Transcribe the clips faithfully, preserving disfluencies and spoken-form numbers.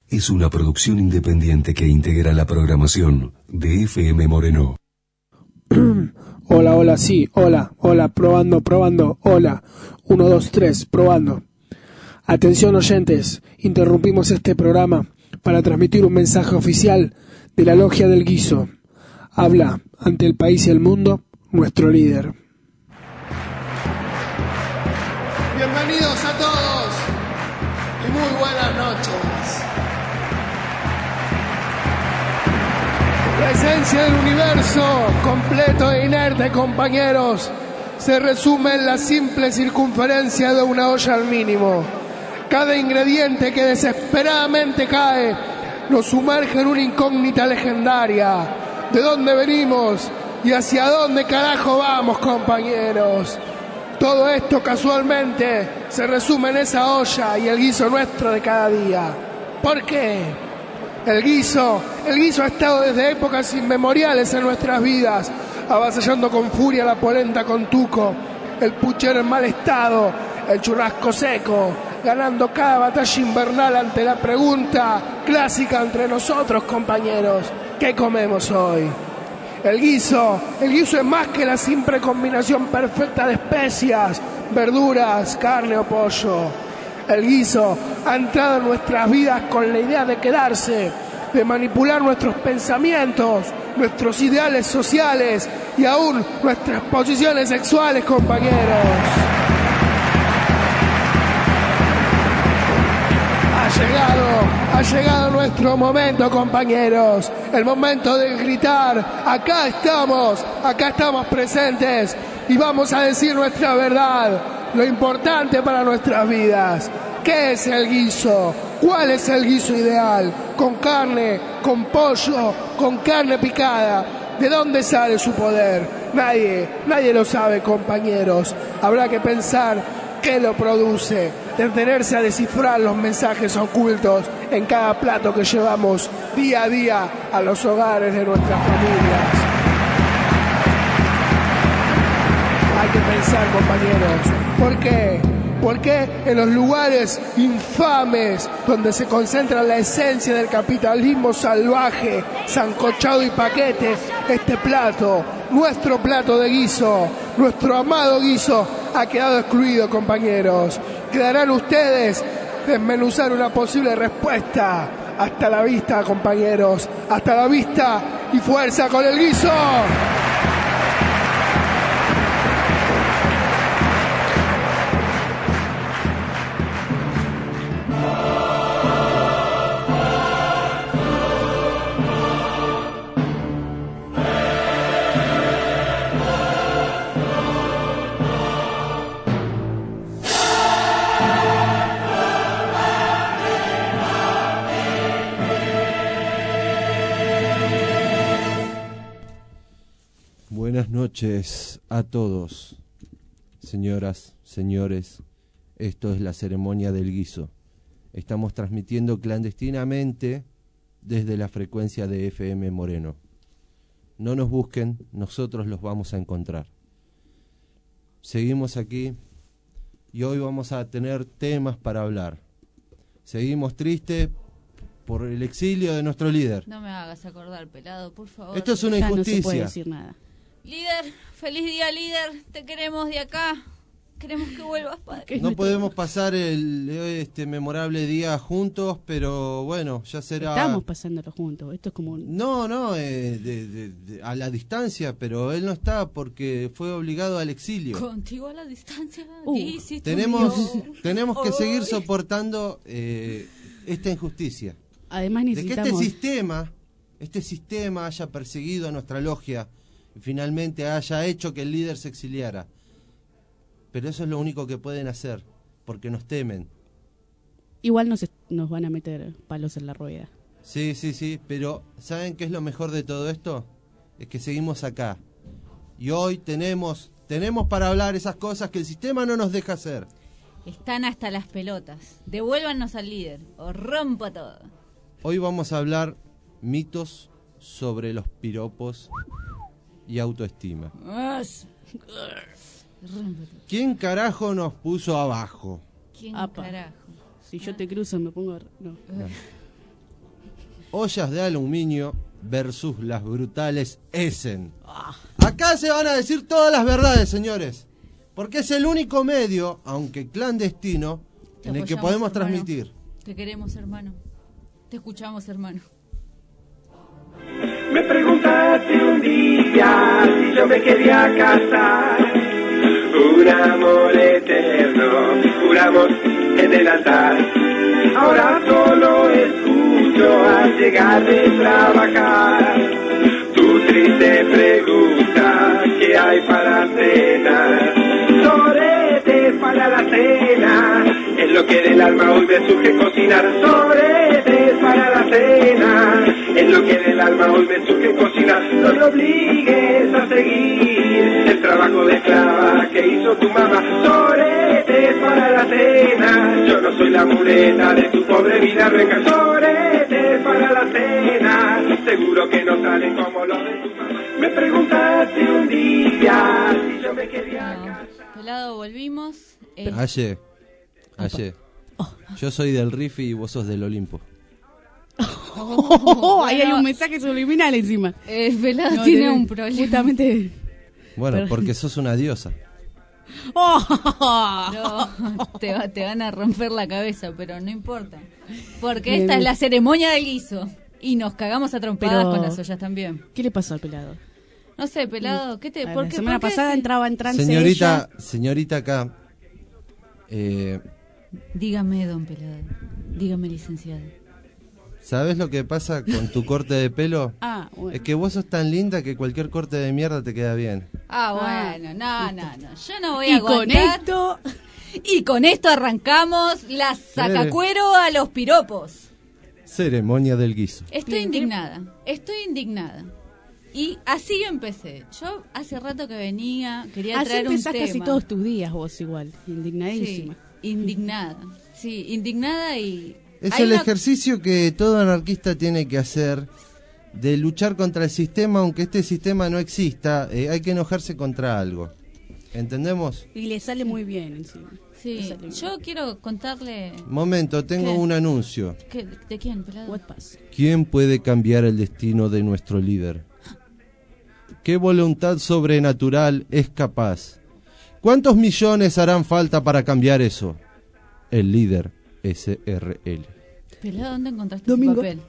es una producción independiente que integra la programación de F M Moreno. Hola, hola, sí, hola, hola, probando, probando, hola, uno, dos, tres, probando. Atención oyentes, interrumpimos este programa para transmitir un mensaje oficial de la Logia del Guiso. Habla ante el país y el mundo nuestro líder. Bienvenidos a todos y muy buenas noches. La esencia del universo, completo e inerte, compañeros, se resume en la simple circunferencia de una olla al mínimo. Cada ingrediente que desesperadamente cae nos sumerge en una incógnita legendaria. ¿De dónde venimos y hacia dónde carajo vamos, compañeros? Todo esto casualmente se resume en esa olla y el guiso nuestro de cada día. ¿Por qué? El guiso, el guiso ha estado desde épocas inmemoriales en nuestras vidas, avasallando con furia la polenta con tuco, el puchero en mal estado, el churrasco seco, ganando cada batalla invernal ante la pregunta clásica entre nosotros, compañeros: ¿qué comemos hoy? El guiso, el guiso es más que la simple combinación perfecta de especias, verduras, carne o pollo. El guiso ha entrado en nuestras vidas con la idea de quedarse, de manipular nuestros pensamientos, nuestros ideales sociales y aún nuestras posiciones sexuales, compañeros. Ha llegado, ha llegado nuestro momento, compañeros. El momento de gritar: acá estamos, acá estamos presentes y vamos a decir nuestra verdad, lo importante para nuestras vidas. ¿Qué es el guiso? ¿Cuál es el guiso ideal? ¿Con carne? ¿Con pollo? ¿Con carne picada? ¿De dónde sale su poder? Nadie, nadie lo sabe, compañeros. Habrá que pensar qué lo produce, detenerse a descifrar los mensajes ocultos en cada plato que llevamos día a día a los hogares de nuestras familias. Hay que pensar, compañeros. ¿Por qué? ¿Por qué en los lugares infames donde se concentra la esencia del capitalismo salvaje, sancochado y paquete, este plato, nuestro plato de guiso, nuestro amado guiso, ha quedado excluido, compañeros? Quedarán ustedes desmenuzar una posible respuesta. Hasta la vista, compañeros. Hasta la vista y fuerza con el guiso. Buenas noches a todos, señoras, señores. Esto es la ceremonia del guiso. Estamos transmitiendo clandestinamente desde la frecuencia de F M Moreno. No nos busquen, nosotros los vamos a encontrar. Seguimos aquí y hoy vamos a tener temas para hablar. Seguimos tristes por el exilio de nuestro líder. No me hagas acordar, pelado, por favor. Esto es una injusticia. No se puede decir nada. Líder, feliz día, líder. Te queremos de acá. Queremos que vuelvas, padre. No podemos pasar el este memorable día juntos, pero bueno, ya será. Estamos pasándolo juntos. Esto es como un... No, no, eh, de, de, de, a la distancia, pero él no está porque fue obligado al exilio. Contigo a la distancia. Uh, ¿Qué hiciste, tenemos, mío? tenemos que Oh. seguir soportando eh, esta injusticia. Además necesitamos... De que este sistema, este sistema haya perseguido a nuestra logia y finalmente haya hecho que el líder se exiliara. Pero eso es lo único que pueden hacer, porque nos temen. Igual nos, nos van a meter palos en la rueda. Sí, sí, sí, pero ¿saben qué es lo mejor de todo esto? Es que seguimos acá. Y hoy tenemos, tenemos para hablar esas cosas que el sistema no nos deja hacer. Están hasta las pelotas. Devuélvanos al líder o rompo todo. Hoy vamos a hablar mitos sobre los piropos y autoestima. ¿Quién carajo nos puso abajo? ¿Quién Apa. carajo? Si yo te cruzo me pongo... No. ollas de aluminio versus las brutales Essen. Acá se van a decir todas las verdades, señores, porque es el único medio, aunque clandestino, Te en el que apoyamos, podemos hermano. transmitir. Te queremos, hermano. Te escuchamos, hermano. Me preguntaste un día si yo me quería casar. Un amor eterno, juramos en el altar. Ahora solo escucho al llegar de trabajar tu triste pregunta, ¿qué hay para cenar? Soretes para la cena, es lo que del alma hoy me surge cocinar. Soretes para la cena, es lo que del alma hoy me surge cocinar. No me obligues a seguir el trabajo de esclava que hizo tu mamá. Soretes para la cena, yo no soy la muleta de tu pobre vida. Venga, soretes para la cena, seguro que no salen como los de tu mamá. Me preguntaste un día si yo me quería No. casar. Pelado, volvimos. Eh, Aye, aye. Yo soy del Rifi y vos sos del Olimpo. Oh, ahí hay bueno, un mensaje subliminal encima. eh, Pelado No, tiene te- un problema. Justamente. Bueno, Pero- porque sos una diosa. Oh. No, te, va- te van a romper la cabeza, pero no importa. Porque Bien, esta es bien. la ceremonia del guiso. Y nos cagamos a trompadas Pero- con las ollas también. ¿Qué le pasó al pelado? No sé, Pelado, ¿qué te...? A ¿Por la qué, semana por qué pasada se- entraba en trance Señorita, ella. señorita acá, eh, Dígame, don Pelado. Dígame, licenciado. ¿sabes lo que pasa con tu corte de pelo? Ah, bueno. Es que vos sos tan linda que cualquier corte de mierda te queda bien. Ah, Ah. bueno, no, no, no. Yo no voy a Y con aguantar. esto, Y con esto arrancamos la sacacuero a los piropos. Ceremonia del guiso. Estoy Bien. indignada, estoy indignada. Y así yo empecé. Yo hace rato que venía, quería así traer un empezás tema. casi todos tus días vos igual, Sí, indignadísima. indignada. Sí, indignada y... Es hay el una- ejercicio que todo anarquista tiene que hacer de luchar contra el sistema, aunque este sistema no exista, eh, hay que enojarse contra algo. ¿Entendemos? Y le sale muy bien encima. Sí, Le sale bien. yo quiero contarle... Momento, tengo ¿Qué? un anuncio. ¿Qué- ¿De quién, pelado? What pass? ¿Quién puede cambiar el destino de nuestro líder? ¿Qué voluntad sobrenatural es capaz? ¿Cuántos millones harán falta para cambiar eso? El líder S R L. Pelado, ¿dónde encontraste Domingo. ese papel?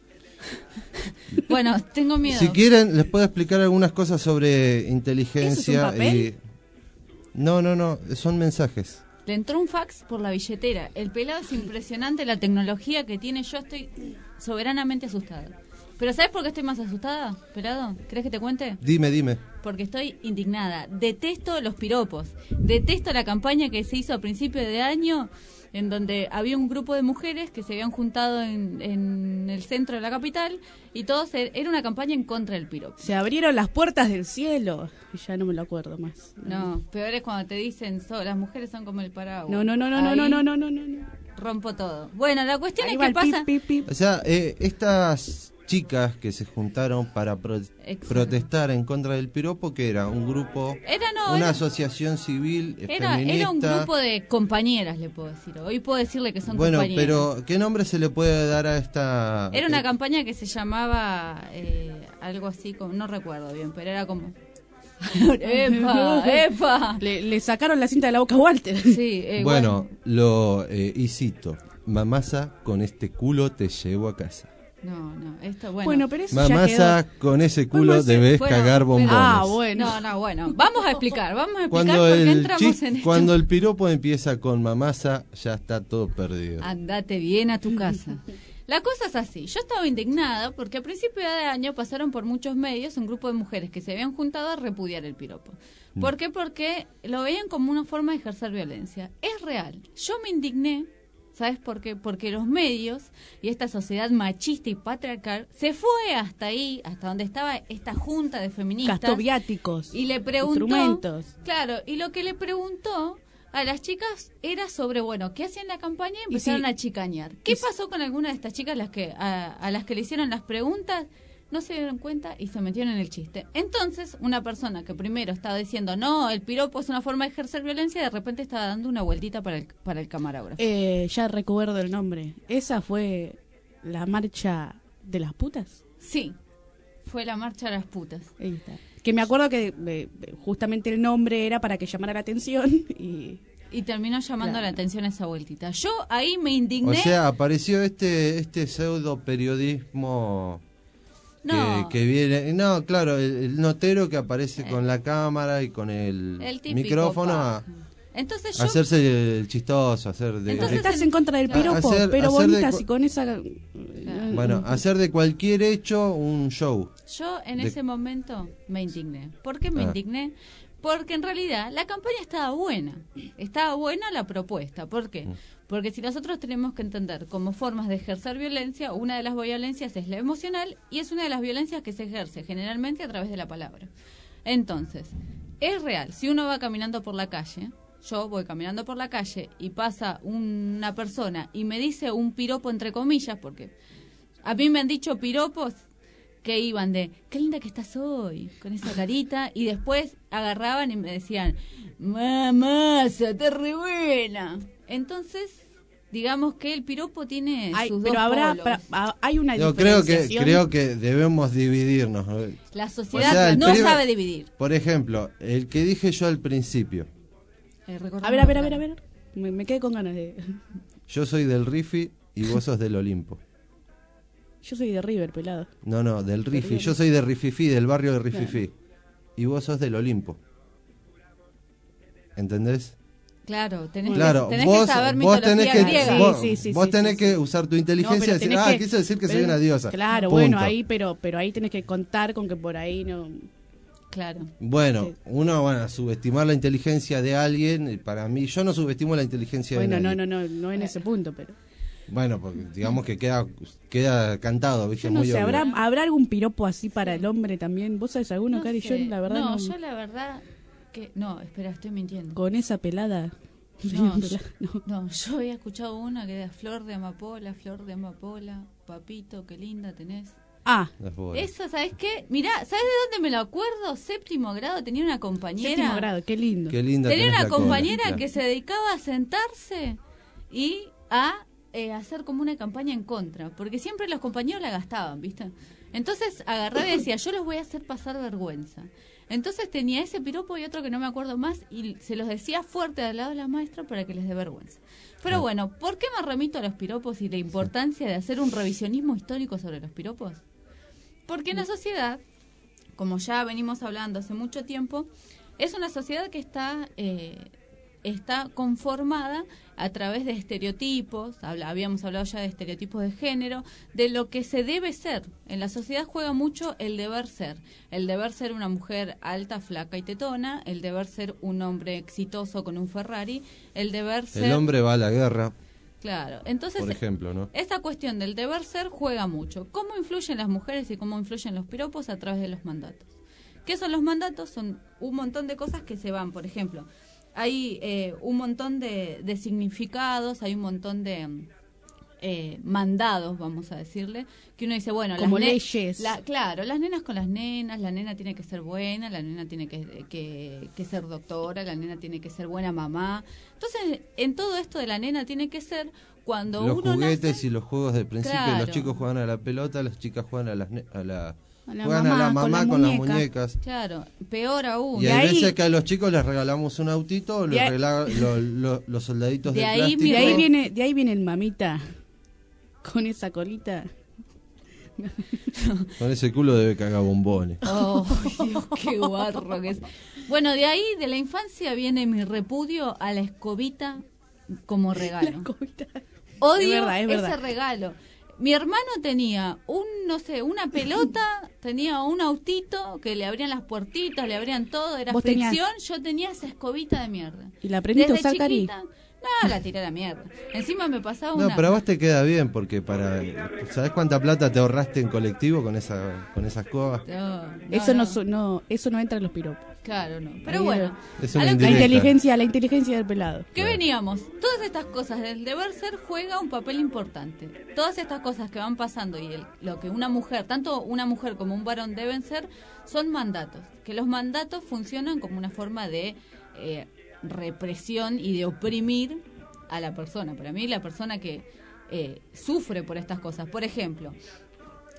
Bueno, tengo miedo. Si quieren, les puedo explicar algunas cosas sobre inteligencia. ¿Eso es un papel? y... No, no, no, son mensajes. Le entró un fax por la billetera. El pelado es impresionante la tecnología que tiene. Yo estoy soberanamente asustada. Pero ¿sabes por qué estoy más asustada, pelado? ¿Crees que te cuente? Dime, dime. Porque estoy indignada. Detesto los piropos. Detesto la campaña que se hizo a principio de año, en donde había un grupo de mujeres que se habían juntado en, en el centro de la capital y todos er- era una campaña en contra del piropo. Se abrieron las puertas del cielo. Y ya no me lo acuerdo más. No, peor es cuando te dicen, so, las mujeres son como el paraguas. No, no, no, no, no, Ahí no, no, no, no, no. rompo todo. Bueno, la cuestión Ahí es va que el pasa... pip, pip, pip. O sea, eh, estas chicas que se juntaron para pro- Exacto. protestar en contra del piropo, que era un grupo, Era, no, una era- asociación civil eh, Era, feminista. era un grupo de compañeras, le puedo decir. Hoy puedo decirle que son Bueno, compañeras. pero ¿qué nombre se le puede dar a esta? Era una eh, campaña que se llamaba eh, algo así, como, no recuerdo bien, pero era como... ¡Epa! ¡Epa! Le, le sacaron la cinta de la boca a Walter. Sí, eh, Bueno, lo eh, y cito, mamasa, con este culo te llevo a casa. No, no, esto, bueno. Bueno, pero eso ya Mamasa, quedó. con ese culo Bueno, debes bueno, cagar pero- bombones. Ah, bueno. No, no, bueno. Vamos a explicar, vamos a explicar Cuando por qué el, entramos chis- en esto. cuando el piropo empieza con mamasa, ya está todo perdido. Andate bien a tu casa. La cosa es así. Yo estaba indignada porque a principio de año pasaron por muchos medios un grupo de mujeres que se habían juntado a repudiar el piropo. ¿Por qué? Porque lo veían como una forma de ejercer violencia. Es real. Yo me indigné. ¿Sabes por qué? Porque los medios y esta sociedad machista y patriarcal se fue hasta ahí, hasta donde estaba esta junta de feministas. Gastó viáticos. Y le preguntó... Instrumentos. Claro, y lo que le preguntó a las chicas era sobre, bueno, ¿qué hacían la campaña? Y empezaron sí. a chicañar. ¿Qué Y sí. pasó con alguna de estas chicas las que a, a las que le hicieron las preguntas? No se dieron cuenta y se metieron en el chiste. Entonces, una persona que primero estaba diciendo, no, el piropo es una forma de ejercer violencia, de repente estaba dando una vueltita para el, para el camarógrafo. Eh, ya recuerdo el nombre. Esa fue la marcha ¿De las putas? Sí, fue la marcha de las putas. Ahí está. Que me acuerdo que eh, justamente el nombre era para que llamara la atención y... Y terminó llamando Claro. la atención esa vueltita. Yo ahí me indigné. O sea, apareció este este pseudo periodismo No. que, que viene. No, claro, el, el notero que aparece Eh. con la cámara y con el, El típico micrófono a, pa. Entonces a yo hacerse el chistoso, hacer de, Entonces, de- Estás en contra del Claro. piropo, Hacer- pero hacer de bonitas cu- y con esa... bueno, hacer de cualquier hecho un show. Yo en De- ese momento me indigné. ¿Por qué me Ah. indigné? Porque en realidad la campaña estaba buena. Estaba buena la propuesta. ¿Por qué? Mm. Porque si nosotros tenemos que entender como formas de ejercer violencia, una de las violencias es la emocional y es una de las violencias que se ejerce generalmente a través de la palabra. Entonces, es real. Si uno va caminando por la calle, yo voy caminando por la calle y pasa una persona y me dice un piropo entre comillas, porque a mí me han dicho piropos que iban de, qué linda que estás hoy, con esa carita, y después agarraban y me decían, mamá, estás re buena. Entonces, digamos que el piropo tiene Ay, sus pero dos habrá, polos. pra- ah, hay una Yo creo que diferenciación. creo que debemos dividirnos. ¿no? La sociedad O sea, el no primer- sabe dividir. Por ejemplo, el que dije yo al principio. Eh, recordemos A ver, a ver, a ver, la- a ver. Me, me quedé con ganas de... Yo soy del Rifi y vos sos del Olimpo. Yo soy de River, pelado. No, no, del Rifi. River. Yo soy de Rififí, del barrio de Rififí. Y vos sos del Olimpo. ¿Entendés? Claro, tenés, Claro, que, tenés vos, que saber vos mitología tenés que, griega. Sí, vos, sí, sí, vos sí, tenés sí, que sí. usar tu No, inteligencia pero y decir, tenés ah, que- quiso decir que soy pero- una diosa. Claro, Punto. bueno, ahí, pero pero ahí tenés que contar con que por ahí no... Claro. Bueno, Sí. uno, bueno, subestimar la inteligencia de alguien, y para mí, yo no subestimo la inteligencia Bueno, de no, nadie. no, no, no en ese punto, pero... Bueno, porque digamos que queda queda cantado, ¿viste? Yo no Muy sé, obvio. ¿habrá, ¿habrá algún piropo así para el hombre también? ¿Vos sabés alguno, No Cari? sé. Yo la verdad no, no... yo la verdad que... No, espera, estoy mintiendo. Con esa pelada... No, yo, no. no, yo había escuchado una que era Flor de Amapola, Flor de Amapola, papito, qué linda tenés. Ah, Las bolas. Eso, ¿sabes qué? Mirá, ¿sabes de dónde me lo acuerdo? Séptimo grado, tenía una compañera. séptimo grado, qué lindo. Qué linda Tenía tenés una la cola, compañera claro. que se dedicaba a sentarse y a eh, hacer como una campaña en contra, porque siempre los compañeros la gastaban, ¿viste? Entonces agarraba y decía, yo los voy a hacer pasar vergüenza. Entonces tenía ese piropo y otro que no me acuerdo más y se los decía fuerte al lado de la maestra para que les dé vergüenza. Pero bueno, ¿por qué me remito a los piropos y la importancia de hacer un revisionismo histórico sobre los piropos? Porque en la sociedad, como ya venimos hablando hace mucho tiempo, es una sociedad que está eh, está conformada a través de estereotipos, habla, habíamos hablado ya de estereotipos de género, de lo que se debe ser. En la sociedad juega mucho el deber ser. El deber ser una mujer alta, flaca y tetona, el deber ser un hombre exitoso con un Ferrari, el deber ser... El hombre va a la guerra, Claro, entonces... por ejemplo, ¿no? Esta cuestión del deber ser juega mucho. ¿Cómo influyen las mujeres y cómo influyen los piropos? A través de los mandatos. ¿Qué son los mandatos? Son un montón de cosas que se van. Por ejemplo, hay eh, un montón de, de significados, hay un montón de eh, mandados, vamos a decirle, que uno dice, bueno, Como las ne- leyes. la- claro, las nenas con las nenas, la nena tiene que ser buena, la nena tiene que, que, que ser doctora, la nena tiene que ser buena mamá. Entonces, en todo esto de la nena tiene que ser cuando Los uno juguetes nace, y los juegos del principio, Claro. los chicos juegan a la pelota, las chicas juegan a, las ne- a la... A la juegan a la mamá, con mamá la con, las muñeca. muñecas. Claro, peor aún. Y De hay ahí- veces que a los chicos les regalamos un autito o les De ahí- regala- lo- lo- los soldaditos De de, ahí, plástico. De ahí viene, de ahí viene el mamita con esa colita. Con ese culo debe cagar bombones. Oh, Dios, qué guarro que es. Bueno, de ahí, de la infancia, viene mi repudio a la escobita como regalo. La colita. Odio Es verdad, es ese verdad. regalo. Mi hermano tenía un, no sé, una pelota, tenía un autito que le abrían las puertitas, le abrían todo, era ¿Vos tenías? fricción. Yo tenía esa escobita de mierda. ¿Y la aprendiste a Desde usar, Cari? chiquita, no, la tiré a la mierda. Encima me pasaba No, una... pero a vos te queda bien porque para... ¿Sabés cuánta plata te ahorraste en colectivo con esa con esas escobas? No, no, Eso no. no. su- no, eso no entra en los piropos. Claro, no. Pero Ahí bueno, Es a una lo que- La Directa. inteligencia, la inteligencia del pelado. ¿Qué Claro. veníamos? Todas estas cosas del deber ser juega un papel importante. Todas estas cosas que van pasando y el- lo que una mujer, tanto una mujer como un varón deben ser, son mandatos. Que los mandatos funcionan como una forma de eh, represión y de oprimir a la persona. Para mí, la persona que eh, sufre por estas cosas. Por ejemplo,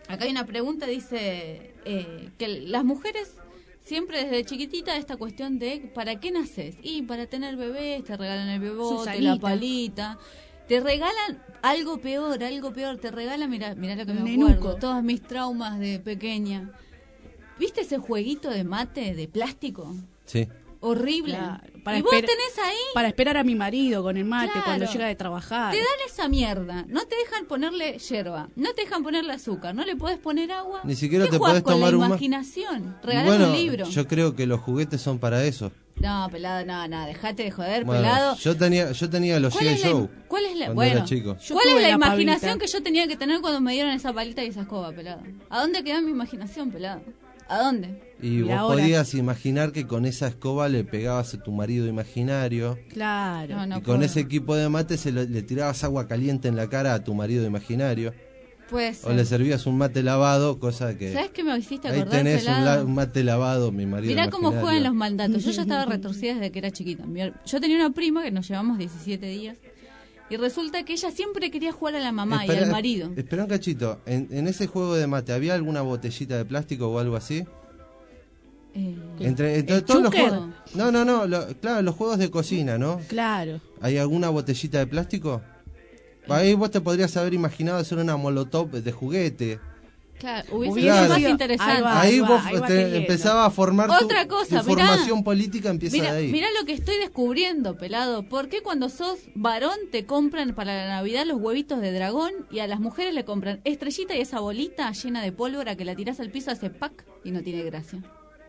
Acá hay una pregunta, dice eh, que las mujeres siempre desde chiquitita esta cuestión de ¿para qué naces? Y para tener bebés, te regalan el bebote, Susanita. la palita, te regalan algo peor, algo peor, te regalan, mira, mira lo que me Nenuco. acuerdo, todos mis traumas de pequeña. ¿Viste ese jueguito de mate de plástico? Sí. Horrible. Claro, para y vos esper- tenés ahí, Para esperar a mi marido con el mate Claro. cuando llega de trabajar. te dan esa mierda, no te dejan ponerle yerba, no te dejan ponerle azúcar, no le podés poner agua. Ni siquiera ¿Qué te jugás podés con tomar la un ma- imaginación? Regalás Bueno, un libro. yo creo que los juguetes son para eso. No, pelado, no, no, dejate de joder, Bueno, pelado. yo tenía yo tenía los ¿Cuál G I es la, Joe cuál es la, cuando bueno, era chico. Yo ¿cuál es tuve la la imaginación pavita. que yo tenía que tener cuando me dieron esa palita y esa escoba, pelado? ¿A dónde quedó mi imaginación, pelado? ¿A dónde? Y Y vos ahora- podías imaginar que con esa escoba le pegabas a tu marido imaginario. Claro. No, no y con puedo. ese equipo de mate se lo- le tirabas agua caliente en la cara a tu marido imaginario. Puede O le ser. servías un mate lavado, cosa que... ¿Sabes qué me hiciste Ahí acordar, tenés un, la- pelado? un mate lavado, mi marido Mirá cómo imaginario. juegan los mandatos. Yo ya estaba retorcida desde que era chiquita. Mi- Yo tenía una prima que nos llevamos diecisiete días. Y resulta que ella siempre quería jugar a la mamá y Espera- al marido. Espera un cachito, en, en ese juego de mate, ¿había alguna botellita de plástico o algo así? Eh, Entre, entre ¿El todos los chúquer? juegos... No, no, no, lo- claro, los juegos de cocina, ¿no? Claro. ¿Hay alguna botellita de plástico? Ahí vos te podrías haber imaginado hacer una molotov de juguete. claro, hubiese Hubiese sido más sido- interesante. ahí va. Ahí va, vos ahí va te queriendo. empezaba a formar tu, Otra cosa, tu mirá. formación política empieza Mira, de ahí. mira lo que estoy descubriendo, pelado. ¿Por qué cuando sos varón te compran para la Navidad los huevitos de dragón y a las mujeres le compran estrellita y esa bolita llena de pólvora que la tirás al piso, hace pac y no tiene gracia?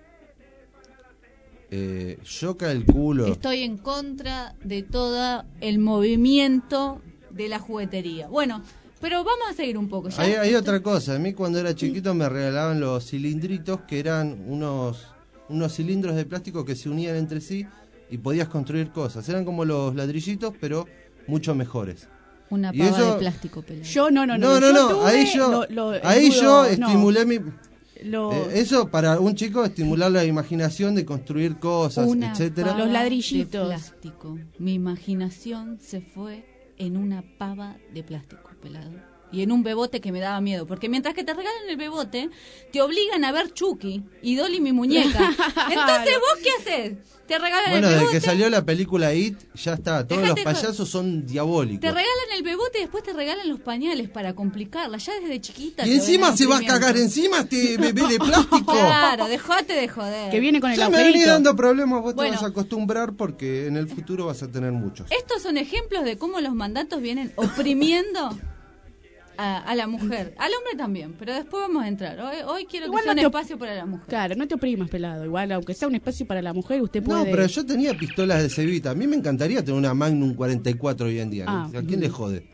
Eh, yo calculo... Estoy en contra de todo el movimiento de la juguetería. Bueno, pero vamos a seguir un poco. ¿ya? Hay, hay otra cosa, a mí cuando era chiquito me regalaban los cilindritos que eran unos, unos cilindros de plástico que se unían entre sí y podías construir cosas. Eran como los ladrillitos, pero mucho mejores. Una y pava eso- de plástico, pelado. Yo no, no, no. No, no, yo no, tuve ahí yo, lo- lo- el ahí judo- yo no, estimulé mi... lo- Eh, eso para un chico estimular la imaginación de construir cosas, Una etcétera. pava Los ladrillitos. de plástico. Mi imaginación se fue en una pava de plástico, pelado. Y en un bebote que me daba miedo. Porque mientras que te regalan el bebote, te obligan a ver Chucky y Dolly mi muñeca. Entonces, ¿vos qué haces? Te regalan Bueno, el desde bebote. que salió la película It, ya está, todos Dejate los de payasos son diabólicos. Te regalan el bebote y después te regalan los pañales para complicarla. Ya desde chiquita. Y te encima ven se va a sufrimiento. cagar encima este bebé de plástico. Claro, dejate de joder. que viene con el Ya me venía agujerito. dando problemas, vos Bueno. te vas a acostumbrar porque en el futuro vas a tener muchos. Estos son ejemplos de cómo los mandatos vienen oprimiendo a, a la mujer. Al hombre también, pero después vamos a entrar. Hoy, hoy quiero Igual que sea no un te op- espacio para la mujer. Claro, no te oprimas, pelado. Igual, aunque sea un espacio para la mujer, usted puede... No, pero yo tenía pistolas de cebita. A mí me encantaría tener una Magnum cuarenta y cuatro hoy en día. ¿no? Ah, ¿A quién le jode?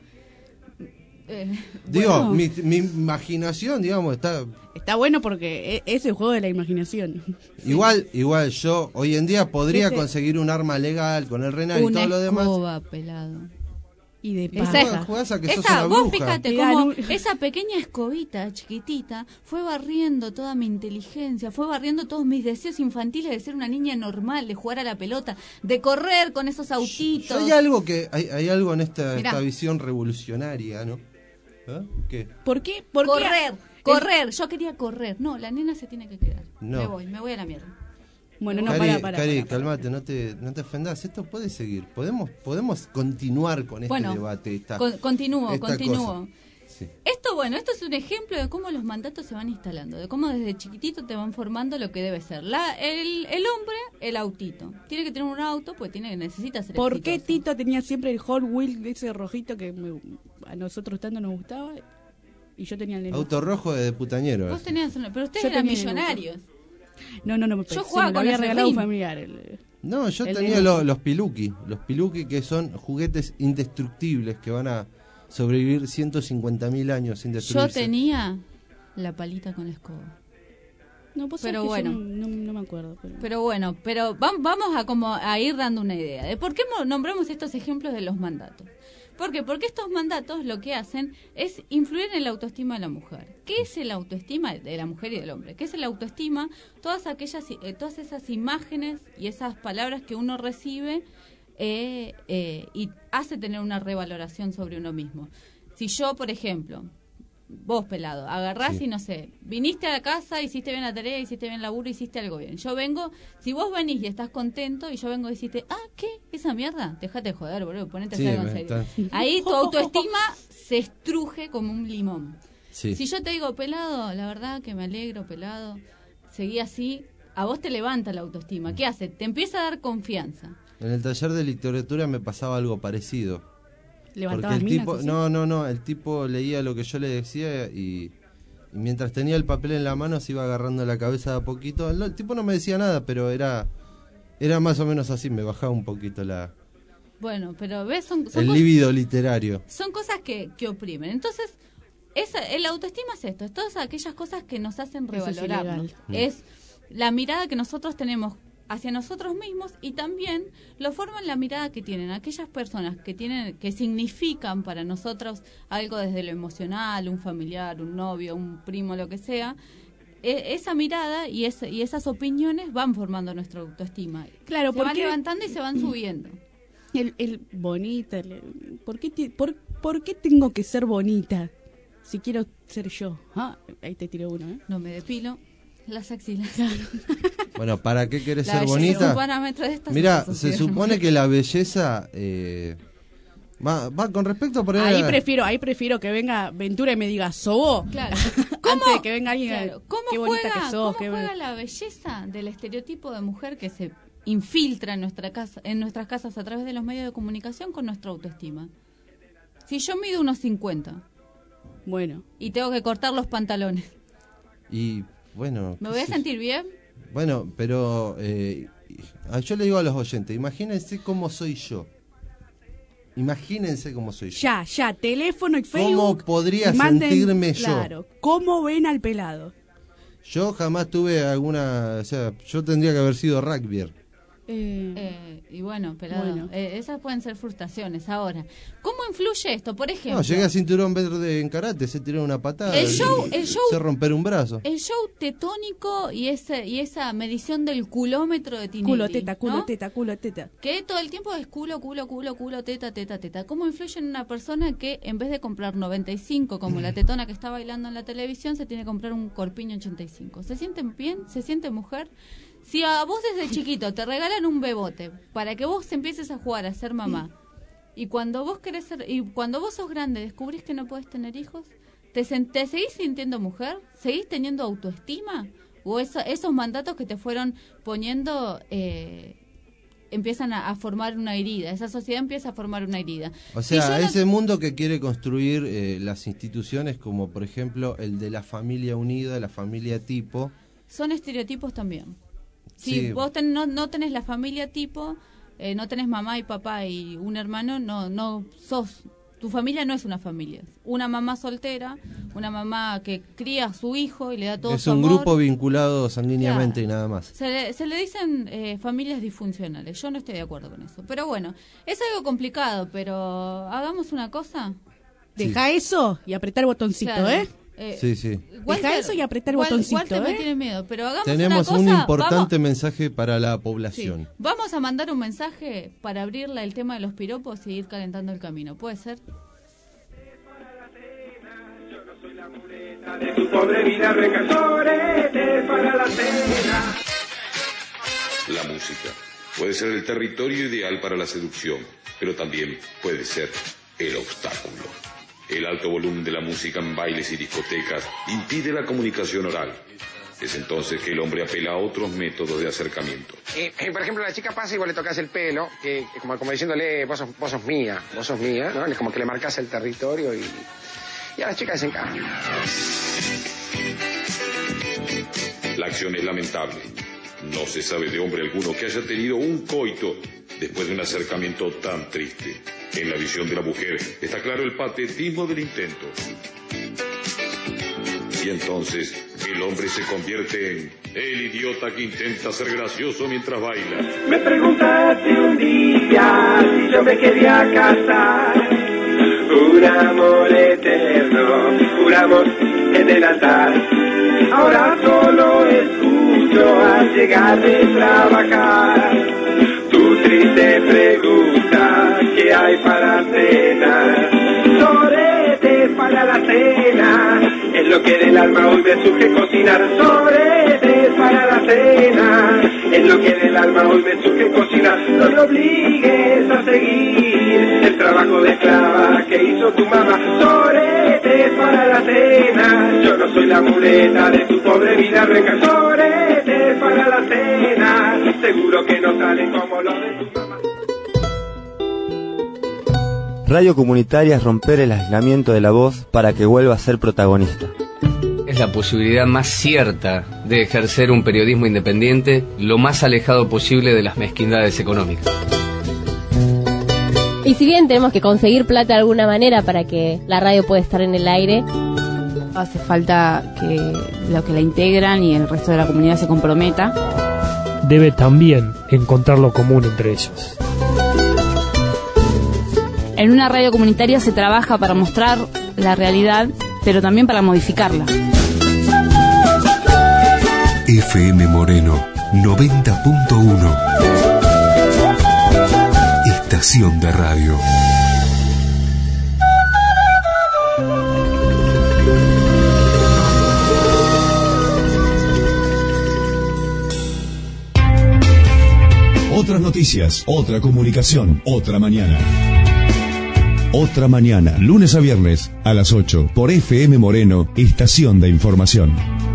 Eh, Digo, bueno. mi, mi imaginación, digamos, está... Está bueno porque e- es el juego de la imaginación. Igual, igual yo hoy en día podría Viste. conseguir un arma legal con el renal y una todo lo demás. escoba, pelado. Y de Esa, paja. jugás a que sos esa una vos bruja. fíjate Te dan cómo un- esa pequeña escobita chiquitita fue barriendo toda mi inteligencia, fue barriendo todos mis deseos infantiles de ser una niña normal, de jugar a la pelota, de correr con esos autitos. Hay algo que hay, hay algo en esta, Mirá. esta visión revolucionaria, ¿no? ¿Eh? ¿Qué? ¿Por qué? ¿Por qué? correr, correr. Yo quería correr. No, la nena se tiene que quedar. No. Me voy, me voy a la mierda. Bueno, no, Cari, para, para. Cari, para, para. calmate, no te, no te ofendas. Esto puede seguir. Podemos, podemos continuar con este Bueno, debate. Esta, Con- continúo, esta continúo. cosa. Sí. Esto, bueno, esto es un ejemplo de cómo los mandatos se van instalando, de cómo desde chiquitito te van formando lo que debe ser. La, el, el hombre, el autito. Tiene que tener un auto, pues tiene que necesita ser ¿Por qué exitoso. Tito tenía siempre el Hot Wheel de ese rojito que me- a nosotros tanto nos gustaba? Y yo tenía el Nenuco. Auto rojo de putañero. Vos ese. tenías uno, pero ustedes Yo eran tenía el millonarios. No, no, no, Yo sí, jugaba me lo con había ese regalado un ring. familiar. el- No, yo El tenía Nenuco. lo- los piluki. Los piluki que son juguetes indestructibles que van a sobrevivir ciento cincuenta mil años sin Yo destruirse. tenía la palita con la escoba. No, vos Pero sabés que yo bueno. no, no- no me acuerdo. Pero... Pero bueno, pero vam- vamos a como a ir dando una idea de por qué mo- nombramos estos ejemplos de los mandatos. ¿Por qué? Porque estos mandatos lo que hacen es influir en la autoestima de la mujer. ¿Qué es el autoestima de la mujer y del hombre? ¿Qué es el autoestima? Todas aquellas, eh, todas esas imágenes y esas palabras que uno recibe eh, eh, y hace tener una revaloración sobre uno mismo. Si yo, por ejemplo, vos pelado, agarrás Sí. y no sé, viniste a la casa, hiciste bien la tarea, hiciste bien el laburo, hiciste algo bien. Yo vengo, si vos venís y estás contento y yo vengo y deciste, ah, ¿qué? ¿Esa mierda? Déjate de joder, boludo, ponete a Sí, hacer algo me en serio. está- Ahí tu autoestima se estruje como un limón. Sí. Si yo te digo, pelado, la verdad que me alegro, pelado, seguí así, a vos te levanta la autoestima. ¿Qué hace? Te empieza a dar confianza. En el taller de literatura me pasaba algo parecido. Porque Levantabas el minas, tipo, ¿sí? no, no, no, el tipo leía lo que yo le decía y, y mientras tenía el papel en la mano se iba agarrando la cabeza de a poquito. El, el tipo no me decía nada, pero era era más o menos así, me bajaba un poquito la Bueno, pero ves, son, son el cosas- líbido literario. son cosas que, que oprimen. Entonces, esa, el autoestima es esto, es todas aquellas cosas que nos hacen Eso es revalorarnos. ilegal. Mm. Es la mirada que nosotros tenemos hacia nosotros mismos y también lo forman la mirada que tienen aquellas personas que tienen que significan para nosotros algo desde lo emocional, un familiar, un novio, un primo, lo que sea. E- esa mirada y, ese, y esas opiniones van formando nuestra autoestima. Claro, se van porque- levantando y se van subiendo. El, el bonita, el- ¿por, qué ti- por, ¿por qué tengo que ser bonita si quiero ser yo? Ah, ahí te tiré uno, ¿eh? No me depilo las axilas. Bueno, ¿para qué querés La ser belleza es un bonita? parámetro de esta Mira, sociedad. se supone que la belleza eh, va, va con respecto por Ahí prefiero, ahí prefiero que venga Ventura y me diga, ¿sobó? Claro. Antes de que venga alguien, Claro. ¿Cómo qué bonita juega, que sos. ¿cómo qué juega be- la belleza del estereotipo de mujer que se infiltra en nuestra casa, en nuestras casas a través de los medios de comunicación con nuestra autoestima? Si yo mido unos cincuenta Bueno, y tengo que cortar los pantalones, Y bueno, ¿me qué voy a sé sentir bien? Bueno, pero eh, ah, yo le digo a los oyentes, imagínense cómo soy yo. Imagínense cómo soy yo. ya, ya, teléfono y ¿Cómo Facebook. podría y manden- sentirme yo? Claro, ¿cómo ven al pelado? Yo jamás tuve alguna, o sea, yo tendría que haber sido rugbyer. Eh, Eh, y bueno, pelado, Bueno. eh, esas pueden ser frustraciones. Ahora, ¿cómo influye esto? Por ejemplo, No, llegué a cinturón verde en karate, se tiró una patada. El y- show- el show- Se romper un brazo. el show tetónico y ese y esa medición del culómetro de Tinelli, culo, teta, culo, ¿no? teta, culo, teta. Que todo el tiempo es culo, culo, culo, culo, teta, teta, teta. ¿Cómo influye en una persona que en vez de comprar noventa y cinco como la tetona que está bailando en la televisión, se tiene que comprar un corpiño ochenta y cinco? ¿Se sienten bien? ¿Se siente mujer? Si a vos desde chiquito te regalan un bebote para que vos empieces a jugar a ser mamá y cuando vos querés ser, y cuando vos sos grande descubrís que no podés tener hijos, ¿te, sen- te seguís sintiendo mujer? ¿Seguís teniendo autoestima? ¿O eso- esos mandatos que te fueron poniendo eh, empiezan a, a formar una herida? Esa sociedad empieza a formar una herida. O Si sea, yo no- ese mundo que quiere construir eh, las instituciones como por ejemplo el de la familia unida, la familia tipo. son estereotipos también. Si Sí. vos ten- no, no tenés la familia tipo, eh, no tenés mamá y papá y un hermano, no no sos, tu familia no es una familia. Una mamá soltera, una mamá que cría a su hijo y le da todo Es su un amor. grupo vinculado sanguíneamente Claro. y nada más. Se le, se le dicen eh, familias disfuncionales. Yo no estoy de acuerdo con eso. Pero bueno, es algo complicado, pero hagamos una cosa. Deja eso y apretar el botoncito, Claro. ¿eh? Eh, Sí, sí. Deja eso y apretar el Wal- botoncito, Walter me ¿eh? tiene miedo, pero hagamos Tenemos una un cosa. importante Vamos, mensaje para la sí, población. vamos a mandar un mensaje para abrirle el tema de los piropos y ir calentando el camino. ¿Puede ser? De tu pobre vida recasores para la cena. La música puede ser el territorio ideal para la seducción, pero también puede ser el obstáculo. El alto volumen de la música en bailes y discotecas impide la comunicación oral. Es entonces que el hombre apela a otros métodos de acercamiento. Eh, eh, por ejemplo, la chica pasa y vos le tocas el pelo, que, que como, como diciéndole, vos sos, vos sos mía, vos sos mía, ¿no? Es como que le marcas el territorio y, y a las chicas les encanta. La acción es lamentable. No se sabe de hombre alguno que haya tenido un coito después de un acercamiento tan triste. En la visión de la mujer está claro el patetismo del intento. Y entonces el hombre se convierte en el idiota que intenta ser gracioso mientras baila. Me preguntaste un día si yo me quería casar. Un amor eterno, juramos en el altar. Ahora solo escucho al llegar de trabajar tu triste pregunta, ¿qué hay para cenar? Soretes para la cena, que del alma hoy me surge cocinar sobretes para la cena. Es lo que del alma hoy me surge cocinar. No te obligues a seguir el trabajo de esclava que hizo tu mamá. Sobretes para la cena. Yo no soy la muleta de tu pobre vida reca. Sobretes para la cena. Seguro que no salen como los de tu mamá. Radio comunitaria es romper el aislamiento de la voz para que vuelva a ser protagonista. Es la posibilidad más cierta de ejercer un periodismo independiente lo más alejado posible de las mezquindades económicas. Y si bien tenemos que conseguir plata de alguna manera para que la radio pueda estar en el aire, hace falta que los que la integran y el resto de la comunidad se comprometa. Debe también encontrar lo común entre ellos. En una radio comunitaria se trabaja para mostrar la realidad, pero también para modificarla. F M Moreno noventa punto uno. Estación de radio. Otras noticias, otra comunicación, otra mañana. Otra mañana, lunes a viernes a las ocho, por F M Moreno, Estación de Información.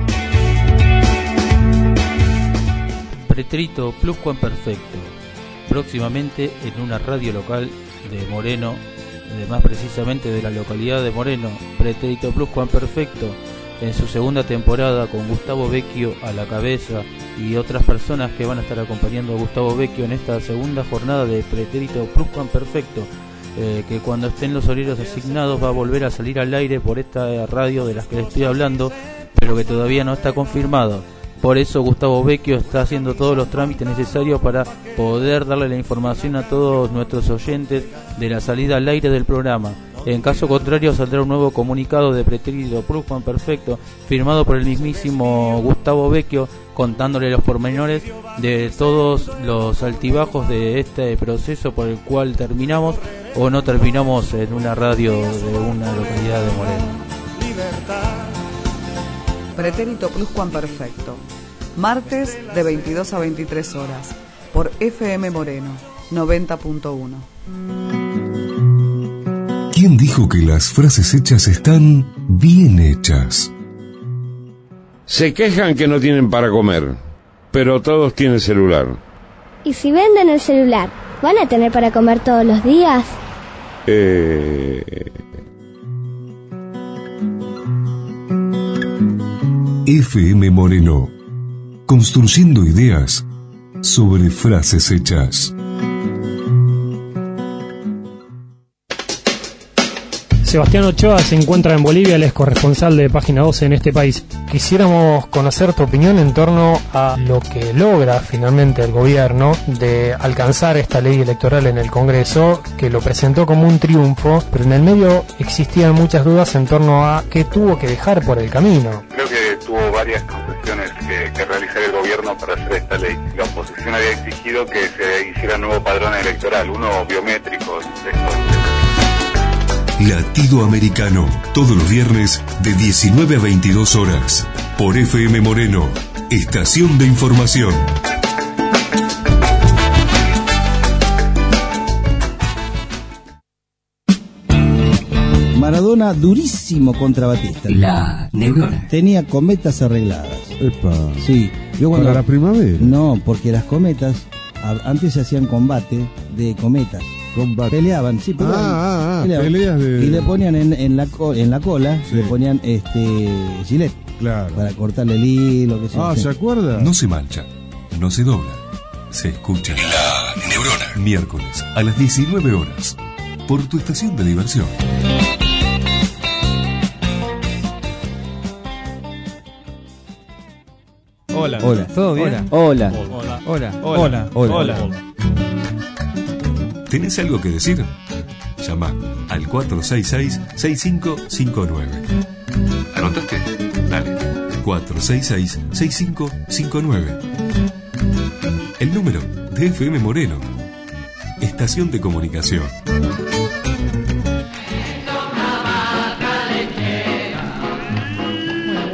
Pretérito Pluscuamperfecto, próximamente en una radio local de Moreno, de más precisamente de la localidad de Moreno. Pretérito Pluscuamperfecto en su segunda temporada, con Gustavo Vecchio a la cabeza y otras personas que van a estar acompañando a Gustavo Vecchio en esta segunda jornada de Pretérito Pluscuamperfecto. Eh, que cuando estén los horarios asignados va a volver a salir al aire por esta radio de las que les estoy hablando, pero que todavía no está confirmado. Por eso Gustavo Vecchio está haciendo todos los trámites necesarios para poder darle la información a todos nuestros oyentes de la salida al aire del programa. En caso contrario saldrá un nuevo comunicado de Pretérito Pluscuamperfecto firmado por el mismísimo Gustavo Vecchio, contándole los pormenores de todos los altibajos de este proceso por el cual terminamos o no terminamos en una radio de una localidad de Moreno. Pretérito Pluscuamperfecto, martes de veintidós a veintitrés horas, por F M Moreno noventa punto uno. ¿Quién dijo que las frases hechas están bien hechas? Se quejan que no tienen para comer, pero todos tienen celular. ¿Y si venden el celular, van a tener para comer todos los días? Eh... F M Moreno, construyendo ideas sobre frases hechas. Sebastián Ochoa se encuentra en Bolivia, él es corresponsal de Página doce en este país. Quisiéramos conocer tu opinión en torno a lo que logra finalmente el gobierno de alcanzar esta ley electoral en el Congreso, que lo presentó como un triunfo, pero en el medio existían muchas dudas en torno a qué tuvo que dejar por el camino. Creo que tuvo varias concesiones que, que realizar el gobierno para hacer esta ley. La oposición había exigido que se hiciera un nuevo padrón electoral, uno biométrico, de estos. Latido Americano, todos los viernes de diecinueve a veintidós horas, por F M Moreno, Estación de Información. Maradona durísimo contra Batista. La neurona. Tenía cometas arregladas. Epa. Sí. Yo cuando, ¿Para la primavera? No, porque las cometas, a, antes se hacían combate de cometas. Combate. Peleaban, sí, peleaban. Ah, ah, ah, peleaban. peleas de... Y le ponían en, en, la, en la cola, sí. Le ponían este gilet. Claro. Para cortarle el hilo, que Ah, sé. ¿se acuerda? No se mancha, no se dobla, se escucha. La Neurona. Miércoles a las diecinueve horas, por tu estación de diversión. Hola. Hola. ¿Todo bien? Hola. Hola. Hola. Hola. Hola. Hola. ¿Tenés algo que decir? Llama al cuatro seis seis, seis cinco cinco nueve. ¿Anotaste? Dale. cuatro seis seis, seis cinco cinco nueve. El número de F M Moreno. Estación de comunicación.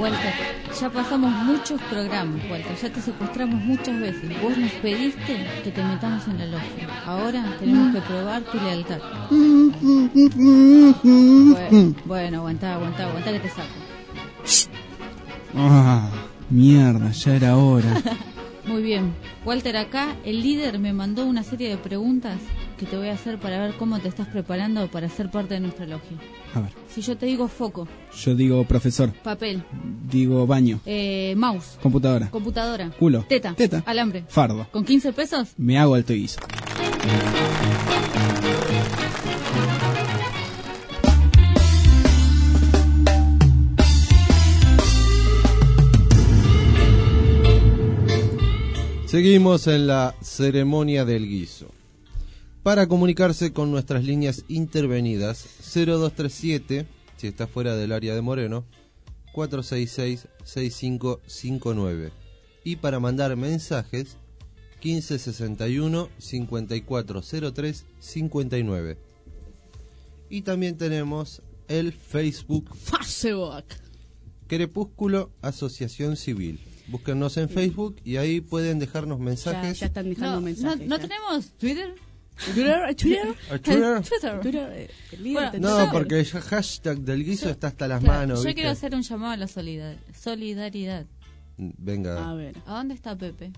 Walter, ya pasamos muchos programas, Walter, ya te secuestramos muchas veces. Vos nos pediste que te metamos en la logia. Ahora tenemos que probar tu lealtad. Bueno, bueno, aguantá, aguantá, aguantá que te saco. Ah, mierda, ya era hora. Muy bien. Walter, acá el líder me mandó una serie de preguntas que te voy a hacer para ver cómo te estás preparando para ser parte de nuestra logia. A ver. Si yo te digo foco. Yo digo profesor. Papel. Digo baño. Eh, mouse. Computadora. Computadora. Culo. Teta. Teta. Alambre. Fardo. ¿Con quince pesos? Me hago alto guiso. Seguimos en la ceremonia del guiso. Para comunicarse con nuestras líneas intervenidas, cero dos tres siete, si está fuera del área de Moreno, cuatro seis seis, seis cinco cinco nueve. Y para mandar mensajes, quince sesenta y uno, cincuenta y cuatro cero tres, cincuenta y nueve. Y también tenemos el Facebook. Facebook. Crepúsculo Asociación Civil. Búsquennos en Facebook y ahí pueden dejarnos mensajes. Ya, ya están dejando no, mensajes. ¿No, ¿no tenemos Twitter? ¿Twitter? ¿Twitter? Twitter. Twitter. eh, el líder Bueno, No, yo- porque el hashtag del guiso yo- está hasta las Claro, manos. Yo ¿viste? quiero hacer un llamado a la solidar- solidaridad. Venga. A ver. ¿A dónde está Pepe?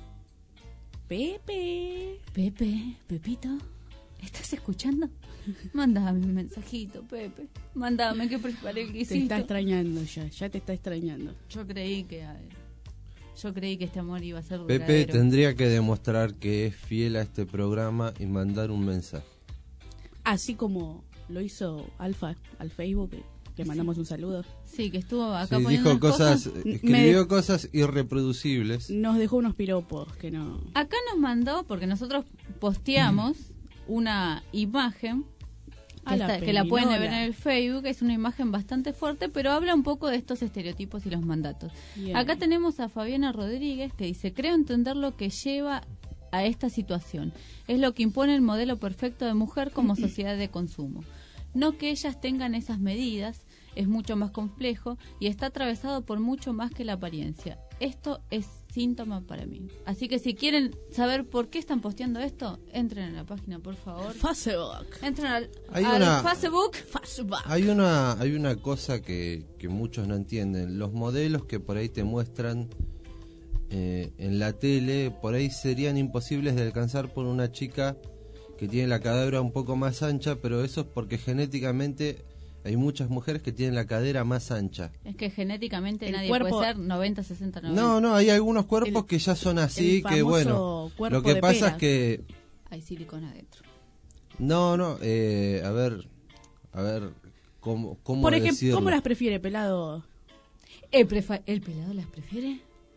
Pepe. Pepe, Pepito, ¿estás escuchando? Mándame un mensajito, Pepe. Mándame que preparé el Te guisito. está extrañando ya, ya te está extrañando. Yo creí que a ver, yo creí que este amor iba a ser Pepe duradero. tendría que demostrar que es fiel a este programa y mandar un mensaje. Así como lo hizo Alfa al Facebook, que le mandamos un saludo. Sí, que estuvo acá Sí, poniendo dijo cosas, cosas. escribió Me- cosas irreproducibles. Nos dejó unos piropos que no... Acá nos mandó, porque nosotros posteamos una imagen que, A la está- que la pueden ver en perinola. el Facebook. Es una imagen bastante fuerte, pero habla un poco de estos estereotipos y los mandatos. Bien. Acá tenemos a Fabiana Rodríguez que dice: creo entender lo que lleva a esta situación. Es lo que impone el modelo perfecto de mujer como sociedad de consumo. No que ellas tengan esas medidas, es mucho más complejo y está atravesado por mucho más que la apariencia. Esto es síntoma para mí. Así que si quieren saber por qué están posteando esto, entren en la página, por favor. Facebook. Entren al, Hay al una- Facebook. Facebook. Hay una, hay una cosa que, que muchos no entienden. Los modelos que por ahí te muestran eh, en la tele, por ahí serían imposibles de alcanzar por una chica que tiene la cadera un poco más ancha, pero eso es porque genéticamente hay muchas mujeres que tienen la cadera más ancha. Es que genéticamente El nadie cuerpo- puede ser noventa, sesenta, noventa. No, no, hay algunos cuerpos El- que ya son así, el que famoso bueno, cuerpo lo que de pasa peras. es que Hay silicona adentro. no, no, eh, a ver, a ver, cómo, cómo Por ejemplo, decirlo. ¿cómo las prefiere, pelado? ¿El, prefa- ¿El pelado las prefiere?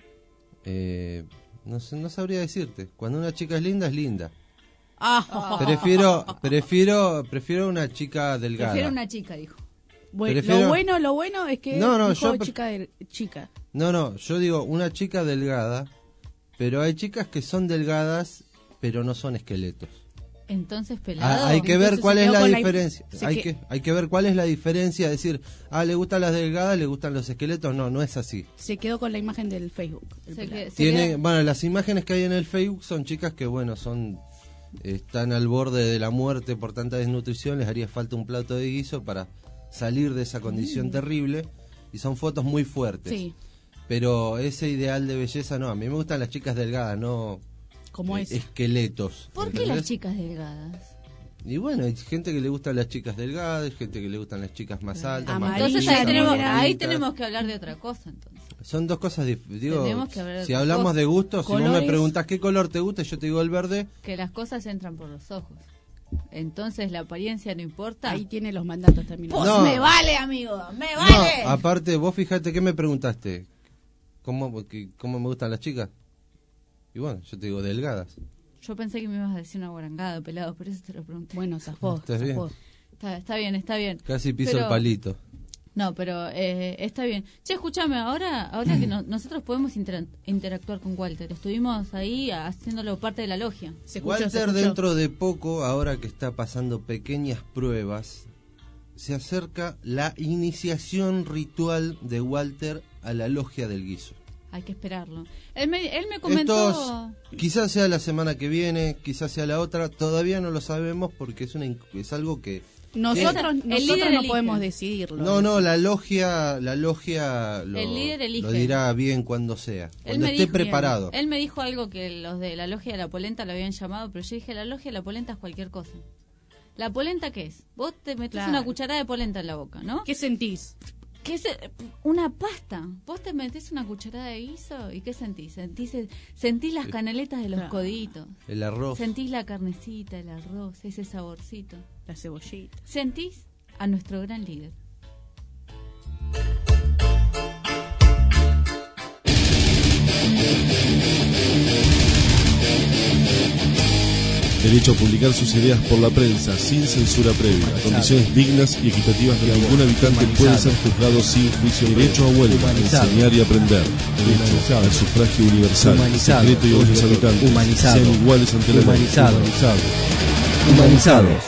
Eh, no sé, no sabría decirte. Cuando una chica es linda, es linda. Ah. Prefiero, prefiero, prefiero una chica delgada. Prefiere una chica, dijo. Bueno, Prefiero- Lo bueno, lo bueno es que No, no, dijo yo pre- chica de chica. No, no, yo digo una chica delgada, pero hay chicas que son delgadas, pero no son esqueletos. Entonces, pelado. Ah, hay que ver Entonces cuál se es quedó la con la- diferencia. se Hay que- que, hay que ver cuál es la diferencia. Decir, ah, le gustan las delgadas, le gustan los esqueletos. No, no es así. Se quedó con la imagen del Facebook. el Se pelado. que- se Tiene, queda- bueno, las imágenes que hay en el Facebook son chicas que, bueno, son están al borde de la muerte por tanta desnutrición. Les haría falta un plato de guiso para salir de esa condición Mm. terrible. Y son fotos muy fuertes. Sí, Pero ese ideal de belleza, no. A mí me gustan las chicas delgadas, no como eh, es. esqueletos. ¿Por qué ¿entendés? las chicas delgadas? Y bueno, hay gente que le gustan las chicas delgadas, hay gente que le gustan las chicas más altas, más Amarilla, Entonces ahí gorditas, tenemos, más ahí bonitas. tenemos que hablar de otra cosa, entonces. Son dos cosas dif- digo, Tenemos que hablar de si otras hablamos cosas. de gusto, si vos me Colores. preguntás qué color te gusta, yo te digo el verde. Que las cosas entran por los ojos. Entonces la apariencia no importa. Ahí tiene los mandatos también. Pues No. me vale, amigo, me vale. No, aparte, vos fíjate, ¿qué me preguntaste? ¿Cómo, que- ¿Cómo me gustan las chicas? Y bueno, yo te digo delgadas. Yo pensé que me ibas a decir una guarangada, pelado, por eso te lo pregunté. Bueno, zafó, ¿Estás bien? zafó. Está, está bien, está bien. Casi piso Pero- el palito. No, pero eh, está bien. Che, escúchame, ahora ahora que no- nosotros podemos intera- interactuar con Walter. Estuvimos ahí haciéndolo parte de la logia. Se escuchó, se Walter, escuchó. dentro de poco, ahora que está pasando pequeñas pruebas, se acerca la iniciación ritual de Walter a la logia del guiso? Hay que esperarlo. Él me, él me comentó... Estos, quizás sea la semana que viene, quizás sea la otra, todavía no lo sabemos porque es una es algo que... Nosotros, el nosotros líder no elige. podemos decidirlo. No, no, la logia, la logia lo, El líder elige. lo dirá bien cuando sea, Él cuando me esté dijo- preparado. Él me dijo algo que los de la logia de la polenta lo habían llamado, pero yo dije, la logia de la polenta es cualquier cosa. ¿La polenta qué es? Vos te metés Claro. una cucharada de polenta en la boca, ¿no? ¿Qué sentís? ¿Qué es eh, una pasta? Vos te metés una cucharada de guiso y ¿qué sentís? Sentís, el- sentís las canaletas de los Claro. coditos. El arroz. Sentís la carnecita, el arroz, ese saborcito. La cebollita. Sentís a nuestro gran líder. Derecho a publicar sus ideas por la prensa, sin censura previa. Condiciones dignas y equitativas de ningún habitante puede ser juzgado sin juicio. Derecho a huelga, Humanizado. enseñar y aprender. Derecho al sufragio universal. Humanizado. Secreto y a los habitantes. Humanizado. Sean iguales ante la ley. Humanizado. Humanizado. Humanizados.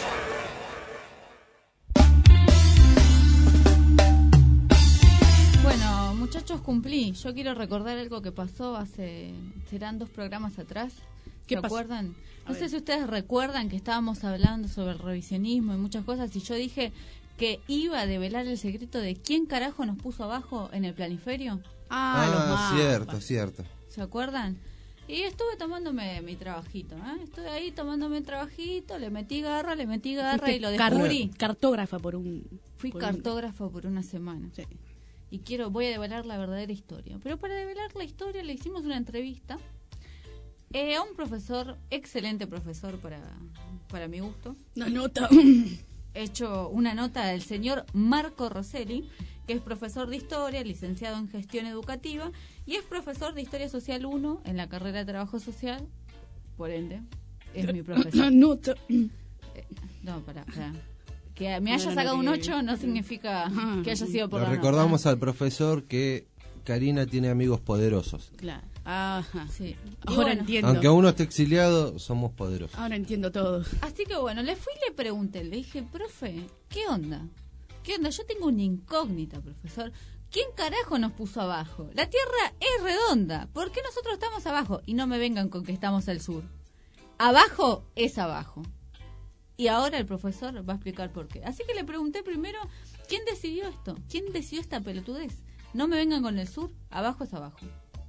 Bueno, muchachos, cumplí. Yo quiero recordar algo que pasó hace... serán dos programas atrás. ¿Qué ¿Se pasó? acuerdan? A No sé ver. si ustedes recuerdan que estábamos hablando sobre el revisionismo y muchas cosas y yo dije que iba a develar el secreto de quién carajo nos puso abajo en el planiferio. Ah, los Ah, mapas. cierto, cierto. ¿Se acuerdan? Y estuve tomándome mi trabajito, ¿eh? Estuve ahí tomándome el trabajito, le metí garra, le metí garra Fuiste y lo car- descubrí. Cartógrafa por un... Fui por un- cartógrafo por una semana. Sí. Y quiero, voy a develar la verdadera historia. Pero para develar la historia le hicimos una entrevista eh, a un profesor, excelente profesor para, para mi gusto. Una nota. He hecho una nota del señor Marco Rosselli, que es profesor de historia, licenciado en gestión educativa, y es profesor de historia social uno en la carrera de trabajo social, por ende, es mi profesor. Nota. Eh, no, pará, pará. Que me No, haya no, no, sacado un que- ocho no significa Ajá. que haya sido por Lo la recordamos nota. al profesor que Karina tiene amigos poderosos. Claro. Ajá. Sí. Y Ahora bueno, entiendo. Aunque uno esté exiliado, somos poderosos. Ahora entiendo todo. Así que bueno, le fui y le pregunté, le dije, profe, ¿qué onda? ¿Qué onda? Yo tengo una incógnita, profesor. ¿Quién carajo nos puso abajo? La Tierra es redonda. ¿Por qué nosotros estamos abajo? Y no me vengan con que estamos al sur. Abajo es abajo. Y ahora el profesor va a explicar por qué. Así que le pregunté primero, ¿quién decidió esto? ¿Quién decidió esta pelotudez? No me vengan con el sur, abajo es abajo.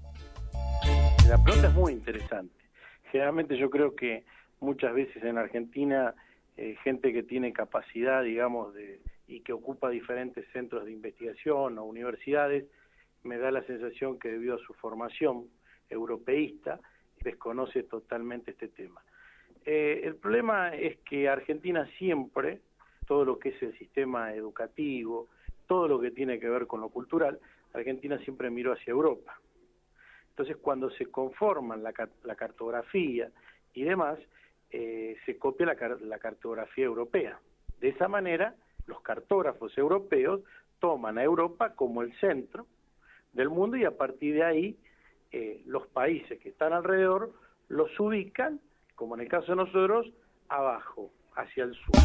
La pregunta es muy interesante. Generalmente yo creo que muchas veces en Argentina eh, gente que tiene capacidad, digamos, de y que ocupa diferentes centros de investigación o universidades, me da la sensación que debido a su formación europeísta desconoce totalmente este tema. Eh, el problema es que Argentina siempre, todo lo que es el sistema educativo, todo lo que tiene que ver con lo cultural, Argentina siempre miró hacia Europa. Entonces, cuando se conforman la, la cartografía y demás, eh, se copia la, car la cartografía europea. De esa manera, los cartógrafos europeos toman a Europa como el centro del mundo y a partir de ahí, eh, los países que están alrededor los ubican, como en el caso de nosotros, abajo, hacia el sur.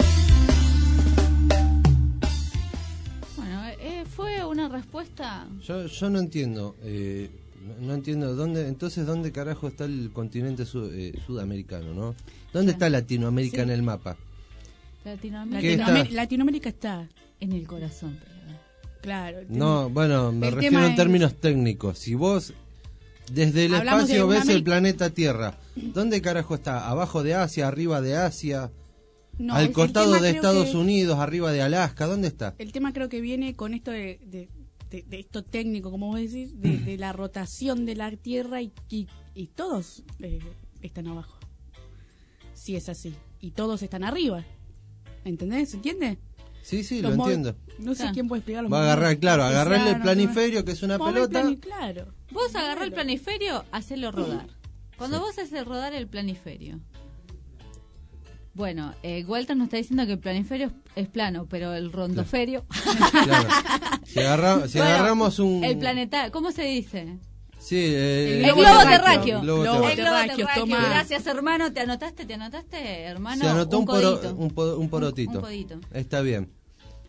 Bueno, eh, fue una respuesta... Yo, yo no entiendo, eh, no, no entiendo dónde, entonces dónde carajo está el continente sud, eh, sudamericano, ¿no? ¿Dónde está Latinoamérica Sí. en el mapa? Latinoamérica, Latinoamérica, Latinoamérica está en el corazón. Pero... Claro. No, bueno, me El refiero tema en es- términos técnicos. Si vos desde el Hablamos espacio de una ves el América- planeta Tierra, ¿dónde carajo está? ¿Abajo de Asia, arriba de Asia? No, ¿Al el- el costado tema de creo Estados que- Unidos, arriba de Alaska? ¿Dónde está? El tema creo que viene con esto de, de, de- de esto técnico, como vos decís, de, de la rotación de la Tierra y, y, y todos eh, están abajo. Si es así. Y todos están arriba. ¿Entendés? ¿Se entiende? Sí, sí, Los lo mod- entiendo. No sé Ah. quién puede explicar los Va a agarrar, modos claro, agarrarle el cartesianos, planiferio, que es una Mover el pelota. plani- claro. Vos agarrás el planiferio, hacelo rodar. Cuando vos haces rodar el planiferio. Bueno, eh, Walter nos está diciendo que el planiferio es, es plano, pero el rondoferio... Claro. Si, agarra- si Bueno, agarramos un... El planeta, ¿cómo se dice? Sí, eh, El globo terráqueo. El globo El terráqueo. globo terráqueo. toma. Gracias, hermano. ¿Te anotaste? ¿Te anotaste, hermano? Se anotó un, un poro- codito. un, po- un porotito. Un- un codito. Está bien.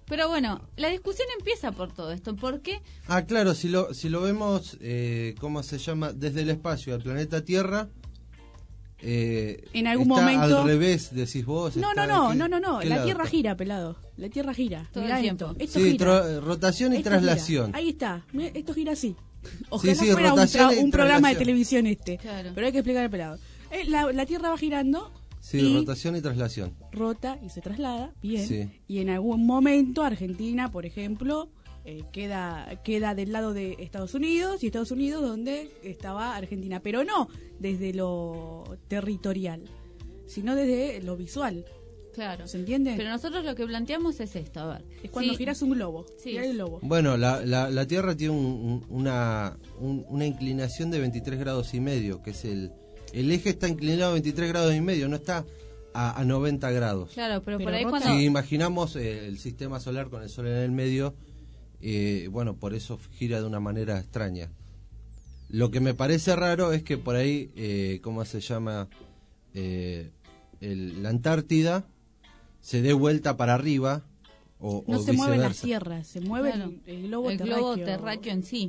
Pero bueno, la discusión empieza por todo esto. ¿Por qué? Ah, claro, si lo, si lo vemos, eh, ¿cómo se llama? Desde el espacio al planeta Tierra, eh, en algún está momento al revés, decís vos. No, no, está- no, ¿qué- no, no, no. qué La lado Tierra está? gira, pelado. La Tierra gira. Todo Mirá el esto. tiempo. Esto Sí, gira. tro- rotación y Esto traslación. gira. Ahí está. Mirá, esto gira así. Ojalá sí, fuera un, rotación tra- y un programa de traslación. televisión este. Claro. Pero hay que explicar al pelado. Eh, la, la Tierra va girando. Sí, y rotación y traslación. rota y se traslada, bien. Sí. Y en algún momento Argentina, por ejemplo, eh, queda queda del lado de Estados Unidos, y Estados Unidos donde estaba Argentina, pero no desde lo territorial, sino desde lo visual. Claro. ¿Se entiende? Pero nosotros lo que planteamos es esto, a ver. Es cuando Sí. giras un globo. Sí. Girar el globo. Bueno, la, la, la Tierra tiene un- un- una, un- una inclinación de veintitrés grados y medio, que es el... El eje está inclinado a veintitrés grados y medio, no está a, a noventa grados. Claro, pero, Pero por ahí rota- cuando... Si imaginamos eh, el sistema solar con el Sol en el medio, eh, bueno, por eso gira de una manera extraña. Lo que me parece raro es que por ahí, eh, ¿cómo se llama? Eh, el- la Antártida se dé vuelta para arriba o, No o se mueve la viceversa. Tierra, se mueve Claro. el, el globo el terráqueo. globo terráqueo en sí.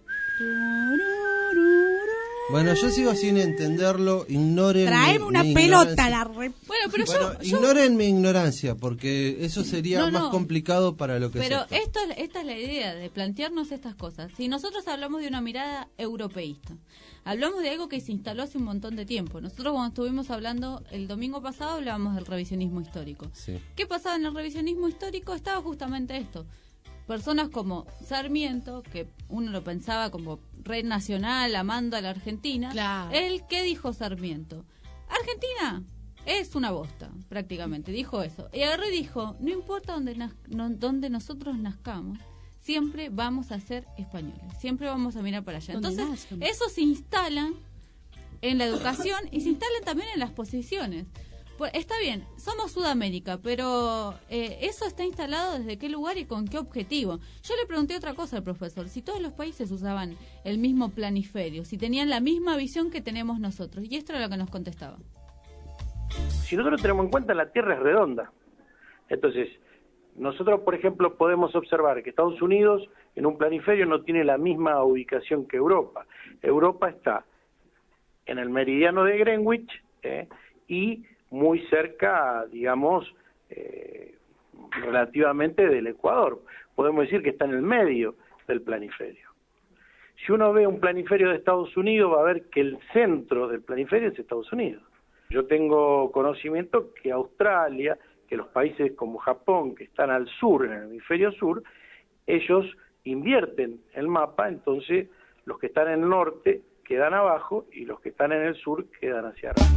Bueno, yo sigo sin entenderlo. Ignoren Traeme mi- una mi pelota, ignorancia. la re... Bueno, pero Bueno, yo... yo- ignoren mi ignorancia, porque eso sería No, más no. complicado para lo que Pero es esto. esto, es- esta es la idea de plantearnos estas cosas. Si nosotros hablamos de una mirada europeísta, hablamos de algo que se instaló hace un montón de tiempo. Nosotros cuando estuvimos hablando el domingo pasado hablábamos del revisionismo histórico. Sí. ¿Qué pasaba en el revisionismo histórico? Estaba justamente esto. Personas como Sarmiento, que uno lo pensaba como rey nacional, amando a la Argentina. Claro. Él, ¿qué dijo Sarmiento? Argentina es una bosta, prácticamente, dijo eso. Y agarró y dijo, no importa dónde, naz- no- dónde nosotros nazcamos, siempre vamos a ser españoles, siempre vamos a mirar para allá. Donde Entonces, nazcan. eso se instala en la educación y se instala también en las posiciones. Pues, está bien, somos Sudamérica, pero eh, eso está instalado desde qué lugar y con qué objetivo. Yo le pregunté otra cosa al profesor, si todos los países usaban el mismo planiferio, si tenían la misma visión que tenemos nosotros, y esto era lo que nos contestaba. Si nosotros tenemos en cuenta, la Tierra es redonda. Entonces, nosotros, por ejemplo, podemos observar que Estados Unidos en un planiferio no tiene la misma ubicación que Europa. Europa está en el meridiano de Greenwich eh, y muy cerca, digamos, eh, relativamente del Ecuador. Podemos decir que está en el medio del planiferio. Si uno ve un planiferio de Estados Unidos, va a ver que el centro del planiferio es Estados Unidos. Yo tengo conocimiento que Australia, que los países como Japón, que están al sur, en el hemisferio sur, ellos invierten el mapa, entonces los que están en el norte quedan abajo y los que están en el sur quedan hacia arriba.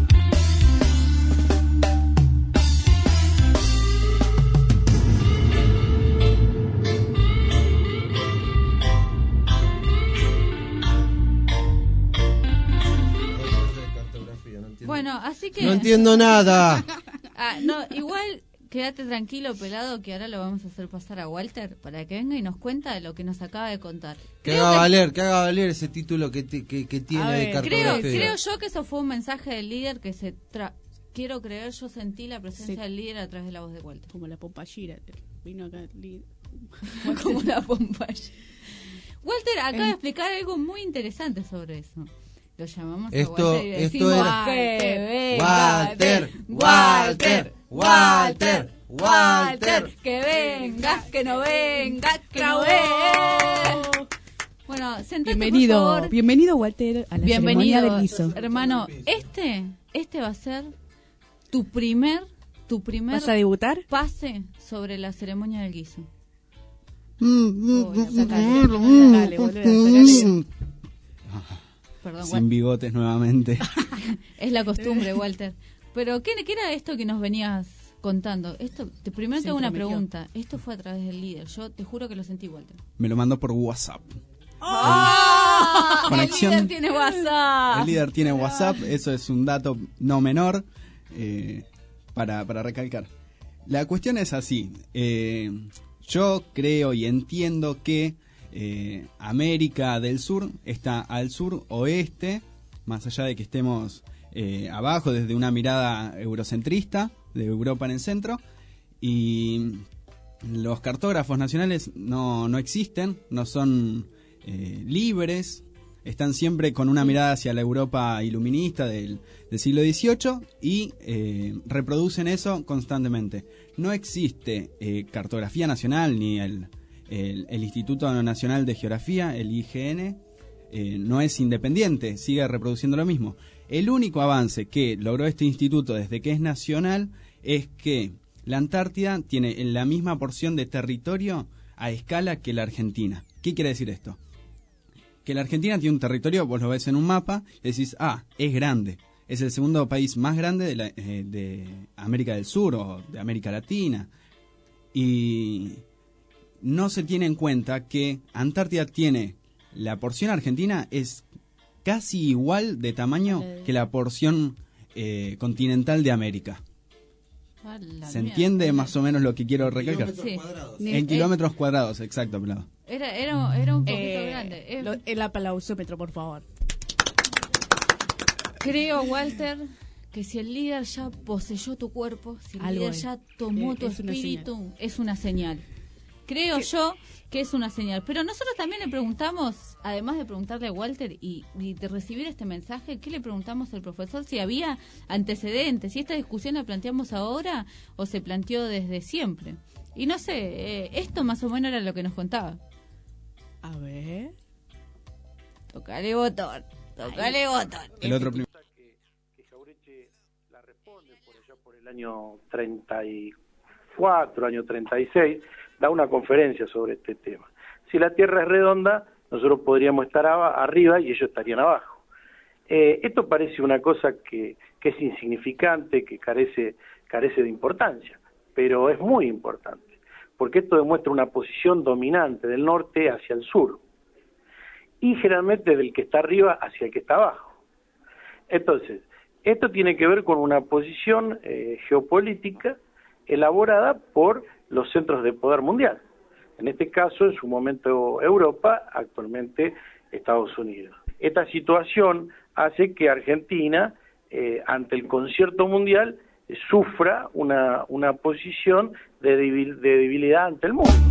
Bueno, así que... No entiendo nada. Ah, no, igual quédate tranquilo, pelado, que ahora lo vamos a hacer pasar a Walter para que venga y nos cuenta de lo que nos acaba de contar. Que Creo haga que- valer, que haga valer ese título que, ti- que, que tiene A de ver, Creo, cartografía. creo yo que eso fue un mensaje del líder que se... Tra Quiero creer, yo sentí la presencia Sí. del líder a través de la voz de Walter. Como la pompa gira. Vino acá. li- Como la pompa. Walter acaba Eh. de explicar algo muy interesante sobre eso. Lo llamamos Esto- a Walter y le esto decimos era- que venga, Walter, ven, Walter, Walter, Walter. que venga, que no venga, que no venga. Bueno, sentate, Bienvenido, por favor. bienvenido Walter a la Bienvenido, ceremonia del guiso. hermano. Este, este va a ser tu primer, tu primer ¿Vas a debutar? pase sobre la ceremonia del guiso. Dale, volvé a sacarle. Perdón, Sin Walter. bigotes nuevamente. Es la costumbre, Walter. Pero, ¿qué, qué era esto que nos venías contando? Esto, te, primero Se te hago una entrometió. pregunta. Esto fue a través del líder. Yo te juro que lo sentí, Walter. Me lo mandó por WhatsApp. ¡Oh! Conexión. El líder tiene WhatsApp. El líder tiene WhatsApp, eso es un dato no menor eh, para, para recalcar. La cuestión es así. eh, yo creo y entiendo que eh, América del Sur está al sur oeste, más allá de que estemos eh, abajo desde una mirada eurocentrista de Europa en el centro, y los cartógrafos nacionales no, no existen, no son eh, libres, están siempre con una mirada hacia la Europa iluminista del, del siglo dieciocho y eh, reproducen eso constantemente. No existe eh, cartografía nacional ni el, el, el Instituto Nacional de Geografía, el I G N, eh, no es independiente, sigue reproduciendo lo mismo. El único avance que logró este instituto desde que es nacional es que la Antártida tiene la misma porción de territorio a escala que la Argentina. ¿Qué quiere decir esto? Que la Argentina tiene un territorio, vos lo ves en un mapa y decís, ah, es grande. Es el segundo país más grande de, la, eh, de América del Sur o de América Latina. Y no se tiene en cuenta que Antártida tiene, la porción argentina es casi igual de tamaño que la porción eh, continental de América. ¿Se entiende mierda. Más o menos lo que quiero recalcar? Sí. En kilómetros cuadrados, exacto, Plado. Era, era, era un poquito eh, grande. Eh, lo, el aplausómetro, por favor. Creo, Walter, que si el líder ya poseyó tu cuerpo, si el Algo líder es. ya tomó Eh, tu es una espíritu, señal. es una señal. Creo ¿Qué? yo que es una señal. Pero nosotros también le preguntamos, además de preguntarle a Walter y, y de recibir este mensaje, ¿qué le preguntamos al profesor? Si había antecedentes, si esta discusión la planteamos ahora o se planteó desde siempre. Y no sé, eh, esto más o menos era lo que nos contaba. A ver. Tocale botón, tocale botón. El otro prim- que, que Jauretche la responde por allá por el año treinta y cuatro, año treinta y seis, da una conferencia sobre este tema. Si la Tierra es redonda, nosotros podríamos estar aba- arriba y ellos estarían abajo. Eh, esto parece una cosa que, que es insignificante, que carece, carece de importancia, pero es muy importante, porque esto demuestra una posición dominante del norte hacia el sur, y generalmente del que está arriba hacia el que está abajo. Entonces, esto tiene que ver con una posición eh, geopolítica elaborada por los centros de poder mundial. En este caso, en su momento Europa, actualmente Estados Unidos. Esta situación hace que Argentina, eh, ante el concierto mundial, eh, sufra una, una posición de, debil, de debilidad ante el mundo.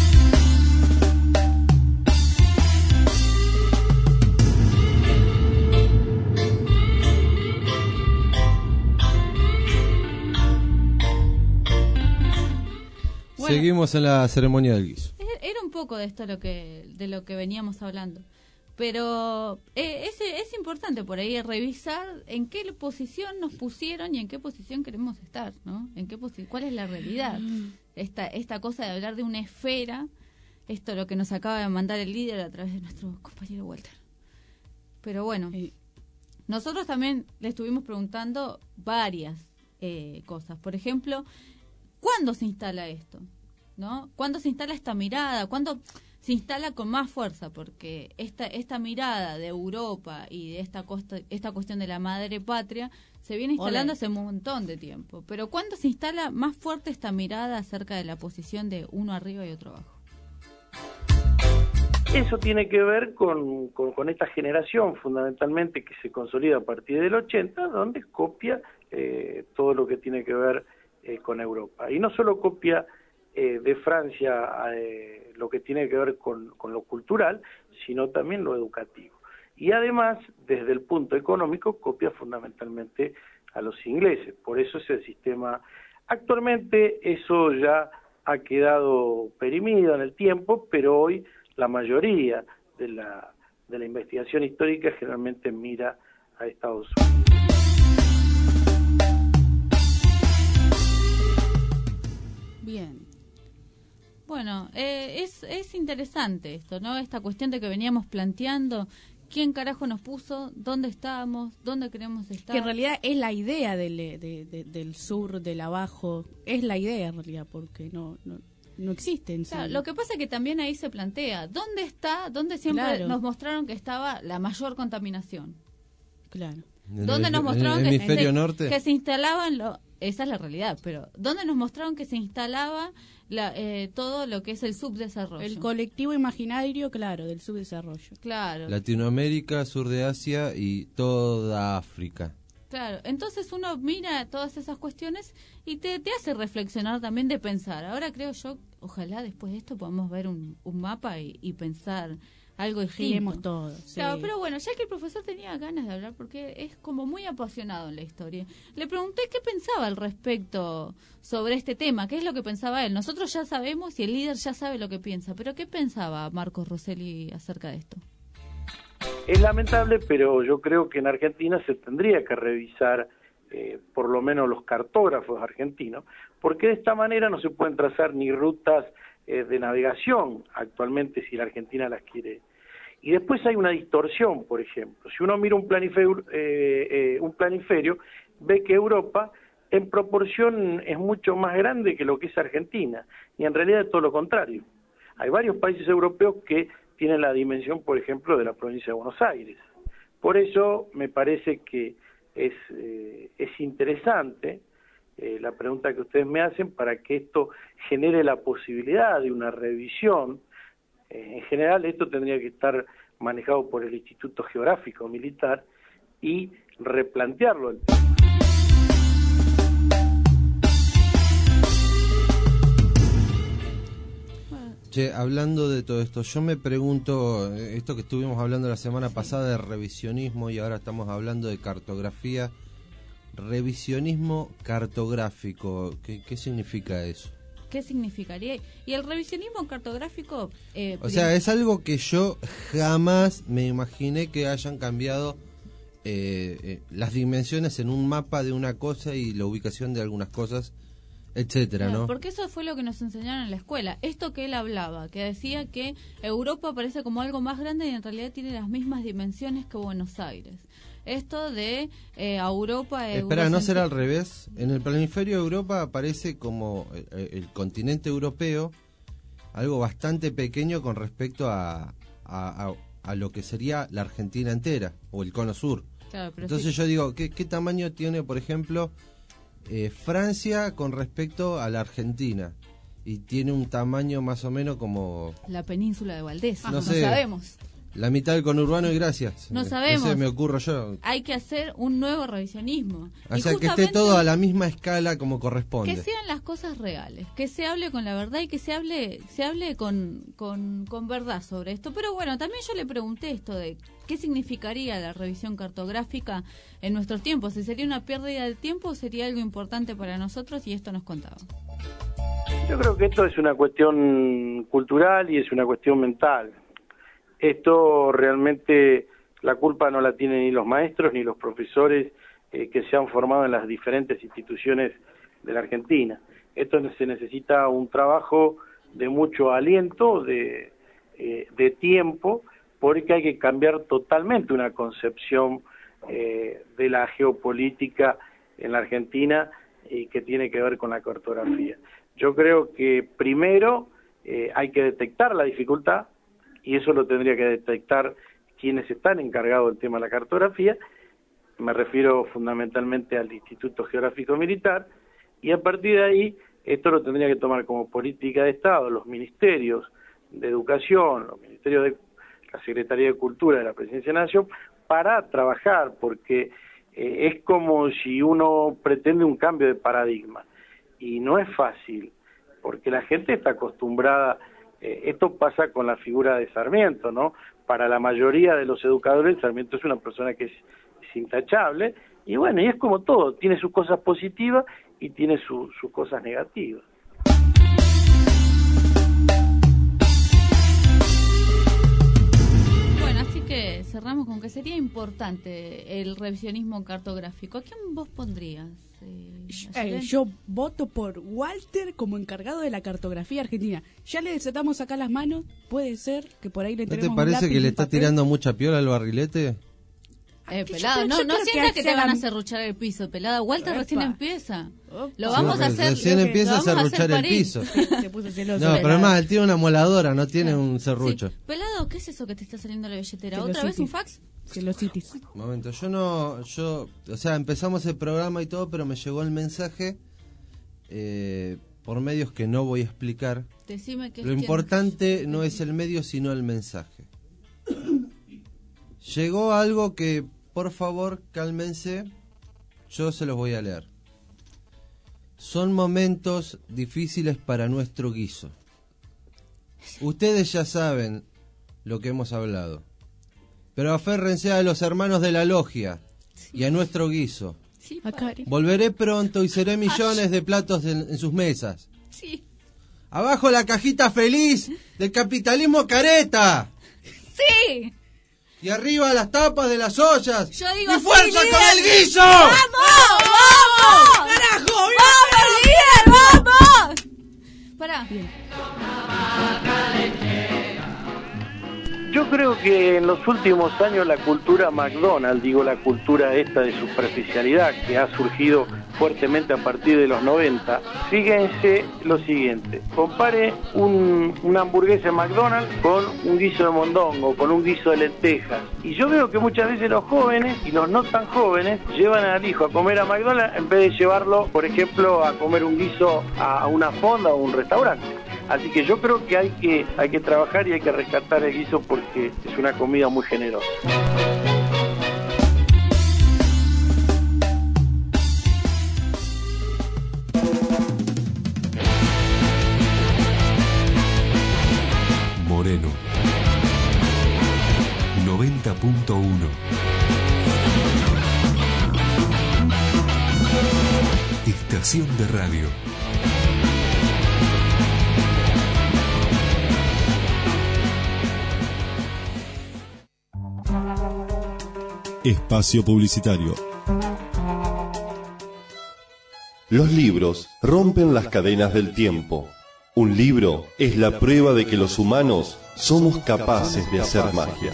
Bueno, seguimos en la ceremonia del guiso. Era un poco de esto lo que de lo que veníamos hablando, pero eh, es, es importante por ahí revisar en qué posición nos pusieron y en qué posición queremos estar, ¿no? En qué posi- cuál es la realidad. Esta esta cosa de hablar de una esfera, esto lo que nos acaba de mandar el líder a través de nuestro compañero Walter. Pero bueno, nosotros también le estuvimos preguntando varias eh, cosas. Por ejemplo, ¿cuándo se instala esto? ¿No? ¿Cuándo se instala esta mirada? ¿Cuándo se instala con más fuerza? Porque esta esta mirada de Europa y de esta costa, esta cuestión de la madre patria se viene instalando Olé. hace un montón de tiempo. Pero ¿cuándo se instala más fuerte esta mirada acerca de la posición de uno arriba y otro abajo? Eso tiene que ver con, con, con esta generación fundamentalmente que se consolida a partir del ochenta, donde copia eh, todo lo que tiene que ver eh, con Europa. Y no solo copia eh, de Francia eh, lo que tiene que ver con, con lo cultural, sino también lo educativo. Y además, desde el punto económico, copia fundamentalmente a los ingleses. Por eso es el sistema. Actualmente eso ya ha quedado perimido en el tiempo, pero hoy la mayoría de la, de la investigación histórica generalmente mira a Estados Unidos. Bien. Bueno, eh, es, es interesante esto, ¿no? Esta cuestión de que veníamos planteando, ¿quién carajo nos puso? ¿Dónde estábamos? ¿Dónde queremos estar? Que en realidad es la idea del, de, de, del sur, del abajo, es la idea en realidad, porque no... no no existen. Claro, sí. Lo que pasa es que también ahí se plantea, ¿dónde está? ¿Dónde siempre Claro. nos mostraron que estaba la mayor contaminación? Claro. ¿Dónde nos mostraron en el que, hemisferio se, norte? que se instalaban, lo, esa es la realidad, pero ¿dónde nos mostraron que se instalaba la, eh, todo lo que es el subdesarrollo? El colectivo imaginario, claro, del subdesarrollo. Claro. Latinoamérica, sur de Asia y toda África. Claro, entonces uno mira todas esas cuestiones y te, te hace reflexionar también de pensar. Ahora creo yo, ojalá después de esto podamos ver un, un mapa y, y pensar algo distinto. Giremos todos. Sí. Claro, pero bueno, ya que el profesor tenía ganas de hablar, porque es como muy apasionado en la historia, le pregunté qué pensaba al respecto sobre este tema, qué es lo que pensaba él. Nosotros ya sabemos y el líder ya sabe lo que piensa, pero ¿qué pensaba Marcos Rosselli acerca de esto? Es lamentable, pero yo creo que en Argentina se tendría que revisar eh, por lo menos los cartógrafos argentinos, porque de esta manera no se pueden trazar ni rutas eh, de navegación actualmente si la Argentina las quiere. Y después hay una distorsión, por ejemplo. Si uno mira un planiferio, eh, eh, un planiferio, ve que Europa en proporción es mucho más grande que lo que es Argentina, y en realidad es todo lo contrario. Hay varios países europeos que tienen la dimensión, por ejemplo, de la provincia de Buenos Aires. Por eso me parece que es, eh, es interesante eh, la pregunta que ustedes me hacen para que esto genere la posibilidad de una revisión. Eh, en general esto tendría que estar manejado por el Instituto Geográfico Militar y replantearlo. Che, hablando de todo esto, yo me pregunto, esto que estuvimos hablando la semana pasada de revisionismo y ahora estamos hablando de cartografía, revisionismo cartográfico, ¿qué, qué significa eso? ¿Qué significaría? Y el revisionismo cartográfico... Eh, o sea, es algo que yo jamás me imaginé que hayan cambiado eh, eh, las dimensiones en un mapa de una cosa y la ubicación de algunas cosas, etcétera, claro, ¿no? Porque eso fue lo que nos enseñaron en la escuela. Esto que él hablaba, que decía que Europa parece como algo más grande y en realidad tiene las mismas dimensiones que Buenos Aires. Esto de eh, a Europa... Espera, ¿no será al revés? En el planiferio de Europa aparece como el, el continente europeo, algo bastante pequeño con respecto a, a, a, a lo que sería la Argentina entera, o el cono sur. Claro, pero Entonces sí. yo digo, ¿qué, qué tamaño tiene, por ejemplo... Eh, Francia con respecto a la Argentina? Y tiene un tamaño más o menos como... La península de Valdés, no, no sé, sabemos. La mitad del conurbano y gracias. No sabemos. Ese me ocurro yo. Hay que hacer un nuevo revisionismo. O y sea, que esté todo a la misma escala como corresponde. Que sean las cosas reales, que se hable con la verdad y que se hable se hable con, con, con verdad sobre esto. Pero bueno, también yo le pregunté esto de qué significaría la revisión cartográfica en nuestros tiempos. Si sería una pérdida de tiempo o sería algo importante para nosotros, y esto nos contaba. Yo creo que esto es una cuestión cultural y es una cuestión mental. Esto realmente la culpa no la tienen ni los maestros ni los profesores eh, que se han formado en las diferentes instituciones de la Argentina. Esto se necesita un trabajo de mucho aliento, de, eh, de tiempo, porque hay que cambiar totalmente una concepción eh, de la geopolítica en la Argentina y eh, que tiene que ver con la cartografía. Yo creo que primero eh, hay que detectar la dificultad, y eso lo tendría que detectar quienes están encargados del tema de la cartografía. Me refiero fundamentalmente al Instituto Geográfico Militar, y a partir de ahí esto lo tendría que tomar como política de Estado los ministerios de Educación, los ministerios de la Secretaría de Cultura de la Presidencia de la Nación, para trabajar, porque eh, es como si uno pretende un cambio de paradigma, y no es fácil, porque la gente está acostumbrada. Eh, esto pasa con la figura de Sarmiento, ¿no? Para la mayoría de los educadores, Sarmiento es una persona que es, es intachable, y bueno, y es como todo, tiene sus cosas positivas y tiene su, sus cosas negativas. Bueno, así que cerramos con que sería importante el revisionismo cartográfico. ¿A quién vos pondrías? Eh, eh, yo voto por Walter como encargado de la cartografía argentina. Ya le desatamos acá las manos, puede ser que por ahí le ¿No tenemos te parece un que le y está papel. tirando mucha piola al barrilete? Eh, Yo pelada, creo- no, yo no creo sienta que, que te van a hacer- serruchar el piso, pelada. Walter Epa. recién empieza. Lo Sí, vamos a pues, hacer. recién lo- empieza lo a vamos hacer serruchar el parir. piso. Se puso celoso. No, pero además él tiene una moladora, no tiene un serrucho. Sí. Pelado, ¿qué es eso que te está saliendo de la billetera? Que ¿Otra lo vez un citis. fax? Que los citis. Un momento, yo no, yo, o sea, empezamos el programa y todo, pero me llegó el mensaje eh, por medios que no voy a explicar. Decime qué Lo es importante no es el medio, sino el mensaje. Llegó algo que, por favor, cálmense, Yo se los voy a leer. Son momentos difíciles para nuestro guiso. Ustedes ya saben lo que hemos hablado. Pero aférrense a los hermanos de la logia y a nuestro guiso. Sí, Volveré pronto y seré millones de platos en, en sus mesas. Sí. Abajo la cajita feliz del capitalismo careta. Sí. Y arriba las tapas de las ollas. Yo digo ¡Y fuerza sí, con líder. el guiso! ¡Vamos! ¡Vamos! ¡Carajo! ¡Vamos, líder! ¡Vamos! Pará. Yo creo que en los últimos años la cultura McDonald's, digo la cultura esta de superficialidad que ha surgido fuertemente a partir de los noventa, fíjense lo siguiente, compare un, una hamburguesa en McDonald's con un guiso de mondongo, con un guiso de lentejas, y yo veo que muchas veces los jóvenes y los no tan jóvenes llevan al hijo a comer a McDonald's en vez de llevarlo, por ejemplo, a comer un guiso a una fonda o un restaurante. Así que yo creo que hay que hay que trabajar y hay que rescatar el guiso porque es una comida muy generosa. Moreno noventa punto uno. Estación de radio. Espacio publicitario. Los libros rompen las cadenas del tiempo. Un libro es la prueba de que los humanos somos capaces de hacer magia.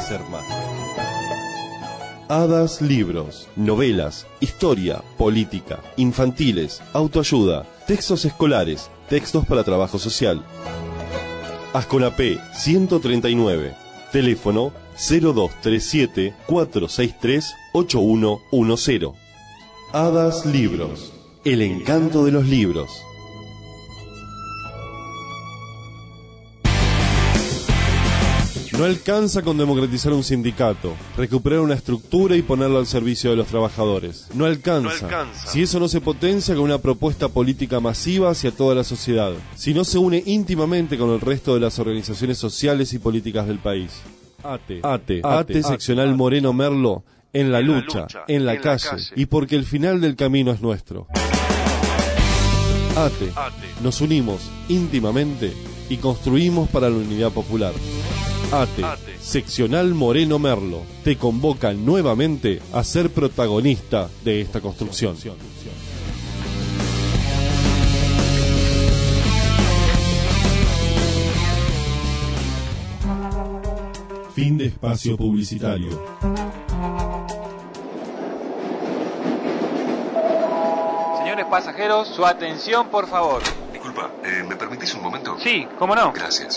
Hadas Libros, novelas, historia, política, infantiles, autoayuda, textos escolares, textos para trabajo social. Asconapé ciento treinta y nueve, teléfono cero dos tres siete, cuatro seis tres, ocho uno uno cero. Hadas Libros, el encanto de los libros. No alcanza con democratizar un sindicato, recuperar una estructura y ponerlo al servicio de los trabajadores. No alcanza, No alcanza. si eso no se potencia con una propuesta política masiva hacia toda la sociedad, si no se une íntimamente con el resto de las organizaciones sociales y políticas del país. ATE, ATE, ATE seccional Moreno Merlo, en la lucha, en la calle, y porque el final del camino es nuestro. ATE, nos unimos íntimamente y construimos para la unidad popular. ATE, seccional Moreno Merlo, te convoca nuevamente a ser protagonista de esta construcción. Fin de espacio publicitario. Señores pasajeros, su atención, por favor. Disculpa, eh, ¿me permitís un momento? Sí, cómo no. Gracias.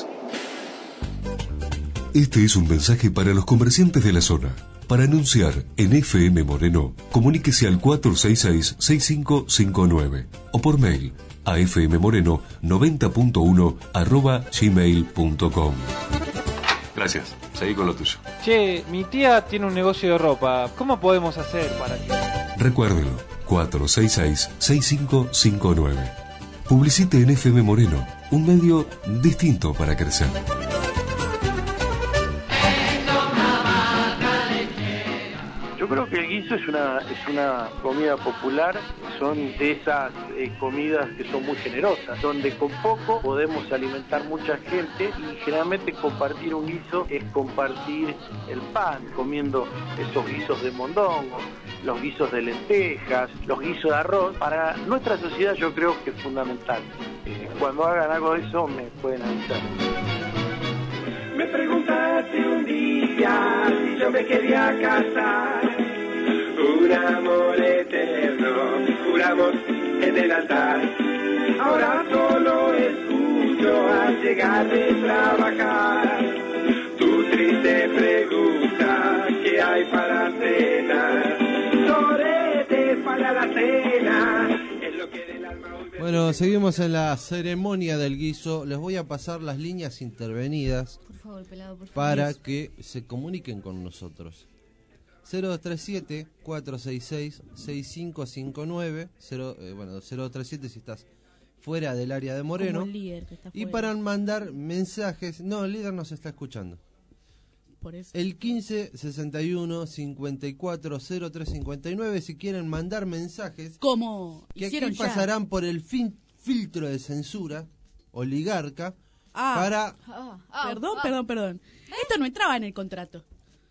Este es un mensaje para los comerciantes de la zona. Para anunciar en F M Moreno, comuníquese al cuatro seis seis, seis cinco cinco nueve o por mail a fmmoreno noventa punto uno arroba gmail punto com. Gracias, seguí con lo tuyo. Che, mi tía tiene un negocio de ropa. ¿Cómo podemos hacer para que...? Recuérdelo, cuatro seis seis, seis cinco cinco nueve. Publicite en F M Moreno, un medio distinto para crecer. Yo creo que el guiso es una es una comida popular, son de esas eh, comidas que son muy generosas, donde con poco podemos alimentar mucha gente y generalmente compartir un guiso es compartir el pan, comiendo esos guisos de mondongo, los guisos de lentejas, los guisos de arroz. Para nuestra sociedad yo creo que es fundamental. Eh, cuando hagan algo de eso me pueden avisar. Me preguntaste un día si yo me quería casar. Un amor eterno, juramos en el altar. Ahora solo escucho al llegar de trabajar tu triste pregunta, ¿qué hay para cenar? Soretes para la cena, es lo que del alma hoy me... Bueno, seguimos en la ceremonia del guiso. Les voy a pasar las líneas intervenidas Por favor, pelado, por favor. para que se comuniquen con nosotros. cero dos tres siete, cuatro seis seis, seis cinco cinco nueve, cero, eh, bueno, cero dos tres siete si estás fuera del área de Moreno. Como el líder que está y fuera. para mandar mensajes, no, el líder nos está escuchando. Por eso. El quince sesenta y uno cincuenta y cuatro cero tres cincuenta y nueve si quieren mandar mensajes. Como que hicieron aquí ya. pasarán por el fin, filtro de censura oligarca Ah, para ah, ah, perdón, ah. perdón, perdón. Esto no entraba en el contrato.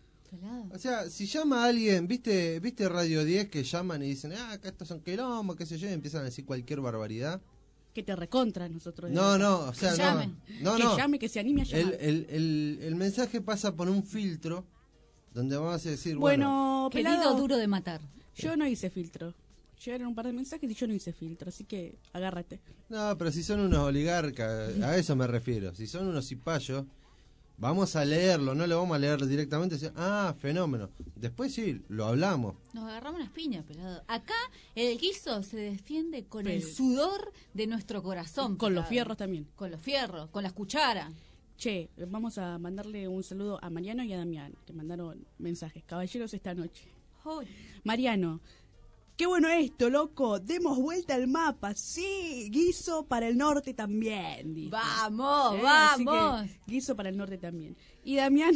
O sea, si llama a alguien, ¿viste viste Radio diez que llaman y dicen, ah, acá estos son quilombos, qué sé yo, y empiezan a decir cualquier barbaridad? Que te recontra nosotros. No, no, o sea, que no, llame. no, que no. llame, que se anime a llamar. El, el, el, el mensaje pasa por un filtro donde vamos a decir, bueno, Bueno, Querido pelado, duro de matar. Yo no hice filtro. Llegaron un par de mensajes y yo no hice filtro, así que agárrate. no, pero si son unos oligarcas, a eso me refiero. Si son unos cipayos, vamos a leerlo, no lo vamos a leer directamente. Y decir, ah, fenómeno. Después sí, lo hablamos. Nos agarramos unas piñas, pelado. Acá el guiso se defiende con Pero- el sudor de nuestro corazón. Con los pelado. fierros también. Con los fierros, con las cucharas. Che, vamos a mandarle un saludo a Mariano y a Damián, que mandaron mensajes. Caballeros, esta noche. Joder. Mariano, qué bueno esto, loco. Demos vuelta al mapa. Sí, guiso para el norte también. dijo. Vamos, Eh, así vamos. que guiso para el norte también. Y Damián,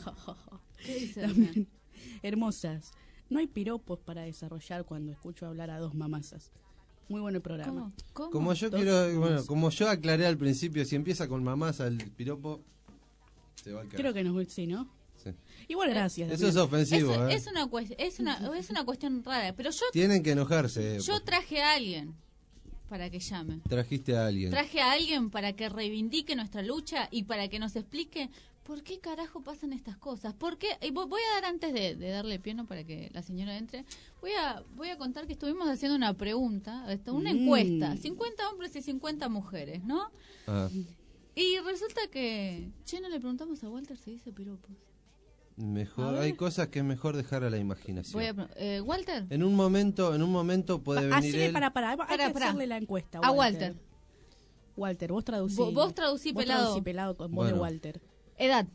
¿Qué dice Damián, hermosas. No hay piropos para desarrollar cuando escucho hablar a dos mamazas. Muy bueno el programa. ¿Cómo? ¿Cómo? Como yo Dos quiero, mamazas. bueno, como yo aclaré al principio, si empieza con mamás al piropo, se va a quedar. Creo que nos sí, ¿no? Sí. Igual gracias. Eso es ofensivo, Es, ¿eh? es una cuest- es una es una cuestión rara, pero yo Tienen que enojarse. yo traje a alguien para que llame. Trajiste a alguien. Traje a alguien para que reivindique nuestra lucha y para que nos explique por qué carajo pasan estas cosas. ¿Por qué? Y vo- voy a dar antes de, de darle piano para que la señora entre. Voy a voy a contar que estuvimos haciendo una pregunta, esto, una Mm. encuesta, cincuenta hombres y cincuenta mujeres, ¿no? Ah, Y resulta que, che, no le preguntamos a Walter si dice piropos. mejor, A ver. hay cosas que es mejor dejar a la imaginación. Voy a pre- eh, Walter. En un momento, en un momento puede venir Hacele él. para, para, hay Pará, que pará. hacerle la encuesta. A Walter. Walter, vos traducí. Vo- vos traducí pelado. traducí pelado con voz Bueno. de Walter. Edad.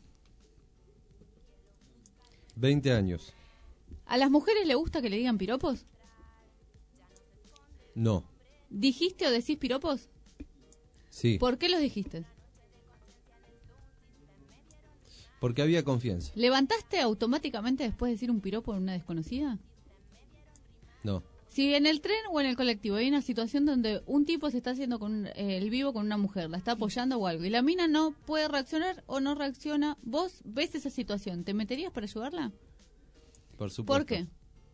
veinte años. ¿A las mujeres le gusta que le digan piropos? No. ¿Dijiste o decís piropos? Sí. ¿Por qué los dijiste? Porque había confianza. ¿Levantaste automáticamente después de decir un piropo en una desconocida? No. Si en el tren o en el colectivo hay una situación donde un tipo se está haciendo con un- eh, el vivo con una mujer, la está apoyando o algo, y la mina no puede reaccionar o no reacciona, ¿vos ves esa situación? ¿Te meterías para ayudarla? Por supuesto. ¿Por qué?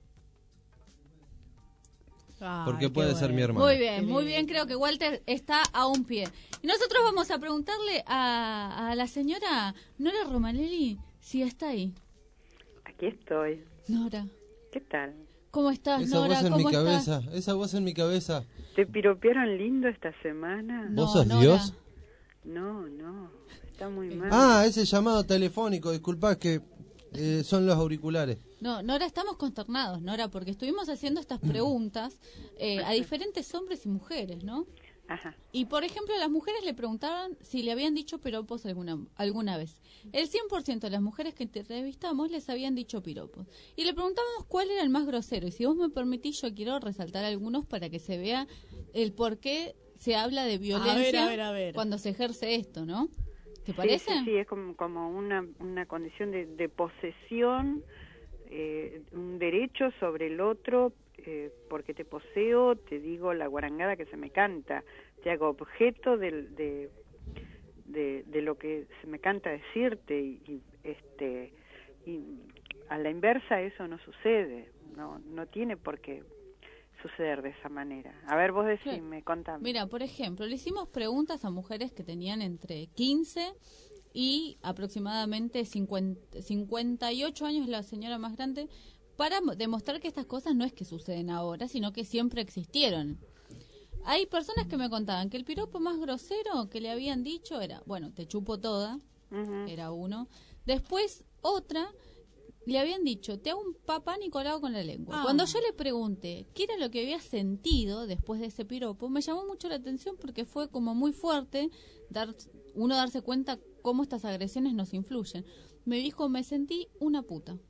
Porque puede ser mi hermano. Muy bien, muy bien, creo que Walter está a un pie. Y nosotros vamos a preguntarle a, a la señora Nora Romanelli si está ahí. Aquí estoy. Nora, ¿Qué tal? ¿cómo estás, Esa Nora? voz en ¿Cómo mi estás? cabeza, esa voz en mi cabeza. ¿Te piropearon lindo esta semana? ¿Vos sos Dios? No, no. Está muy mal. Ah, ese llamado telefónico, disculpá que eh, son los auriculares. No, Nora, estamos consternados, Nora, porque estuvimos haciendo estas preguntas eh, a diferentes hombres y mujeres, ¿no? Ajá. Y, por ejemplo, las mujeres le preguntaban si le habían dicho piropos alguna, alguna vez. El cien por ciento de las mujeres que entrevistamos les habían dicho piropos. Y le preguntábamos cuál era el más grosero. Y si vos me permitís, yo quiero resaltar algunos para que se vea el por qué se habla de violencia ver, a ver, a ver. cuando se ejerce esto, ¿no? ¿Te Sí, parece? Sí, sí, es como, como una, una condición de, de posesión, eh, un derecho sobre el otro, eh, porque te poseo, te digo la guarangada que se me canta, te hago objeto del, de, de, de lo que se me canta decirte, y, y, este y a la inversa eso no sucede, no no tiene por qué suceder de esa manera. A ver, vos decime, contame. Mira, por ejemplo, le hicimos preguntas a mujeres que tenían entre quince y aproximadamente cincuenta, cincuenta y ocho años, la señora más grande, para mo- demostrar que estas cosas no es que suceden ahora, sino que siempre existieron. Hay personas que me contaban que el piropo más grosero que le habían dicho era, bueno, te chupo toda, Ujú. era uno. Después, otra, le habían dicho, te hago un papá Nicolau con la lengua. Ah. Cuando yo le pregunté qué era lo que había sentido después de ese piropo, me llamó mucho la atención porque fue como muy fuerte dar, uno darse cuenta cómo estas agresiones nos influyen. Me dijo, me sentí una puta.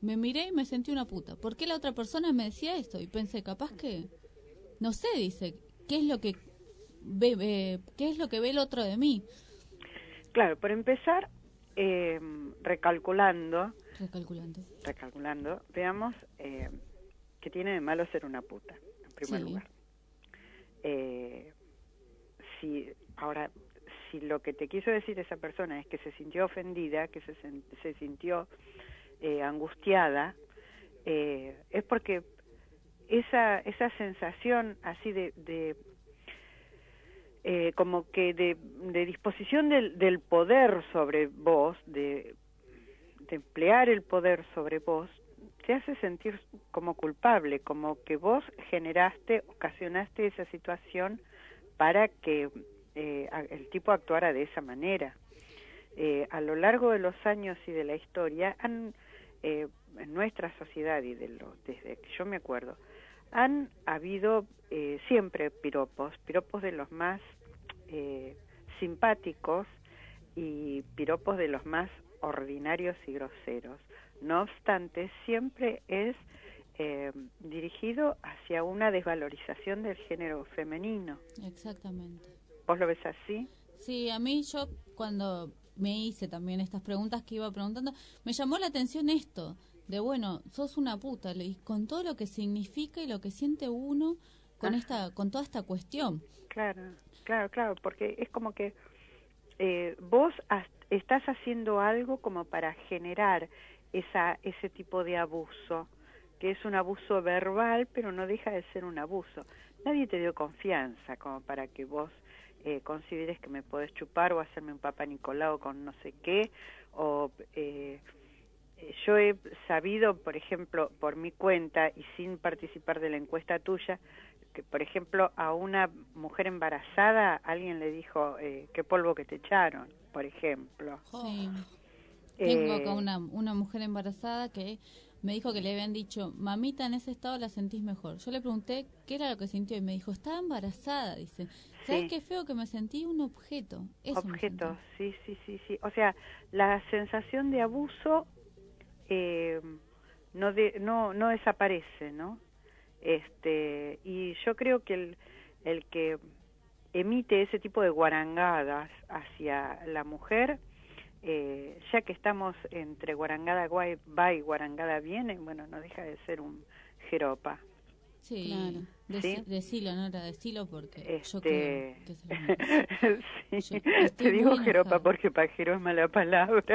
me miré y me sentí una puta. ¿Por qué la otra persona me decía esto? Y pensé, capaz que, no sé, dice, ¿qué es lo que ve, ve qué es lo que ve el otro de mí? Claro, por empezar, eh, recalculando, recalculando, recalculando, veamos eh, qué tiene de malo ser una puta, en primer sí. lugar. Eh, si ahora, si lo que te quiso decir esa persona es que se sintió ofendida, que se, se sintió eh, angustiada, eh, es porque esa esa sensación así de, de eh, como que de, de disposición del, del poder sobre vos, de, de emplear el poder sobre vos, te hace sentir como culpable, como que vos generaste, ocasionaste esa situación para que eh, el tipo actuara de esa manera. Eh, a lo largo de los años y de la historia, han, eh, en nuestra sociedad y de lo, desde que yo me acuerdo, han habido eh, siempre piropos, piropos de los más eh, simpáticos y piropos de los más ordinarios y groseros. No obstante, siempre es eh, dirigido hacia una desvalorización del género femenino. Exactamente. ¿Vos lo ves así? Sí, a mí yo cuando me hice también estas preguntas que iba preguntando, me llamó la atención esto, de bueno, sos una puta, y con todo lo que significa y lo que siente uno con, esta, con toda esta cuestión. Claro, claro, claro, porque es como que eh, vos has, estás haciendo algo como para generar esa ese tipo de abuso, que es un abuso verbal, pero no deja de ser un abuso. Nadie te dio confianza como para que vos eh, consideres que me podés chupar o hacerme un papá Nicolau con no sé qué, o eh, yo he sabido, por ejemplo, por mi cuenta y sin participar de la encuesta tuya, que por ejemplo a una mujer embarazada alguien le dijo eh, qué polvo que te echaron, por ejemplo. Sí. Tengo acá una, una mujer embarazada que me dijo que le habían dicho, mamita, en ese estado la sentís mejor. Yo le pregunté qué era lo que sintió y me dijo, estaba embarazada, dice. ¿Sabes sí. qué feo que me sentí? Un objeto. Eso objeto, sí, sí, sí, sí. O sea, la sensación de abuso eh, no, de, no, no desaparece, ¿no? Este, y yo creo que el, el que emite ese tipo de guarangadas hacia la mujer, Eh, ya que estamos entre guarangada va y guarangada viene, bueno, no deja de ser un jeropa. Sí, claro. Deci ¿Sí? Decilo, no era decilo porque este... yo creo que se lo sí. Te digo jeropa porque pajero es mala palabra.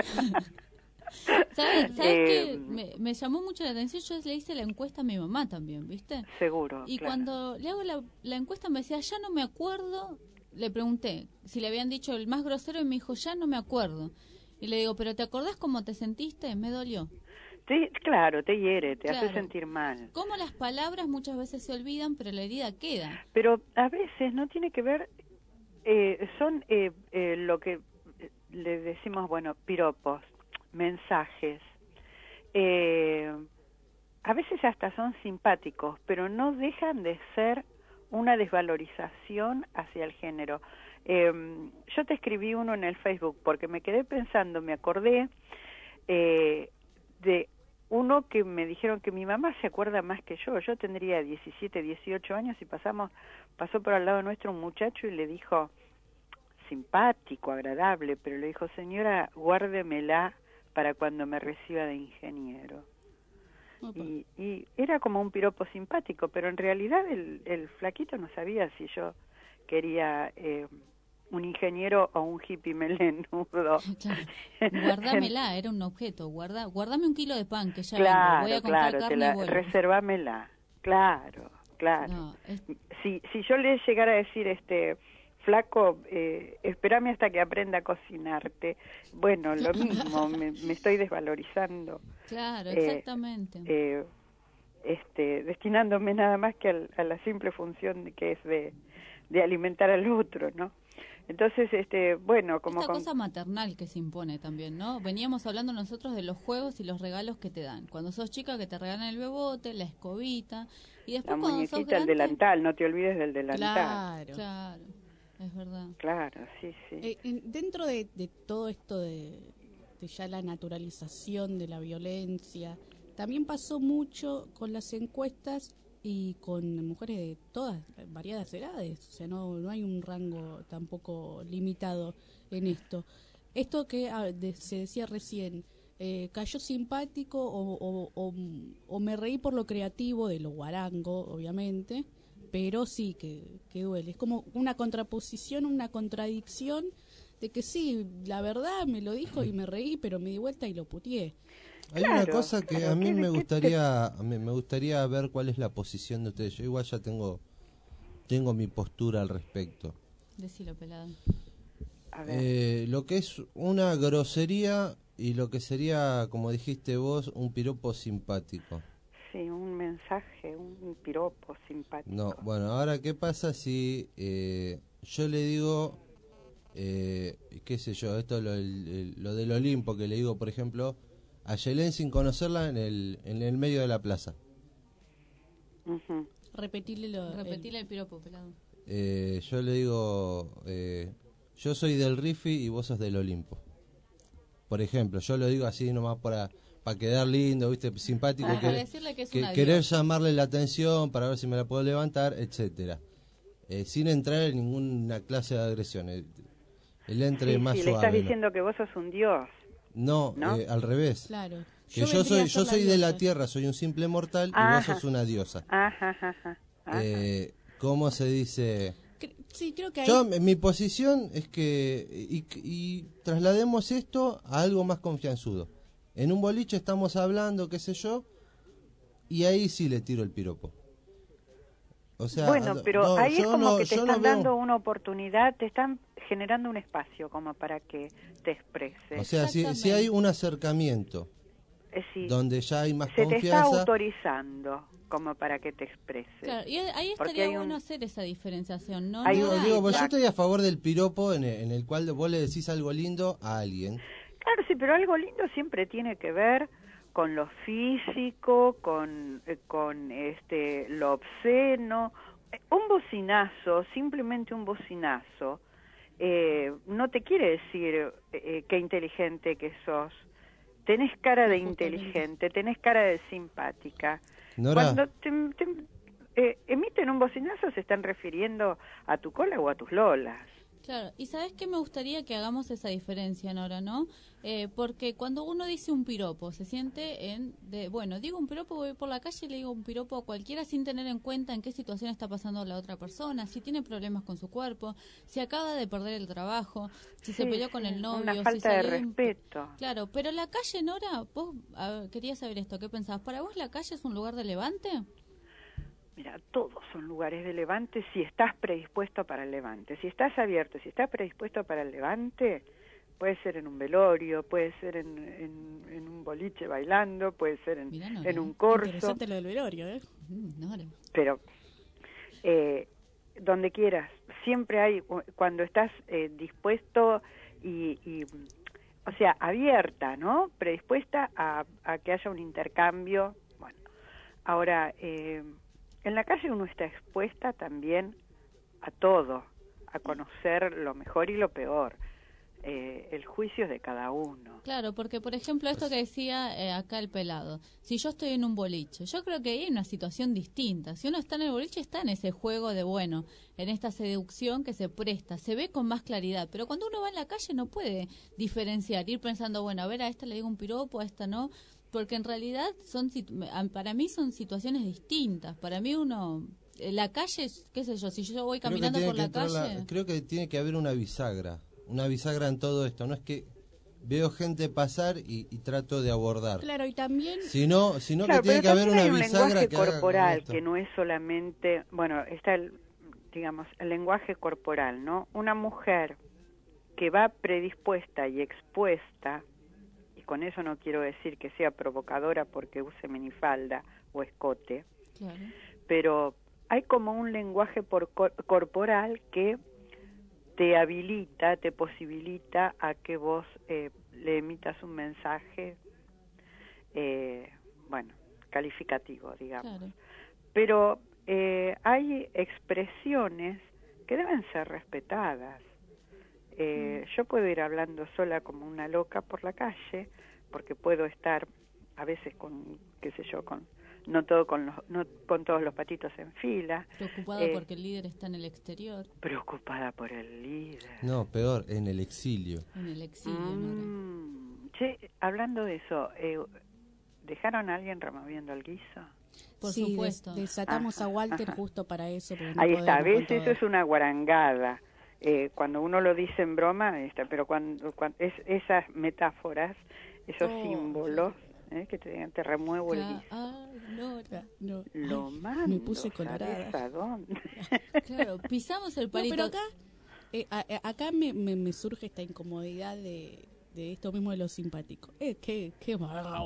¿Sabes, ¿sabes eh, qué? Me, me llamó mucho la atención, yo le hice la encuesta a mi mamá también, ¿viste? Seguro, Y claro. cuando le hago la, la encuesta me decía, ya no me acuerdo, le pregunté si le habían dicho el más grosero y me dijo, ya no me acuerdo. Y le digo, ¿pero te acordás cómo te sentiste? Me dolió. Te, claro, te hiere, te claro. hace sentir mal. Como las palabras muchas veces se olvidan, pero la herida queda. Pero a veces no tiene que ver, eh, son eh, eh, lo que le decimos, bueno, piropos, mensajes. Eh, a veces hasta son simpáticos, pero no dejan de ser una desvalorización hacia el género. Eh, yo te escribí uno en el Facebook porque me quedé pensando, me acordé eh, de uno que me dijeron que mi mamá se acuerda más que yo. Yo tendría diecisiete, dieciocho años y pasamos, pasó por al lado nuestro un muchacho y le dijo, simpático, agradable, pero le dijo, señora, guárdemela para cuando me reciba de ingeniero. Y, y era como un piropo simpático, pero en realidad el, el flaquito no sabía si yo quería eh, un ingeniero o un hippie melenudo. Claro. Guárdamela, era un objeto. Guarda, guárdame un kilo de pan que ya claro, vengo. Voy a comprar claro, carne la, y vuelvo. Reservámela. Claro, claro. No, es... si, si yo le llegara a decir, este, flaco, eh, espérame hasta que aprenda a cocinarte. Bueno, lo mismo, me, me estoy desvalorizando. Claro, exactamente. Eh, eh, este, destinándome nada más que al, a la simple función de, que es de, de alimentar al otro, ¿no? Entonces, este, bueno, como... Esta con... cosa maternal que se impone también, ¿no? Veníamos hablando nosotros de los juegos y los regalos que te dan. Cuando sos chica que te regalan el bebote, la escobita, y después la cuando muñequita, sos grande... el delantal, no te olvides del delantal. Claro, claro, es verdad. Claro, sí, sí. Eh, dentro de, de todo esto de, de ya la naturalización de la violencia, también pasó mucho con las encuestas y con mujeres de todas variadas edades, o sea, no, no hay un rango tampoco limitado en esto. Esto que ah, de, se decía recién, eh, cayó simpático o, o, o, o me reí por lo creativo de lo guarango, obviamente, pero sí que, que duele. Es como una contraposición, una contradicción de que sí, la verdad me lo dijo y me reí, pero me di vuelta y lo puteé. Hay claro, una cosa que claro, a mí me gustaría me, me gustaría ver cuál es la posición de ustedes. Yo igual ya tengo tengo mi postura al respecto. Decilo, pelado. A ver. Eh, lo que es una grosería y lo que sería, como dijiste vos, un piropo simpático. Sí, un mensaje, un piropo simpático. No, bueno, ahora, ¿qué pasa si eh, yo le digo, eh, qué sé yo, esto lo, el, lo del Olimpo, que le digo, por ejemplo, a Yelén sin conocerla en el en el medio de la plaza? Uh-huh. Repetirle, lo, Repetirle el, el piropo, pelado. Eh, yo le digo, eh, yo soy del Rifi y vos sos del Olimpo. Por ejemplo, yo lo digo así nomás para para quedar lindo, viste, simpático, para que, decirle que es que una querer diosa. llamarle la atención para ver si me la puedo levantar, etcétera, eh, sin entrar en ninguna clase de agresión. El, el entre sí, más sí, suave. Le estás ¿no? diciendo que vos sos un dios. No, ¿no? Eh, al revés. Claro. Que yo, yo soy yo soy de la tierra, soy un simple mortal ajá. y vos sos una diosa. Ajá, ajá, ajá. Eh, ¿Cómo se dice? Sí, creo que hay... Yo, mi posición es que y, y traslademos esto a algo más confianzudo. En un boliche estamos hablando, qué sé yo, y ahí sí le tiro el piropo. O sea, bueno, pero no, ahí es como no, que te están no dando veo... una oportunidad, te están generando un espacio como para que te expreses. O sea, si, si hay un acercamiento eh, sí. donde ya hay más se confianza... Se te está autorizando como para que te expreses. Claro, y ahí estaría bueno un... hacer esa diferenciación, ¿no? Digo, digo, pues yo estoy a favor del piropo en el, en el cual vos le decís algo lindo a alguien. Claro, sí, pero algo lindo siempre tiene que ver con lo físico, con, eh, con este, lo obsceno. Un bocinazo, simplemente un bocinazo, eh, no te quiere decir eh, qué inteligente que sos. Tenés cara de inteligente, tenés cara de simpática. Nora. Cuando te, te eh, emiten un bocinazo se están refiriendo a tu cola o a tus lolas. Claro, y ¿sabes qué? Me gustaría que hagamos esa diferencia, Nora, ¿no? Eh, porque cuando uno dice un piropo, se siente en, de, bueno, digo un piropo, voy por la calle y le digo un piropo a cualquiera sin tener en cuenta en qué situación está pasando la otra persona, si tiene problemas con su cuerpo, si acaba de perder el trabajo, si sí, se peleó sí, con el novio. Una falta si de salió respeto. Un... Claro, pero la calle, Nora, vos a ver, quería saber esto, ¿qué pensabas? ¿Para vos la calle es un lugar de levante? Mira, todos son lugares de levante si estás predispuesto para el levante. Si estás abierto, si estás predispuesto para el levante, puede ser en un velorio, puede ser en, en, en un boliche bailando, puede ser en, Mirá, no, en no. un corso. Interesante lo del velorio, ¿eh? No, no. Pero, eh, donde quieras, siempre hay, cuando estás eh, dispuesto y, y, o sea, abierta, ¿no? Predispuesta a, a que haya un intercambio. Bueno, ahora... Eh, en la calle uno está expuesta también a todo, a conocer lo mejor y lo peor. Eh, el juicio es de cada uno. Claro, porque por ejemplo esto que decía eh, acá el pelado, si yo estoy en un boliche, yo creo que ahí hay una situación distinta. Si uno está en el boliche está en ese juego de, bueno, en esta seducción que se presta, se ve con más claridad, pero cuando uno va en la calle no puede diferenciar, ir pensando, bueno, a ver, a esta le digo un piropo, a esta no, porque en realidad son para mí son situaciones distintas. Para mí uno, la calle, qué sé yo, si yo voy caminando por la calle... La, creo que tiene que haber una bisagra, una bisagra en todo esto, no es que veo gente pasar y, y trato de abordar. Claro, y también... Sino, sino claro, que tiene que haber una hay un bisagra lenguaje que corporal, haga que no es solamente, bueno, está el, digamos, el lenguaje corporal, ¿no? Una mujer que va predispuesta y expuesta, y con eso no quiero decir que sea provocadora porque use minifalda o escote, claro. Pero hay como un lenguaje por, corporal que te habilita, te posibilita a que vos eh, le emitas un mensaje, eh, bueno, calificativo, digamos. Claro. Pero eh, hay expresiones que deben ser respetadas. Eh, mm. Yo puedo ir hablando sola como una loca por la calle, porque puedo estar a veces con, qué sé yo, con no todo con los, no con todos los patitos en fila. Preocupada eh, porque el líder está en el exterior. Preocupada por el líder. No, peor, en el exilio. En el exilio, mm, Che, hablando de eso, eh, ¿dejaron a alguien removiendo el guiso? Por sí, supuesto. Des desatamos ajá, a Walter ajá. justo para eso. No Ahí está, ¿ves? Eso es una guarangada. Eh, cuando uno lo dice en broma, está, pero cuando, cuando es, esas metáforas, esos oh, símbolos, eh, que te, te remuevo el guiso. Ah, no, no. Lo Ay, mando, me puse colorada. ¿A dónde? Claro, pisamos el palito. No, pero acá, eh, a, a, acá me, me, me surge esta incomodidad de, de esto mismo de lo simpático. Eh, qué, qué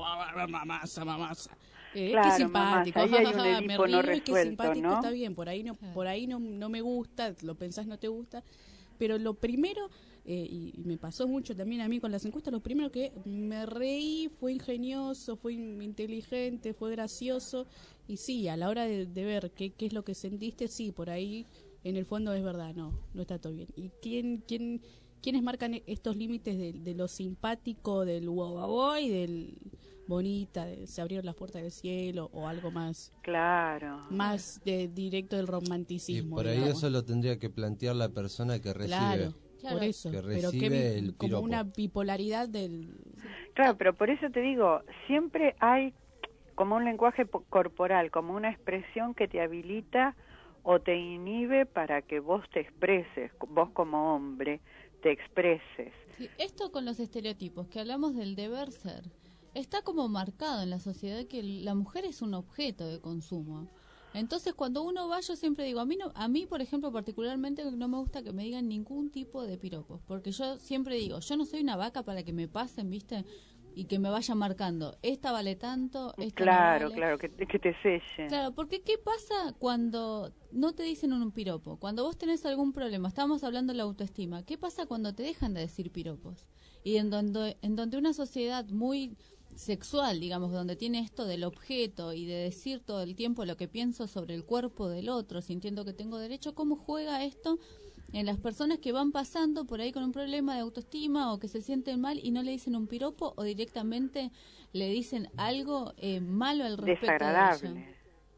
mamasa, mamasa. Eh, claro, qué simpático, mamá, ahí hay un me río, no resuelto, qué simpático, ¿no? Está bien, por ahí no, por ahí no, no me gusta, lo pensás no te gusta, pero lo primero, eh, y, y me pasó mucho también a mí con las encuestas, lo primero que me reí, fue ingenioso, fue inteligente, fue gracioso, y sí, a la hora de, de ver qué, qué es lo que sentiste, sí, por ahí en el fondo es verdad, no, no está todo bien. ¿Y quién, quién, quiénes marcan estos límites de, de lo simpático, del guau y del bonita, de, se abrieron las puertas del cielo o algo más? Claro. Más de directo del romanticismo. Y por ahí digamos. eso lo tendría que plantear la persona que recibe. Claro, claro. Por eso. Que pero recibe que el como piropo. una bipolaridad del... Claro, pero por eso te digo, siempre hay como un lenguaje corporal, como una expresión que te habilita o te inhibe para que vos te expreses, vos como hombre te expreses. Sí, esto con los estereotipos, que hablamos del deber ser, está como marcado en la sociedad que la mujer es un objeto de consumo. Entonces, cuando uno va, yo siempre digo, a mí, no, a mí por ejemplo, particularmente no me gusta que me digan ningún tipo de piropos, porque yo siempre digo, yo no soy una vaca para que me pasen, ¿viste? Y que me vayan marcando, esta vale tanto, esta claro, no vale. Claro, que, que te sellen. Claro, porque ¿qué pasa cuando no te dicen un piropo? Cuando vos tenés algún problema, estábamos hablando de la autoestima, ¿qué pasa cuando te dejan de decir piropos? Y en donde, en donde una sociedad muy sexual, digamos, donde tiene esto del objeto y de decir todo el tiempo lo que pienso sobre el cuerpo del otro, sintiendo que tengo derecho, ¿cómo juega esto en las personas que van pasando por ahí con un problema de autoestima o que se sienten mal y no le dicen un piropo o directamente le dicen algo eh, malo al respecto? Desagradable.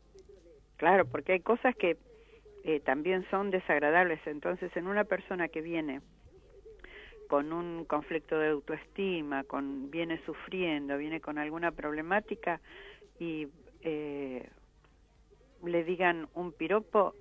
Claro, porque hay cosas que eh, también son desagradables. Entonces, en una persona que viene con un conflicto de autoestima, con viene sufriendo, viene con alguna problemática y eh, le digan un piropo,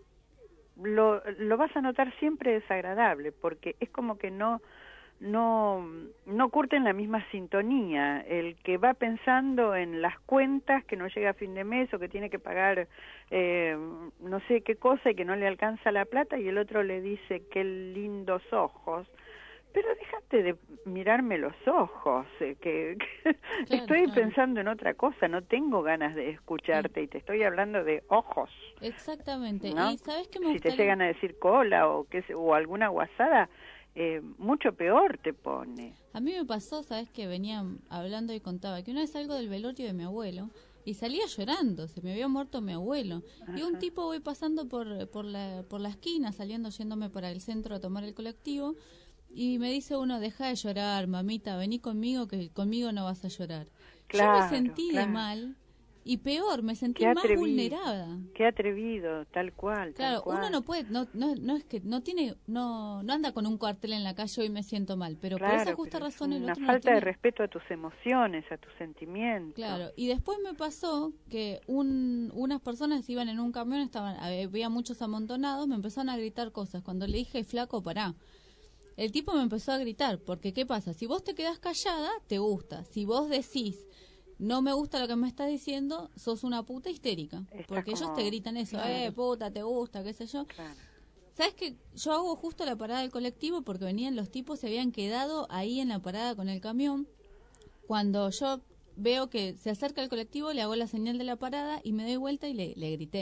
lo, lo vas a notar siempre desagradable, porque es como que no no no curten la misma sintonía. El que va pensando en las cuentas, que no llega a fin de mes o que tiene que pagar eh, no sé qué cosa y que no le alcanza la plata, y el otro le dice qué lindos ojos. Pero déjate de mirarme los ojos, eh, que, que claro, estoy claro. pensando en otra cosa, no tengo ganas de escucharte sí. y te estoy hablando de ojos. Exactamente, ¿no? y ¿sabes qué me Si gustaría? te llegan a decir cola o, qué sé, o alguna guasada, eh, mucho peor te pone. A mí me pasó, ¿sabes? Que venía hablando y contaba que una vez salgo del velorio de mi abuelo y salía llorando, se me había muerto mi abuelo. Ajá. Y un tipo voy pasando por, por, la, por la esquina, saliendo, yéndome para el centro a tomar el colectivo, y me dice uno, deja de llorar, mamita, vení conmigo, que conmigo no vas a llorar. Claro, yo me sentí claro. de mal, y peor, me sentí qué más atrevido, vulnerada. Qué atrevido, tal cual. Claro, tal cual. uno no puede, no, no, no es que, no tiene, no, no anda con un cartel en la calle hoy me siento mal, pero claro, por esa justa razón el una otro falta no de respeto a tus emociones, a tus sentimientos. Claro, y después me pasó que un, unas personas iban en un camión, estaban, había muchos amontonados, me empezaron a gritar cosas. Cuando le dije, flaco, pará. El tipo me empezó a gritar, porque ¿qué pasa? Si vos te quedás callada, te gusta. Si vos decís, no me gusta lo que me estás diciendo, sos una puta histérica. Está porque como... ellos te gritan eso, claro. eh, puta, te gusta, qué sé yo. Claro. ¿Sabes qué? Yo hago justo la parada del colectivo porque venían los tipos, se habían quedado ahí en la parada con el camión. Cuando yo veo que se acerca el colectivo, le hago la señal de la parada y me doy vuelta y le, le grité.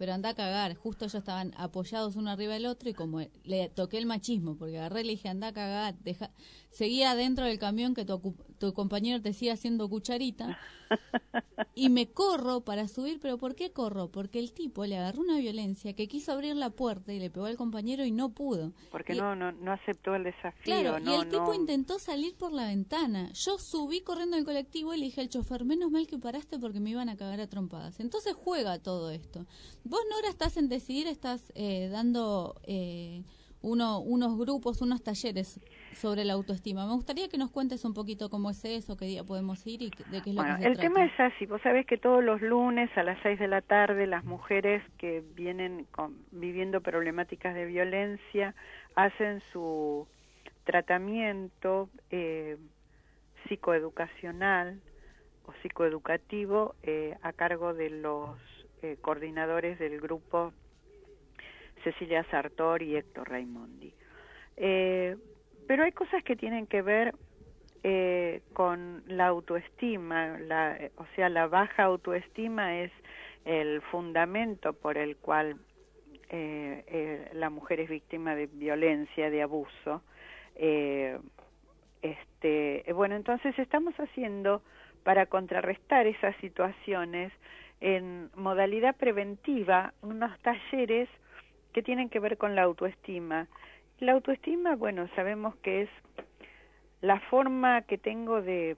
pero anda a cagar. Justo ellos estaban apoyados uno arriba del otro y como le toqué el machismo, porque agarré y le dije, anda a cagar, deja... seguía dentro del camión que tu, tu compañero te sigue haciendo cucharita, y me corro para subir, pero ¿por qué corro? Porque el tipo le agarró una violencia que quiso abrir la puerta y le pegó al compañero y no pudo. Porque y, no, no no aceptó el desafío. Claro, no, y el tipo no... intentó salir por la ventana. Yo subí corriendo al colectivo y le dije al chofer, menos mal que paraste porque me iban a cagar a trompadas. Entonces juega todo esto. Vos, Nora, estás en Decidir, estás eh, dando eh, uno, unos grupos, unos talleres sobre la autoestima. Me gustaría que nos cuentes un poquito cómo es eso, qué día podemos ir y de qué es lo bueno, que se el trata. tema es así. Vos sabés que todos los lunes a las seis de la tarde las mujeres que vienen con, viviendo problemáticas de violencia hacen su tratamiento eh, psicoeducacional o psicoeducativo eh, a cargo de los eh, coordinadores del grupo Cecilia Sartor y Héctor Raimondi. Eh, pero hay cosas que tienen que ver eh, con la autoestima, la, o sea, la baja autoestima es el fundamento por el cual eh, eh, la mujer es víctima de violencia, de abuso. Eh, este, bueno, entonces estamos haciendo para contrarrestar esas situaciones en modalidad preventiva unos talleres que tienen que ver con la autoestima. La autoestima, bueno, sabemos que es la forma que tengo de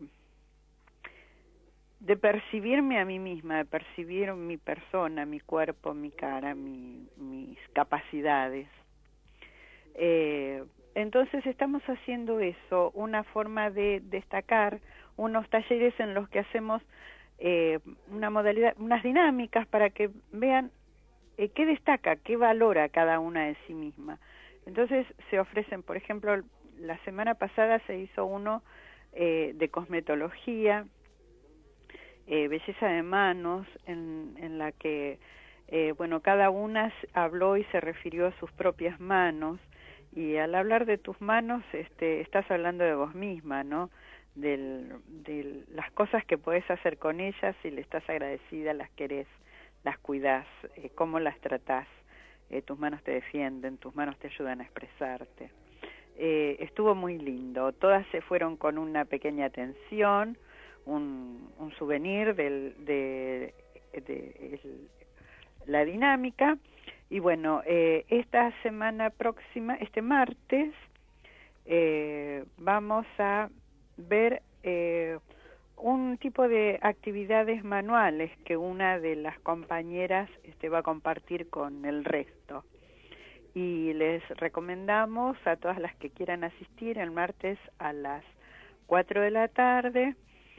de percibirme a mí misma, de percibir mi persona, mi cuerpo, mi cara, mi, mis capacidades. Eh, entonces estamos haciendo eso, una forma de destacar unos talleres en los que hacemos eh, una modalidad, unas dinámicas para que vean eh, qué destaca, qué valora cada una de sí misma. Entonces se ofrecen, por ejemplo, la semana pasada se hizo uno eh, de cosmetología, eh, belleza de manos, en, en la que, eh, bueno, cada una habló y se refirió a sus propias manos, y al hablar de tus manos, este, estás hablando de vos misma, ¿no? Del, de las cosas que podés hacer con ellas, si le estás agradecida, las querés, las cuidás, eh, cómo las tratás. Eh, tus manos te defienden, tus manos te ayudan a expresarte. Eh, estuvo muy lindo, todas se fueron con una pequeña atención, un, un souvenir del, de, de el, la dinámica, y bueno, eh, esta semana próxima, este martes, eh, vamos a ver eh, un tipo de actividades manuales que una de las compañeras este, va a compartir con el resto. Y les recomendamos a todas las que quieran asistir el martes a las cuatro de la tarde,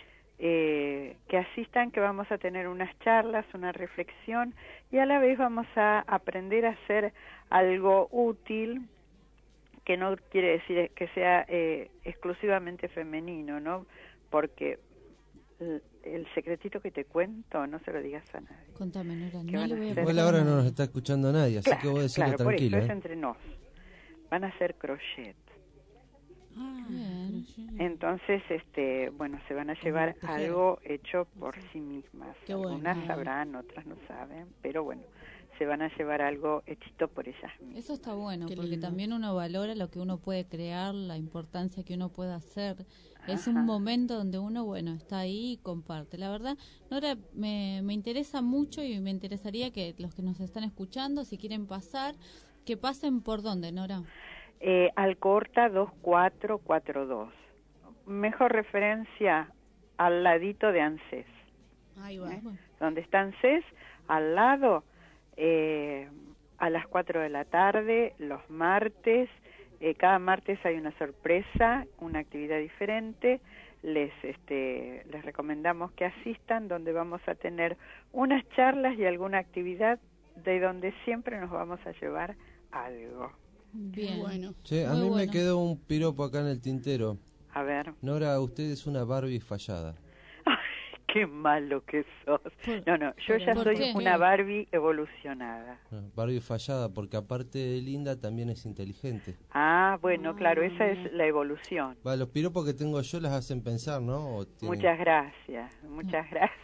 eh, que asistan, que vamos a tener unas charlas, una reflexión, y a la vez vamos a aprender a hacer algo útil, que no quiere decir que sea eh, exclusivamente femenino, ¿no? Porque el, el secretito que te cuento, no se lo digas a nadie. Contame, Nora, Que no van le a voy a hacer- Igual ahora no nos está escuchando nadie, así Claro, que vos decirlo claro, tranquilo. por eso ¿eh? es entre nos. Van a hacer crochet. Ah, bien. Entonces, este, bueno, se van a llevar tejer. algo hecho por sí mismas. Qué bueno. Algunas sabrán, otras no saben, pero bueno, se van a llevar algo hechito por ellas mismas. Eso está bueno, Qué porque lindo. también uno valora lo que uno puede crear, la importancia que uno puede hacer. Es Ajá. un momento donde uno, bueno, está ahí y comparte. La verdad, Nora, me, me interesa mucho y me interesaría que los que nos están escuchando, si quieren pasar, que pasen por dónde, Nora. Eh, Alcorta dos cuatro cuatro dos. Mejor referencia al ladito de ANSES. Ahí va. ¿eh? Donde está ANSES, al lado, eh, a las cuatro de la tarde, los martes. Eh, cada martes hay una sorpresa, una actividad diferente. Les, este, les recomendamos que asistan, donde vamos a tener unas charlas y alguna actividad de donde siempre nos vamos a llevar algo. Bien. Bueno. Che, a Muy mí bueno. me quedó un piropo acá en el tintero. A ver, Nora, usted es una Barbie fallada. qué malo que sos. Por- No, no, yo pero ya ¿por soy qué? una Barbie evolucionada. No, Barbie fallada, porque aparte de linda también es inteligente. Ah, bueno, Ah, claro, esa mira. es la evolución. Va, los piropos que tengo yo las hacen pensar, ¿no? O tienen- Muchas gracias, muchas gracias.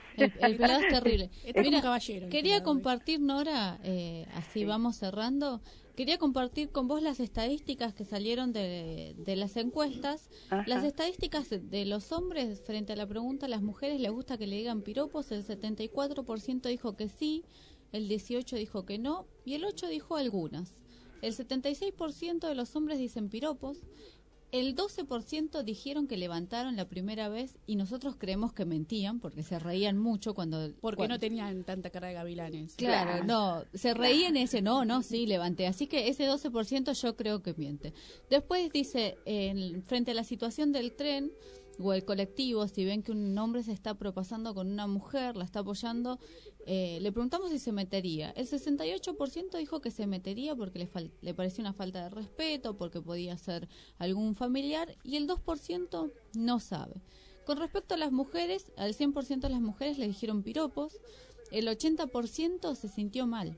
El, el pelado es terrible. Es Mira, un caballero. quería compartir, Nora, eh, así sí. vamos cerrando, quería compartir con vos las estadísticas que salieron de, de las encuestas. Ajá. Las estadísticas de los hombres frente a la pregunta, ¿a las mujeres les gusta que le digan piropos? El setenta y cuatro por ciento dijo que sí, el dieciocho por ciento dijo que no, y el ocho por ciento dijo algunas. El setenta y seis por ciento de los hombres dicen piropos, el doce por ciento dijeron que levantaron la primera vez y nosotros creemos que mentían porque se reían mucho cuando... Porque cuando, no tenían tanta cara de gavilanes. Claro, no, se reían y ese no, no, sí, levanté. Así que ese doce por ciento yo creo que miente. Después dice, eh, frente a la situación del tren o el colectivo, si ven que un hombre se está propasando con una mujer, la está apoyando, eh, le preguntamos si se metería. El sesenta y ocho por ciento dijo que se metería porque le, fal- le parecía una falta de respeto, porque podía ser algún familiar, y el dos por ciento no sabe. Con respecto a las mujeres, al cien por ciento de las mujeres le dijeron piropos, el ochenta por ciento se sintió mal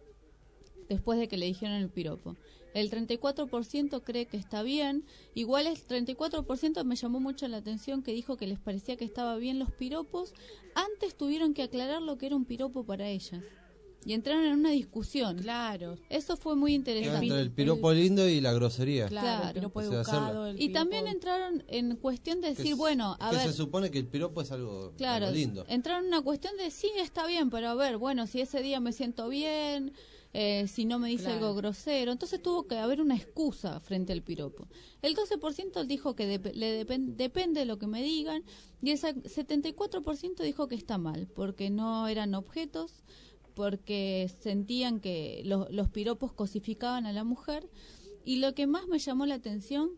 después de que le dijeron el piropo. El treinta y cuatro por ciento cree que está bien. Igual el treinta y cuatro por ciento me llamó mucho la atención que dijo que les parecía que estaba bien los piropos. Antes tuvieron que aclarar lo que era un piropo para ellas. Y entraron en una discusión. Claro. Eso fue muy interesante. Entre el piropo el, lindo y la grosería. Claro. El piropo O sea, educado, el y piropo... también entraron en cuestión de decir, que, bueno, a que ver... se supone que el piropo es algo, claro, algo lindo. Entraron en una cuestión de, sí, está bien, pero a ver, bueno, si ese día me siento bien... Eh, si no me dice claro. algo grosero, entonces tuvo que haber una excusa frente al piropo. El doce por ciento dijo que de, le dep- depende de lo que me digan, y el setenta y cuatro por ciento dijo que está mal, porque no eran objetos, porque sentían que lo, los piropos cosificaban a la mujer, y lo que más me llamó la atención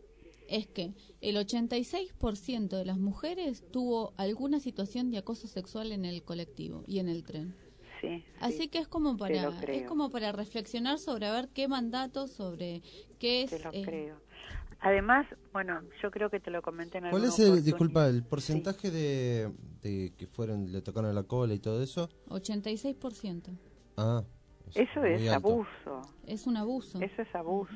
es que el ochenta y seis por ciento de las mujeres tuvo alguna situación de acoso sexual en el colectivo y en el tren. Sí, Así sí, que es como para es como para reflexionar sobre a ver qué mandatos, sobre qué es. Te lo eh, creo. Además, bueno, yo creo que te lo comenté en ¿Cuál es el, disculpa, el porcentaje sí. de, de que fueron, le tocaron la cola y todo eso? ochenta y seis por ciento. Ah. Es eso es alto. abuso. Es un abuso. Eso es abuso.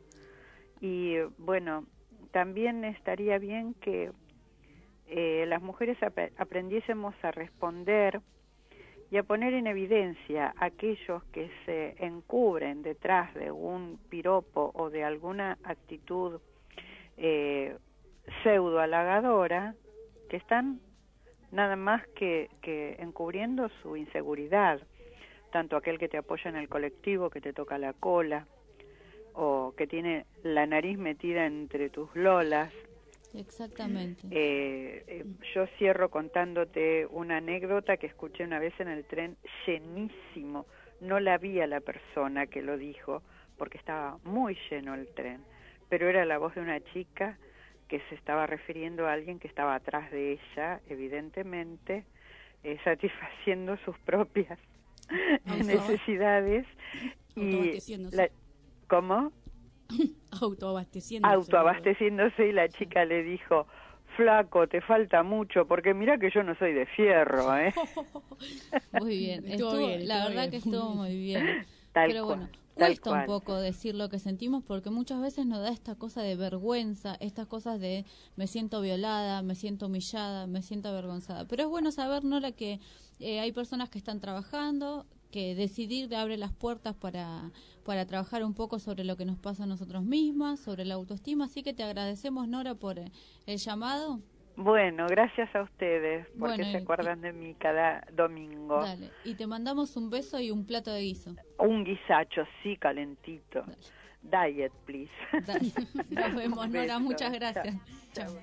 Y bueno, también estaría bien que eh, las mujeres ap- aprendiésemos a responder y a poner en evidencia a aquellos que se encubren detrás de un piropo o de alguna actitud eh, pseudo halagadora, que están nada más que, que encubriendo su inseguridad, tanto aquel que te apoya en el colectivo, que te toca la cola, o que tiene la nariz metida entre tus lolas. Exactamente. Eh, eh, yo cierro contándote una anécdota que escuché una vez en el tren, llenísimo. No la vi a la persona que lo dijo, porque estaba muy lleno el tren, pero era la voz de una chica que se estaba refiriendo a alguien que estaba atrás de ella, evidentemente, eh, satisfaciendo sus propias necesidades. Y la, ¿Cómo? Autoabasteciéndose. Autoabasteciéndose y la chica le dijo, flaco, te falta mucho, porque mira que yo no soy de fierro, ¿eh? Muy bien, estuvo, estuvo bien, la verdad bien. que estuvo muy bien. Tal Pero cual, bueno, cuesta cual. un poco decir lo que sentimos porque muchas veces nos da esta cosa de vergüenza, estas cosas de me siento violada, me siento humillada, me siento avergonzada. Pero es bueno saber, Nora, que eh, hay personas que están trabajando, que decidir abre las puertas para, para trabajar un poco sobre lo que nos pasa a nosotros mismas, sobre la autoestima. Así que te agradecemos, Nora, por el llamado. Bueno, gracias a ustedes, porque bueno, se acuerdan y, de mí cada domingo. Dale, y te mandamos un beso y un plato de guiso. Un guisacho, sí, calentito. Dale. Diet, please. Dale. Nos vemos, Nora, muchas gracias. Chao. Chao.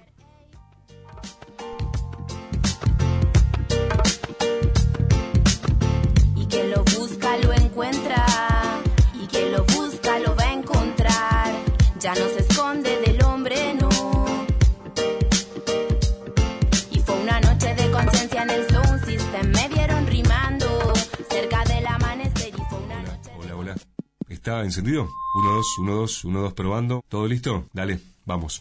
Y que lo busca lo encuentra, y que lo busca lo va a encontrar, ya no se esconde del hombre, no. Y fue una noche de conciencia en el Sound System, me vieron rimando cerca del amanecer y fue una noche... Hola, hola. ¿Está encendido? uno, dos, uno, dos, uno, dos, probando. ¿Todo listo? Dale, vamos.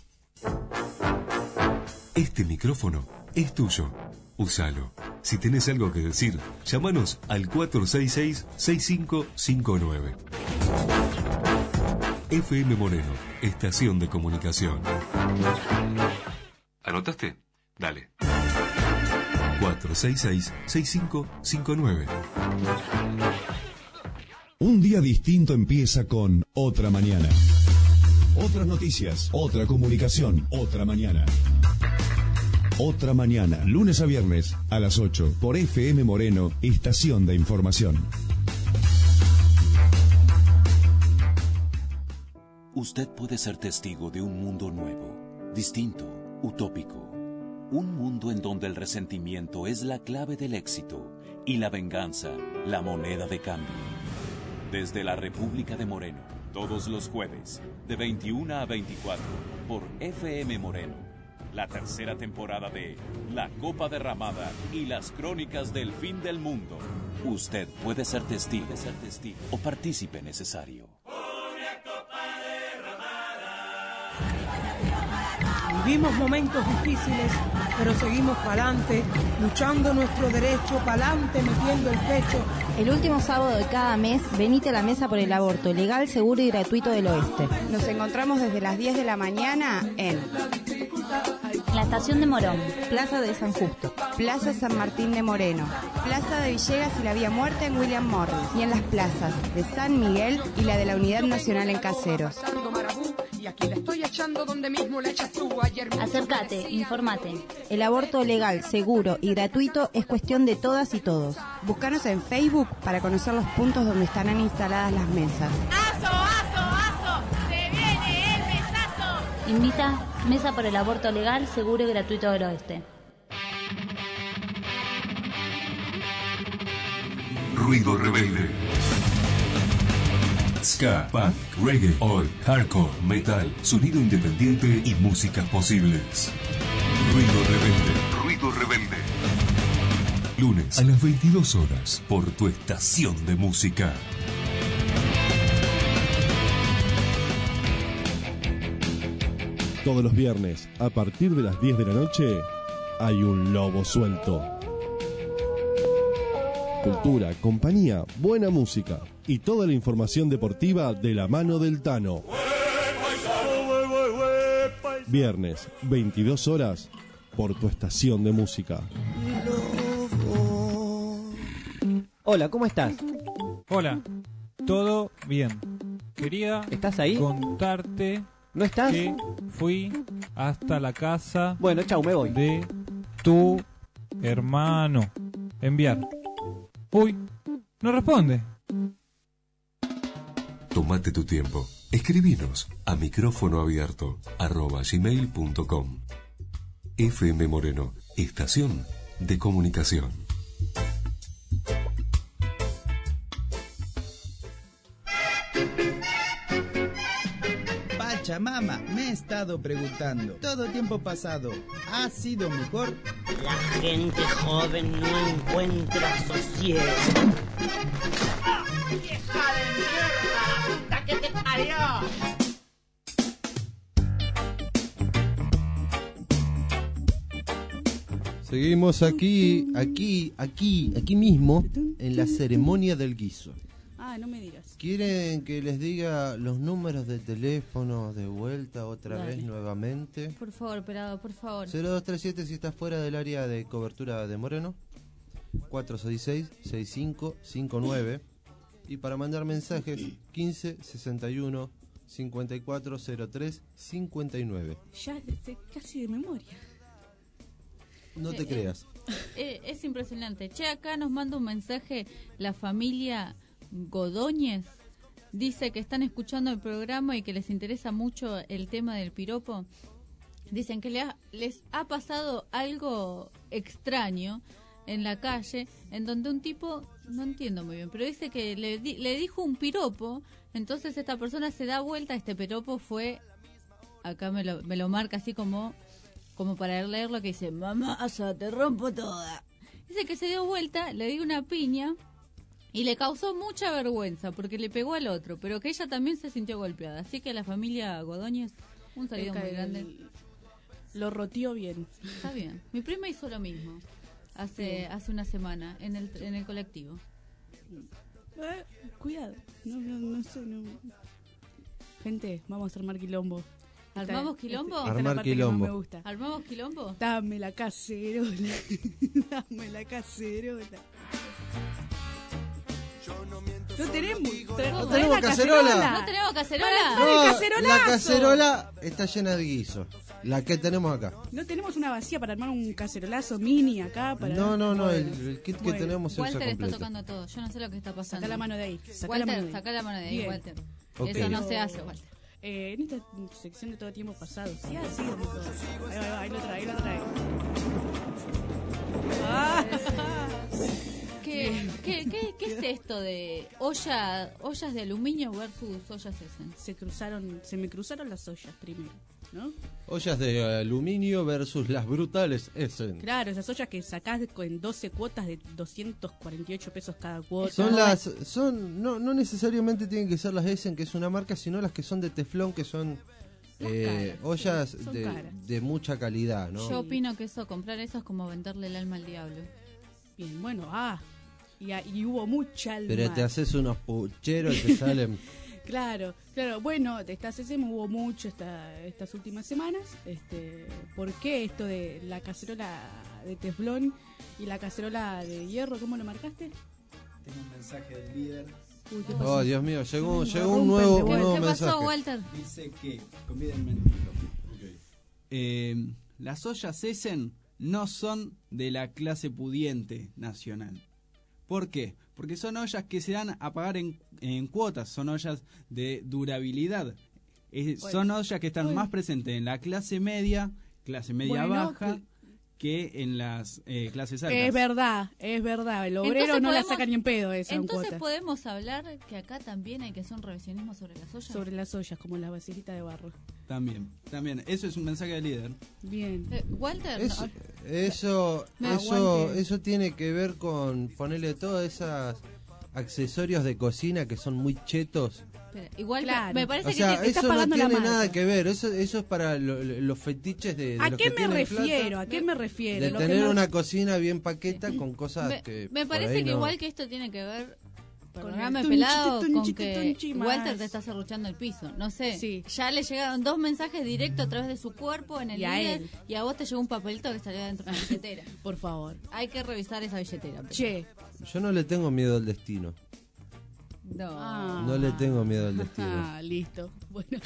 Este micrófono es tuyo. Úsalo. Si tenés algo que decir, llámanos al cuatro seis seis, seis cinco cinco nueve. F M Moreno, estación de comunicación. ¿Anotaste? Dale. cuatro seis seis, seis cinco cinco nueve. Un día distinto empieza con Otra Mañana. Otras noticias, otra comunicación, otra mañana. Otra Mañana, lunes a viernes a las ocho por F M Moreno, estación de información. Usted puede ser testigo de un mundo nuevo, distinto, utópico. Un mundo en donde el resentimiento es la clave del éxito y la venganza la moneda de cambio. Desde la República de Moreno, todos los jueves, de veintiuna a veinticuatro, por F M Moreno. La tercera temporada de La Copa Derramada y las Crónicas del Fin del Mundo. Usted puede ser testigo, ser testigo o partícipe necesario. Vivimos momentos difíciles, pero seguimos pa'lante, luchando nuestro derecho, pa'lante, metiendo el pecho. El último sábado de cada mes, venite a la Mesa por el Aborto, legal, seguro y gratuito del Oeste. Nos encontramos desde las diez de la mañana en la Estación de Morón, Plaza de San Justo, Plaza San Martín de Moreno, Plaza de Villegas y la Vía Muerta en William Morris, y en las plazas de San Miguel y la de la Unidad Nacional en Caseros. Y aquí la estoy echando donde mismo la echas tú ayer. Acércate, informate. El aborto legal, seguro y gratuito es cuestión de todas y todos. Búscanos en Facebook para conocer los puntos donde estarán instaladas las mesas. ¡Aso, aso, aso! ¡Se viene el mesazo! Invita Mesa por el Aborto legal, seguro y gratuito del Oeste. Ruido rebelde. Ska, punk, reggae, oi, hardcore, metal, sonido independiente y músicas posibles. Ruido rebelde. Ruido rebelde. Lunes a las veintidós horas por tu estación de música. Todos los viernes, a partir de las diez de la noche, hay un lobo suelto. Cultura, compañía, buena música y toda la información deportiva de la mano del Tano. Viernes, veintidós horas, por tu estación de música. Hola, ¿cómo estás? Hola, todo bien. Quería ¿Estás ahí? contarte ¿No estás? que fui hasta la casa bueno, chau, me voy. de tu hermano. Enviar. Uy, no responde. Tómate tu tiempo. Escribinos a micrófono abierto arroba gmail punto com. F M Moreno, estación de comunicación. Pachamama, me he estado preguntando, todo tiempo pasado, ¿ha sido mejor? La gente joven no encuentra sosiego. ¡Vieja de mierda! ¡Puta que te parió! Seguimos aquí, aquí, aquí, aquí mismo, en la ceremonia del guiso. Ah, no me digas. ¿Quieren que les diga los números de teléfono de vuelta otra Dale. vez nuevamente? Por favor, operado, por favor. cero dos tres siete si estás fuera del área de cobertura de Moreno. cuatro seis seis, seis cinco cinco nueve. Y para mandar mensajes, quince sesenta y uno, cincuenta y cuatro cero tres cincuenta y nueve. Ya sé casi de memoria. No te Eh, creas. Eh, es impresionante. Che, acá nos manda un mensaje la familia Godóñez. Dice que están escuchando el programa y que les interesa mucho el tema del piropo. Dicen que le ha- les ha pasado algo extraño en la calle, en donde un tipo, no entiendo muy bien, pero dice que le, di- le dijo un piropo, entonces esta persona se da vuelta, este piropo fue, acá me lo, me lo marca así como, como para leerlo, que dice, mamasa, te rompo toda. Dice que se dio vuelta, le dio una piña y le causó mucha vergüenza porque le pegó al otro, pero que ella también se sintió golpeada. Así que la familia Godóñez, un saludo El- muy grande. el- Lo roteó bien. Está bien. Mi prima hizo lo mismo hace Sí. hace una semana en el en el colectivo. Eh, cuidado. No, no, no sé. No. Gente, vamos a armar quilombo. ¿Armamos quilombo? Esta, esta Armar es la parte quilombo. que más me gusta. ¿Armamos quilombo? Dame la cacerola. Dame la cacerola. No tenemos. ¿No ¿Traes tenemos la cacerola? ¿No tenemos cacerola? Para- No, ¡el cacerolazo! la cacerola está llena de guiso. La que tenemos acá. No tenemos una vacía para armar un cacerolazo mini acá. Para... No, no, no. El, Bueno. el kit que Bueno. tenemos se usa Walter está completo. tocando todo. Yo no sé lo que está pasando. Sacá la mano de ahí. Sacá Walter, la mano de ahí. sacá la mano de ahí, Bien. Walter. Ok. Eso no se hace, Walter. Eh, en esta sección de todo tiempo pasado. Sí, así es todo. Ahí va, ahí va, ahí lo trae, ahí lo trae. Ah. ¿Qué, qué, qué, ¿Qué es esto de olla, ollas de aluminio versus ollas Essen? Se cruzaron, se me cruzaron las ollas primero, ¿no? Ollas de aluminio versus las brutales Essen. Claro, esas ollas que sacás en doce cuotas de doscientos cuarenta y ocho pesos cada cuota. Son las, son, no, no necesariamente tienen que ser las Essen, que es una marca, sino las que son de teflón, que son eh, caras, ollas son de, caras. de mucha calidad, ¿no? Yo opino que eso, comprar eso es como venderle el alma al diablo. Bien, bueno, ah, y, y hubo mucha alma. Pero te haces unos pucheros y te salen... Claro, claro. Bueno, de esta C C M hubo mucho esta, estas últimas semanas. Este, ¿por qué esto de la cacerola de teflón y la cacerola de hierro? ¿Cómo lo marcaste? Tengo un mensaje del líder. Uy, ¿qué Oh, pasó? Dios mío, llegó, No, llegó un rompen nuevo, de un vuelta. nuevo ¿Qué pasó, mensaje. Walter? Dice que, convídenme un poquito. Eh, las ollas Essen no son de la clase pudiente nacional. ¿Por qué? Porque son ollas que se dan a pagar en, en cuotas, son ollas de durabilidad. Eh, Bueno. son ollas que están Bueno. más presentes en la clase media, clase media Bueno, baja, que en las eh, clases altas. Es verdad, es verdad. El obrero Entonces no la podemos- saca ni en pedo esa en Entonces cuota. podemos hablar que acá también hay que hacer un revisionismo sobre las ollas. Sobre las ollas, como las vasijas de barro. También, también. Eso es un mensaje del líder. Bien. Eh, Walter, Eso, no. eso, Me eso, aguante. eso tiene que ver con ponerle todos esos accesorios de cocina que son muy chetos. Espera, igual que- Claro. me parece O sea, que te, te estás eso no pagando la tiene marca. nada que ver. Eso, eso es para lo- lo- los fetiches de, de ¿A los qué que me tienen refiero? plata, ¿A qué me refiero? de Lo que tener me- una cocina bien paqueta con cosas Me, que me por parece ahí que no- igual que esto tiene que ver, perdóname el pelado, tunchi, con tunchi, que tunchi más. Walter te está cerruchando el piso. No sé, Sí. ya le llegaron dos mensajes directos a través de su cuerpo en el Y a líder, él. y a vos te llegó un papelito que salió dentro de la billetera. Por favor. Hay que revisar esa billetera. pero- Che. Yo no le tengo miedo al destino. No. Ah. No le tengo miedo al destino. Ah, listo. Bueno.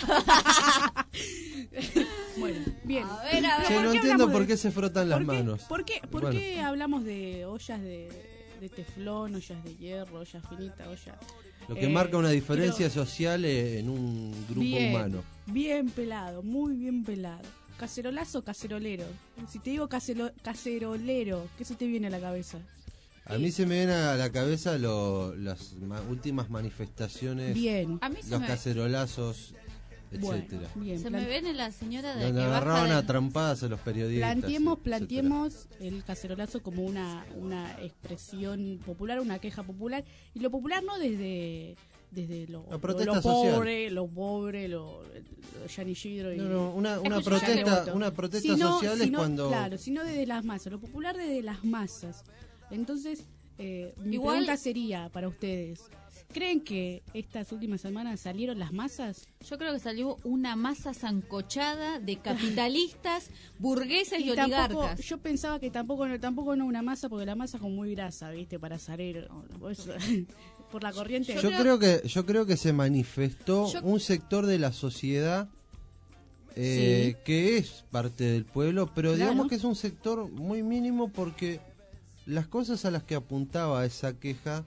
Bueno, bien. A ver, a ver. Che, ¿por no qué entiendo hablamos por de- qué se frotan las ¿Por qué, manos. ¿Por qué, por Bueno. qué hablamos de ollas de, de teflón, ollas de hierro, ollas finitas, ollas... Lo que eh, marca una diferencia pero- social eh, en un grupo bien, humano. Bien pelado, muy bien pelado. Cacerolazo, cacerolero. Si te digo casero- cacerolero, ¿qué se te viene a la cabeza? A mí se me vienen a la cabeza lo- las ma- últimas manifestaciones, Bien. A mí se los me- cacerolazos, Bueno, etcétera. bien. Se plan- me viene la señora de Donde que baja agarraban a del- trampadas a los periodistas. Planteemos, etcétera. planteemos el cacerolazo como una, una expresión popular, una queja popular, y lo popular no desde desde lo, La lo- protesta lo social. pobre, lo pobre, lo, lo Gianni Isidro y No, no, una, una Escucha, protesta, Gianni una Boto. protesta Sino- social es sino- cuando claro, sino desde las masas, lo popular desde las masas. Entonces, eh, mi Igual- pregunta sería para ustedes, ¿creen que estas últimas semanas salieron las masas? Yo creo que salió una masa zancochada de capitalistas, burgueses y, Y tampoco, oligarcas. yo pensaba que tampoco no, tampoco no una masa, porque la masa es como muy grasa, ¿viste? Para salir o- eso, por la corriente. yo creo que yo creo que se manifestó Yo- un sector de la sociedad eh, Sí. que es parte del pueblo, pero Claro. digamos que es un sector muy mínimo porque las cosas a las que apuntaba esa queja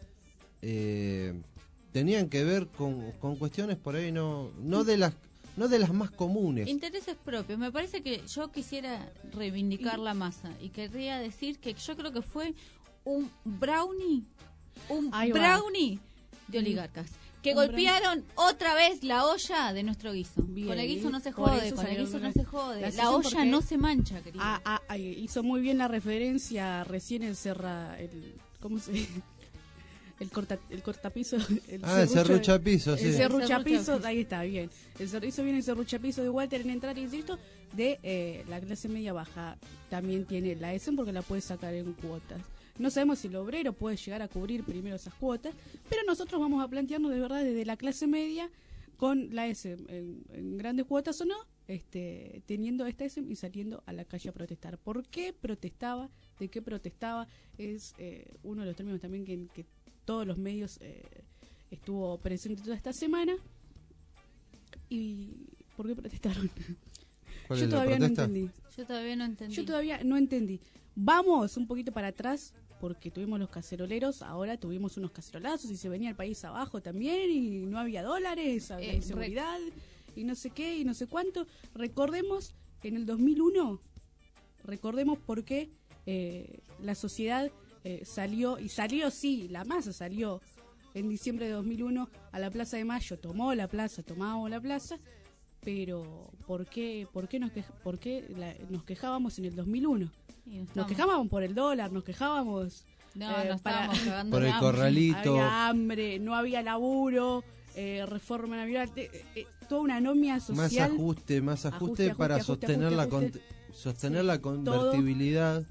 eh, tenían que ver con, con cuestiones por ahí no no de las no de las más comunes. Intereses propios. Me parece que yo quisiera reivindicar la masa y querría decir que yo creo que fue un brownie, un Ahí va. brownie de oligarcas. Que Un golpearon otra vez la olla de nuestro guiso. Bien, con el guiso no se por jode, eso con el salieron guiso no las- se jode. las La hacen olla porque- no se mancha, querido. Ah, ah, ah, hizo muy bien la referencia recién el cerra el ¿cómo se el corta el cortapiso el Ah, el serruchapiso, sí. el El serruchapiso, serruchapiso. ahí está bien. El ser- hizo bien el serruchapiso de Walter en entrar, insisto, de eh, la clase media baja. También tiene la ESEN porque la puede sacar en cuotas. No sabemos si el obrero puede llegar a cubrir primero esas cuotas, pero nosotros vamos a plantearnos de verdad desde la clase media con la ESEN en, en grandes cuotas o no, este, teniendo esta y saliendo a la calle a protestar. ¿Por qué protestaba? ¿De qué protestaba? Es eh, uno de los términos también que, que todos los medios eh, estuvo presente toda esta semana. ¿Y por qué protestaron? ¿Cuál Yo es la todavía no protesta? entendí. Yo todavía no entendí. Yo todavía no entendí. Vamos un poquito para atrás, porque tuvimos los caceroleros, ahora tuvimos unos cacerolazos y se venía el país abajo también y no había dólares, había Eh, inseguridad y no sé qué y no sé cuánto. Recordemos que en el dos mil uno, recordemos por qué eh, la sociedad eh, salió, y salió sí, la masa salió en diciembre de dos mil uno a la Plaza de Mayo, tomó la plaza, tomamos la plaza, pero ¿por qué, por qué, nos, queja, por qué la, nos quejábamos en el dos mil uno? Y Nos estamos- quejábamos por el dólar, nos quejábamos No, eh, nos para- estábamos cagando Por de el hambre. corralito. había hambre, no había laburo, eh, reforma laboral, eh, eh, toda una anomia Más social. ajuste, más ajuste, Ajuste, para ajuste, ajuste, sostener la ajuste, con- sostener Sí, la convertibilidad.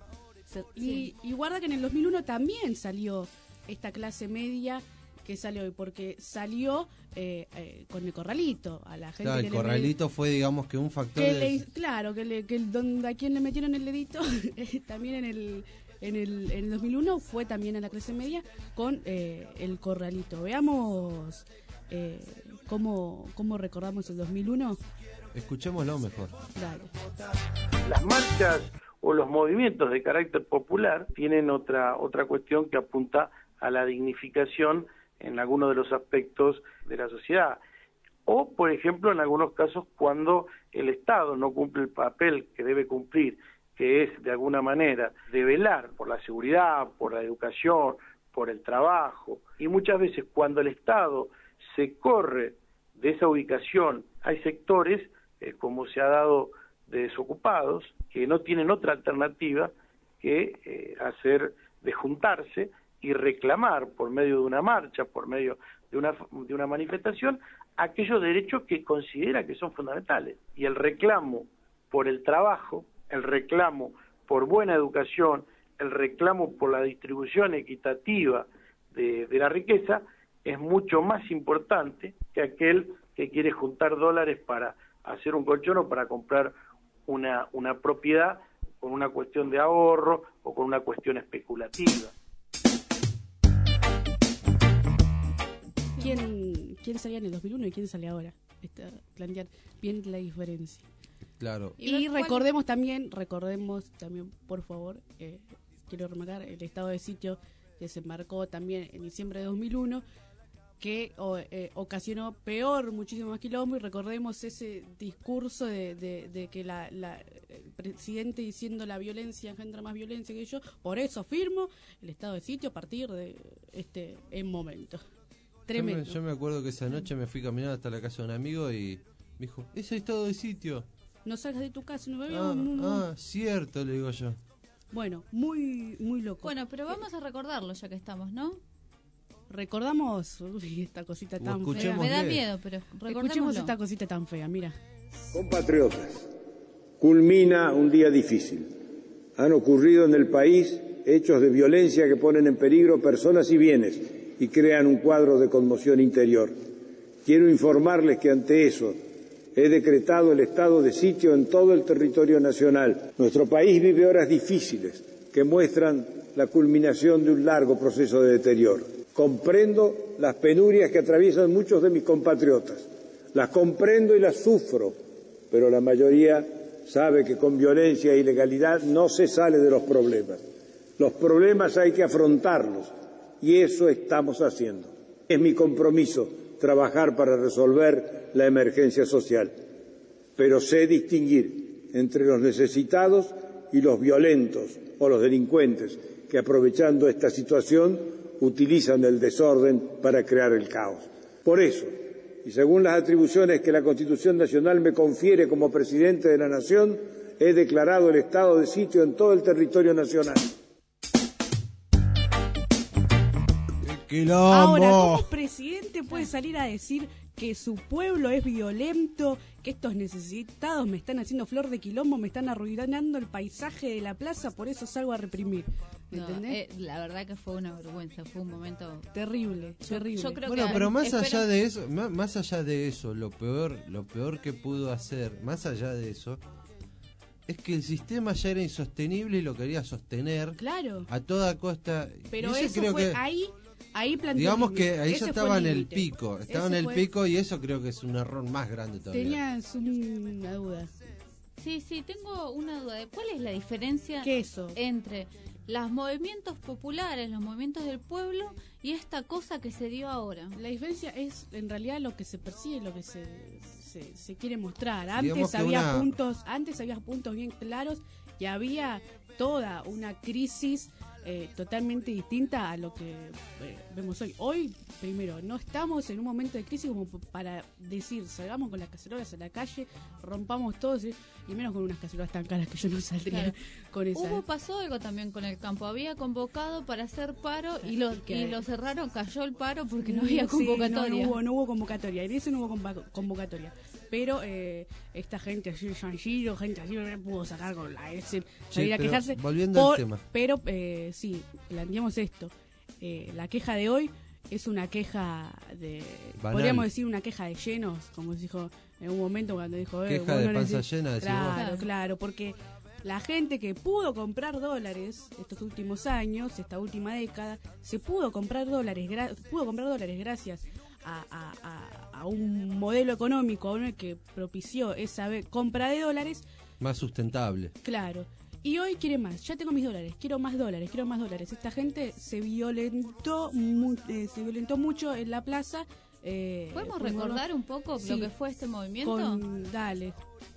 Y, y guarda que en el dos mil uno también salió esta clase media que salió hoy, porque salió eh, eh, con el corralito a la gente. Claro, que el le corralito fue, digamos, que un factor que de... le- claro, que, le, que el, donde a quien le metieron el dedito eh, también en el, en, el, en el dos mil uno fue también a la clase media con eh, el corralito. Veamos eh, cómo, cómo recordamos el dos mil uno. Escuchémoslo mejor. Dale. Las marchas o los movimientos de carácter popular tienen otra otra cuestión que apunta a la dignificación en algunos de los aspectos de la sociedad. O, por ejemplo, en algunos casos cuando el Estado no cumple el papel que debe cumplir, que es, de alguna manera, de velar por la seguridad, por la educación, por el trabajo. Y muchas veces cuando el Estado se corre de esa ubicación, hay sectores, eh, como se ha dado de desocupados, que no tienen otra alternativa que eh, hacer de juntarse y reclamar por medio de una marcha, por medio de una, de una manifestación, aquellos derechos que considera que son fundamentales. Y el reclamo por el trabajo, el reclamo por buena educación, el reclamo por la distribución equitativa de, de la riqueza, es mucho más importante que aquel que quiere juntar dólares para hacer un colchón o para comprar una, una propiedad con una cuestión de ahorro o con una cuestión especulativa. ¿Quién, ¿Quién salía en el dos mil uno y quién sale ahora? Esta, plantear bien la diferencia. Claro. Y, y recordemos también, recordemos también, por favor, eh, quiero remarcar el estado de sitio que se embarcó también en diciembre de dos mil uno, que o, eh, ocasionó peor, muchísimo más quilombo, y recordemos ese discurso de, de, de que la, la, el presidente diciendo la violencia engendra más violencia que yo, por eso firmo el estado de sitio a partir de este en momento. Tremendo. Yo me, yo me acuerdo que esa noche me fui caminando hasta la casa de un amigo y me dijo, es el estado de sitio. No salgas de tu casa, no me Ah, no, no. ah, cierto, le digo yo. Bueno, muy muy loco. Bueno, pero vamos a recordarlo ya que estamos, ¿no? Recordamos uy, esta cosita tan fea. escuchémosle. Me da miedo, pero Escuchemos recordémoslo. esta cosita tan fea, mira. Compatriotas, culmina un día difícil. Han ocurrido en el país hechos de violencia que ponen en peligro personas y bienes y crean un cuadro de conmoción interior. Quiero informarles que ante eso he decretado el estado de sitio en todo el territorio nacional. Nuestro país vive horas difíciles que muestran la culminación de un largo proceso de deterioro. Comprendo las penurias que atraviesan muchos de mis compatriotas. Las comprendo y las sufro, pero la mayoría sabe que con violencia e ilegalidad no se sale de los problemas. Los problemas hay que afrontarlos y eso estamos haciendo. Es mi compromiso trabajar para resolver la emergencia social, pero sé distinguir entre los necesitados y los violentos o los delincuentes que, aprovechando esta situación, utilizan el desorden para crear el caos. Por eso, y según las atribuciones que la Constitución Nacional me confiere como presidente de la Nación, he declarado el estado de sitio en todo el territorio nacional. Ahora, ¿cómo presidente puede salir a decir que su pueblo es violento, que estos necesitados me están haciendo flor de quilombo, me están arruinando el paisaje de la plaza, por eso salgo a reprimir? ¿Me No, entendés? eh, la verdad que fue una vergüenza, fue un momento terrible, Yo- terrible. Yo creo Bueno, que pero más espero- allá de eso, má- más allá de eso, lo peor, lo peor que pudo hacer, más allá de eso, es que el sistema ya era insostenible y lo quería sostener Claro. a toda costa. Pero Y ese eso creo fue que, ahí, ahí planteó digamos el que límite. ahí Ese ya fue estaba en el límite. pico, estaba Ese en el fue- pico y eso creo que es un error más grande todavía. Tenías una duda. Sí, sí, tengo una duda de cuál es la diferencia ¿Qué eso? entre los movimientos populares, los movimientos del pueblo y esta cosa que se dio ahora. La diferencia es en realidad lo que se persigue, lo que se, se, se quiere mostrar. Antes Digamos que había una- puntos, antes había puntos bien claros y había toda una crisis eh, totalmente distinta a lo que eh, vemos hoy. Hoy, primero, no estamos en un momento de crisis como p- para decir, salgamos con las cacerolas a la calle, rompamos todos, y y menos con unas cacerolas tan caras que yo no saldría Claro. con esas. Hubo, pasó algo también con el campo. Había convocado para hacer paro y lo, que- y lo cerraron, cayó el paro porque no Mm, había sí, convocatoria. no, no hubo, no hubo convocatoria. En ese no hubo conva- convocatoria. Pero eh, esta gente así, Sanchillo, gente así, no pudo sacar con la S, salir a pero quejarse. volviendo al por- tema. Pero eh, sí, planteamos esto. Eh, la queja de hoy es una queja de. Banal. Podríamos decir una queja de llenos, como dijo en un momento cuando dijo. Eh, Queja vos de no panza neces- llena, decís Claro, vos. claro, porque la gente que pudo comprar dólares estos últimos años, esta última década, se pudo comprar dólares, gra- pudo comprar dólares gracias a, a- a- a un modelo económico a uno que propició esa ve- compra de dólares, Más sustentable. claro. Y hoy quiere más, ya tengo mis dólares, quiero más dólares, quiero más dólares. Esta gente se violentó, mu- eh, se violentó mucho en la plaza. eh, ¿Podemos por- recordar un poco Sí. lo que fue este movimiento? Con- dale.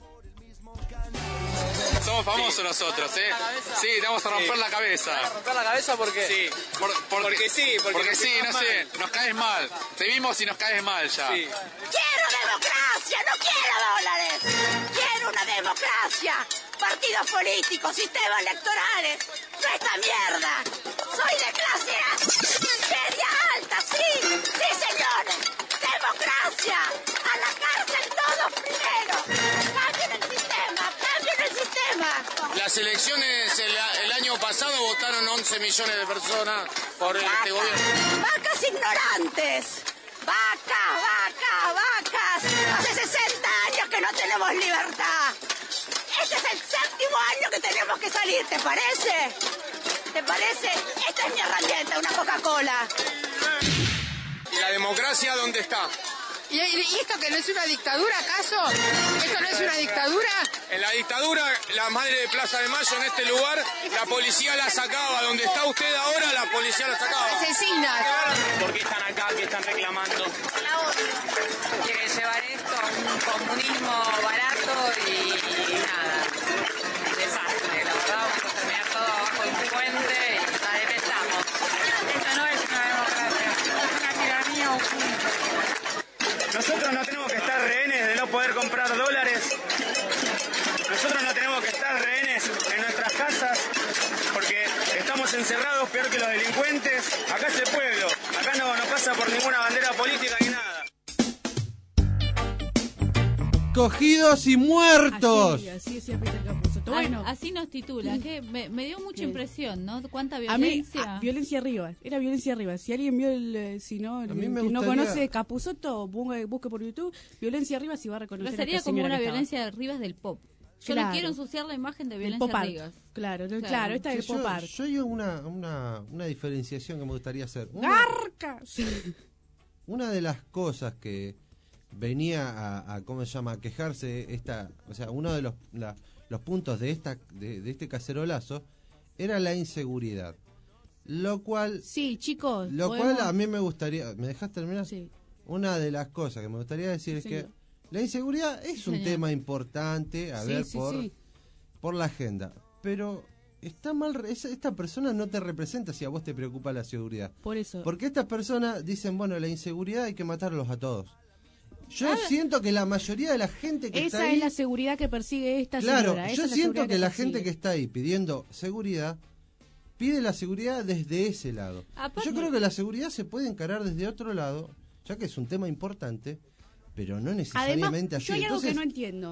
Somos famosos nosotros, ¿eh? Sí, te vamos a romper la cabeza. ¿Romper la cabeza por qué? Sí, por- porque, Porque sí, porque nos sí, caes no sé, mal. nos caes mal. Te vimos y nos caes mal ya. Sí. Quiero democracia, no quiero dólares. Quiero una democracia. Partidos políticos, sistemas electorales. No esta mierda. Soy de clase A. Media alta, sí. Sí, señores. Democracia. A la cárcel todos primero. Cambien el sistema, cambien el sistema. Las elecciones el, el año pasado votaron once millones de personas por este gobierno. Vacas ignorantes. Vacas, vacas, vacas. Hace sesenta años que no tenemos libertad. Este es el séptimo año que tenemos que salir, ¿te parece? ¿Te parece? Esta es mi herramienta, una Coca-Cola. ¿Y la democracia dónde está? ¿Y, y esto que no es una dictadura, acaso? ¿Esto no es una dictadura? En la dictadura, la madre de Plaza de Mayo, en este lugar, la policía la sacaba. Donde está usted ahora, la policía la sacaba. Asesinas. ¿Por qué están acá? ¿Qué están reclamando? Quiere llevar esto a un comunismo barato y, y nada, un desastre, la verdad, vamos a terminar todo abajo de un puente y la detestamos. Esto no es una democracia, es una tiranía oculta. Nosotros no tenemos que estar rehenes de no poder comprar dólares. Nosotros no tenemos que estar rehenes en nuestras casas porque estamos encerrados peor que los delincuentes. Acá es el pueblo, acá no, no pasa por ninguna bandera política ni nada. ¡Cogidos y muertos! Así, así decía Peter Capusotto. Bueno, A- así nos titula, que me, me dio mucha Bien. impresión, ¿no? Cuánta a mí, violencia. a- violencia arriba, era violencia arriba. Si alguien vio el, eh, si no, el- mí me que no gustaría- conoce Capusotto, busque, busque por YouTube, violencia arriba si va a reconocer. Pero sería a esta como señora una que estaba. violencia de Rivas del pop. Yo Claro. no quiero ensuciar la imagen de Del violencia pop art. Rivas. Claro, claro, Claro. esta es el yo, pop art. yo hay una, una, una diferenciación que me gustaría hacer. Una, ¡Garcas! una de las cosas que venía a, a ¿cómo se llama? A quejarse esta, o sea, uno de los la- los puntos de esta de, de este cacerolazo era la inseguridad. Lo cual Sí, chicos. lo podemos- cual a mí me gustaría, ¿me dejas terminar? Sí. Una de las cosas que me gustaría decir Sí, es que señor. la inseguridad es Sí, un señor. tema importante, a Sí, ver, sí, por, sí. por la agenda. Pero está mal, re- esa- esta persona no te representa si a vos te preocupa la seguridad. Por eso. Porque estas personas dicen, bueno, la inseguridad hay que matarlos a todos. Yo Ah, siento que la mayoría de la gente que está Esa ahí... es la seguridad que persigue esta Claro, señora. esa yo es la siento seguridad que la persigue. gente que está ahí pidiendo seguridad, pide la seguridad desde ese lado. Aparte- Yo creo que la seguridad se puede encarar desde otro lado, ya que es un tema importante, pero no Además, necesariamente así. yo hay algo Entonces, que no entiendo.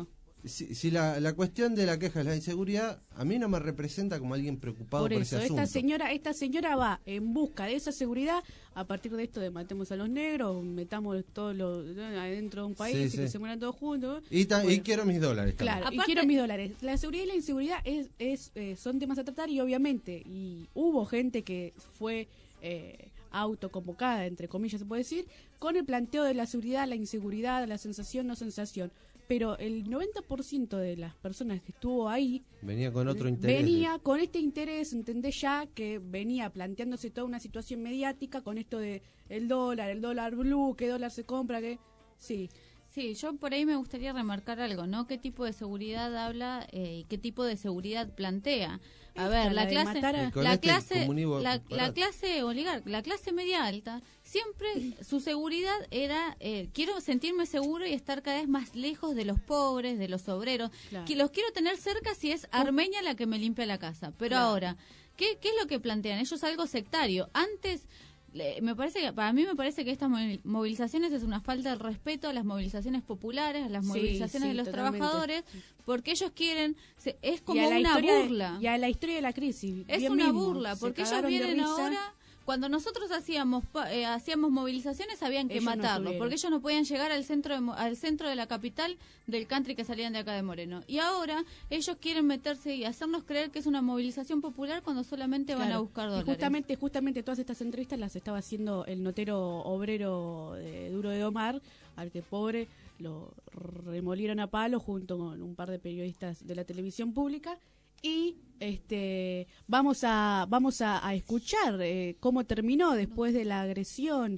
si, si la, la cuestión de la queja es la inseguridad, a mí no me representa como alguien preocupado por, por ese eso, asunto. esta señora, esta señora va en busca de esa seguridad a partir de esto de matemos a los negros, metamos todos los adentro de un país Sí, y sí. que se mueran todos juntos. Y, ta- y Bueno, quiero mis dólares también. claro, y Aparte- quiero mis dólares. La seguridad y la inseguridad es, es, eh, son temas a tratar y obviamente, y hubo gente que fue eh, autoconvocada, entre comillas se puede decir, con el planteo de la seguridad, la inseguridad, la sensación, no sensación. Pero el noventa por ciento de las personas que estuvo ahí Venía con otro interés. venía con este interés, entendés ya que venía planteándose toda una situación mediática con esto de el dólar, el dólar blue, qué dólar se compra, que sí. Sí, yo por ahí me gustaría remarcar algo, ¿no? ¿Qué tipo de seguridad habla eh, y qué tipo de seguridad plantea? A Esta, ver, la la de clase, matar a- Y con la este clase, comunismo la, barato. la clase oligarca, la clase media alta, siempre su seguridad era, eh, quiero sentirme seguro y estar cada vez más lejos de los pobres, de los obreros, Claro. que los quiero tener cerca si es Armenia la que me limpia la casa. Pero Claro. ahora, ¿qué, ¿qué es lo que plantean? Ellos algo sectario. Antes... Le- Me parece que, para mí me parece que estas movi- movilizaciones es una falta de respeto a las movilizaciones populares, a las Sí, movilizaciones sí, de los totalmente. trabajadores, porque ellos quieren, se- es Y como a la una historia de- burla. y a la historia de la crisis. Es bien una mismo, burla, se porque ellos cagaron de vienen risa. ahora, cuando nosotros hacíamos pa- eh, hacíamos movilizaciones habían que Ellos no matarlos, estuvieron. porque ellos no podían llegar al centro de, Mo- al centro de la capital del country que salían de acá de Moreno. Y ahora ellos quieren meterse y hacernos creer que es una movilización popular cuando solamente van a Claro. buscar Y dólares. justamente, justamente todas estas entrevistas las estaba haciendo el notero obrero de Duro de Domar, al que pobre lo remolieron a palo junto con un par de periodistas de la televisión pública. Y este vamos a vamos a, a escuchar eh, cómo terminó después de la agresión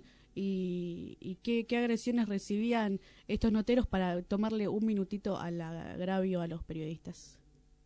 y, y qué, qué agresiones recibían estos noteros para tomarle un minutito al agravio a los periodistas.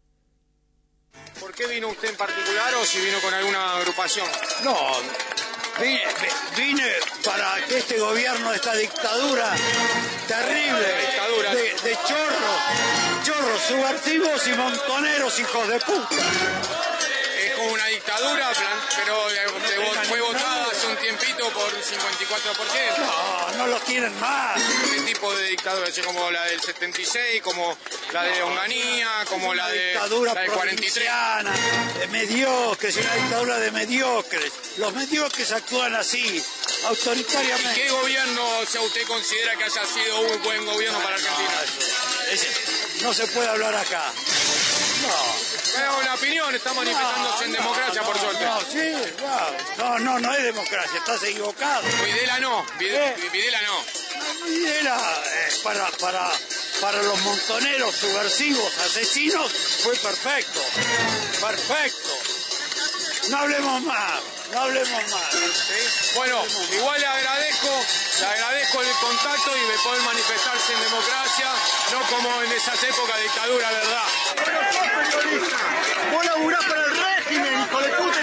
¿Por qué vino usted en particular o si vino con alguna agrupación? No, vine, vine para que este gobierno, esta dictadura terrible, Dictadura. de, de chorros, chorros subversivos y montoneros, hijos de puta. Es como una dictadura, plan- pero eh, fue votada hace un tiempito por un cincuenta y cuatro por ciento. No, no los quieren más. ¿Qué tipo de dictadura? Es como la del setenta y seis, como la de Onganía, como la de Dictadura la del cuarenta y tres. provinciana, de mediocres, una dictadura de mediocres. Los mediocres actúan así, ¿Y autoritariamente. qué gobierno, o sea, usted considera que haya sido un buen gobierno para Argentina? Es- no se puede hablar acá. No. Bueno, una opinión, está manifestándose en No, democracia, no, por suerte. No, sí, no, no, no, no es democracia, estás equivocado. Videla no, Vide- ¿Eh? Videla no. Videla, eh, para, para, para los montoneros subversivos, asesinos, fue perfecto. Perfecto. No hablemos más, no hablemos más. ¿Sí? Bueno, igual le agradezco, le agradezco el contacto y de poder manifestarse en democracia, no como en esas épocas de dictadura, ¿verdad? Vos no sos periodista, vos laburás para el régimen, hijo de puta.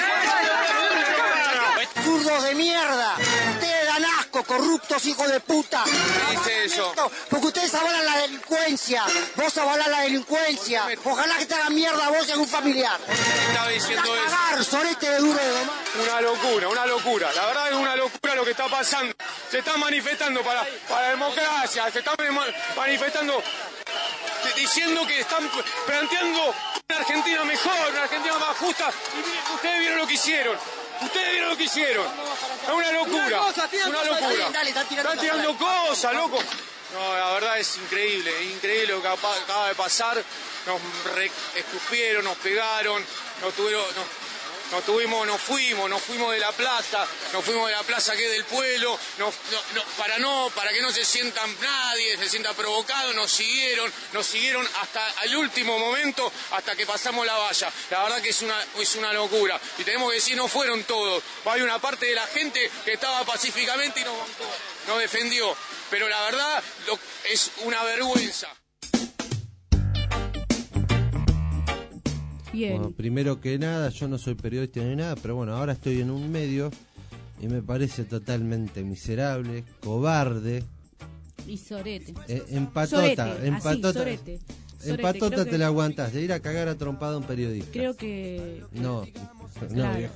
¡Zurdos de mierda! Ustedes dan asco, corruptos hijos de puta. ¿Qué dice eso? Porque ustedes avalan la delincuencia. Vos avalás la delincuencia. Ojalá que te hagan mierda a vos y a un familiar. ¿Qué estaba diciendo A eso? cagar, sorete de duro de domar. Una locura, una locura. La verdad es una locura lo que está pasando. Se están manifestando para, para la democracia, se están ma- manifestando de- diciendo que están planteando una Argentina mejor, una Argentina más justa. Y vi- ustedes vieron lo que hicieron. Ustedes vieron lo que hicieron. Es una locura. Una locura. Están tirando cosas, loco. No, la verdad es increíble, increíble lo que apa- acaba de pasar. Nos re- escupieron, nos pegaron, nos tuvieron, nos, nos tuvimos, nos fuimos, nos fuimos de la plaza, nos fuimos de la plaza que es del pueblo, nos- no- no- para no, para que no se sientan nadie, se sienta provocado, nos siguieron, nos siguieron hasta el último momento, hasta que pasamos la valla. La verdad que es una, es una locura. Y tenemos que decir, no fueron todos. Hay una parte de la gente que estaba pacíficamente y nos bancó, nos defendió. Pero la verdad lo- es una vergüenza. Bien. Bueno, primero que nada, yo no soy periodista ni nada, pero bueno, ahora estoy en un medio y me parece totalmente miserable, cobarde, Y sorete. eh, empatota, Sorete, así, empatota, sorete. Sorete, empatota creo te que- la aguantás, de ir a cagar a trompada a un periodista. Creo que No, no, claro, viejo. hay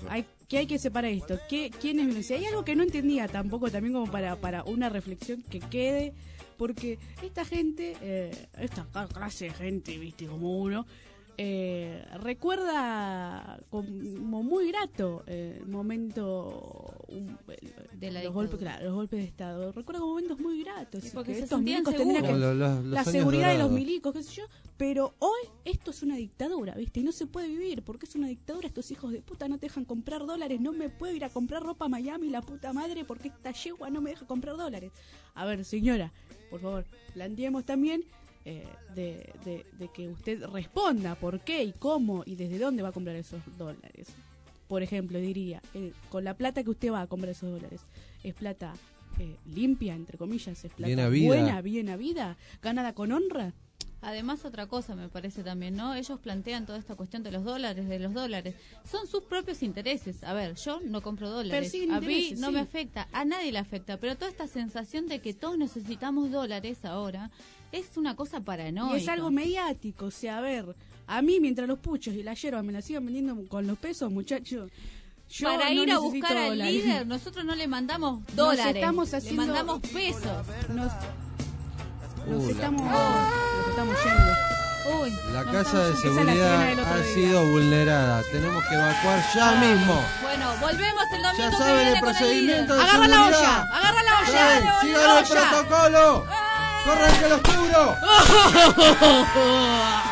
que hay que separar esto. ¿Qué, ¿Quién es violencia? Hay algo que no entendía tampoco, también como para, para una reflexión que quede, porque esta gente, eh, esta clase de gente, viste, como uno, eh, recuerda como muy grato eh, el momento um, de la los golpes, claro, los golpes de Estado. Recuerda como momentos muy gratos. Sí, porque estos milicos tendrían que, los, los, los la seguridad dorados de los milicos, qué sé yo. Pero hoy esto es una dictadura, ¿viste? Y no se puede vivir porque es una dictadura. Estos hijos de puta no te dejan comprar dólares. No me puedo ir a comprar ropa a Miami, la puta madre, porque esta yegua no me deja comprar dólares. A ver, señora, por favor, planteemos también eh, de, de, de que usted responda por qué y cómo y desde dónde va a comprar esos dólares. Por ejemplo, diría, eh, con la plata que usted va a comprar esos dólares, ¿es plata eh, limpia, entre comillas? ¿Es plata bien buena, bien habida, ganada con honra? Además, otra cosa me parece también, ¿no? Ellos plantean toda esta cuestión de los dólares, de los dólares. Son sus propios intereses. A ver, yo no compro dólares. A mí no sí. me afecta, a nadie le afecta. Pero toda esta sensación de que todos necesitamos dólares ahora es una cosa paranoica. Y es algo mediático. O sea, a ver, a mí mientras los puchos y la yerba me la sigan vendiendo con los pesos, muchachos... Yo para no ir a buscar al dólares. líder, nosotros no le mandamos dólares, nos estamos haciendo, le mandamos pesos. Nos, nos, uh, estamos, la... nos estamos yendo. Uy, la no casa de estamos... seguridad ha día. sido vulnerada. Tenemos que evacuar ya ah, mismo. Bueno, volvemos el domingo. Ya saben el procedimiento de agarra seguridad. la olla, agarra la olla. Dale, dale, sigan el protocolo. ¡Ah! ¡Corran que los cubro!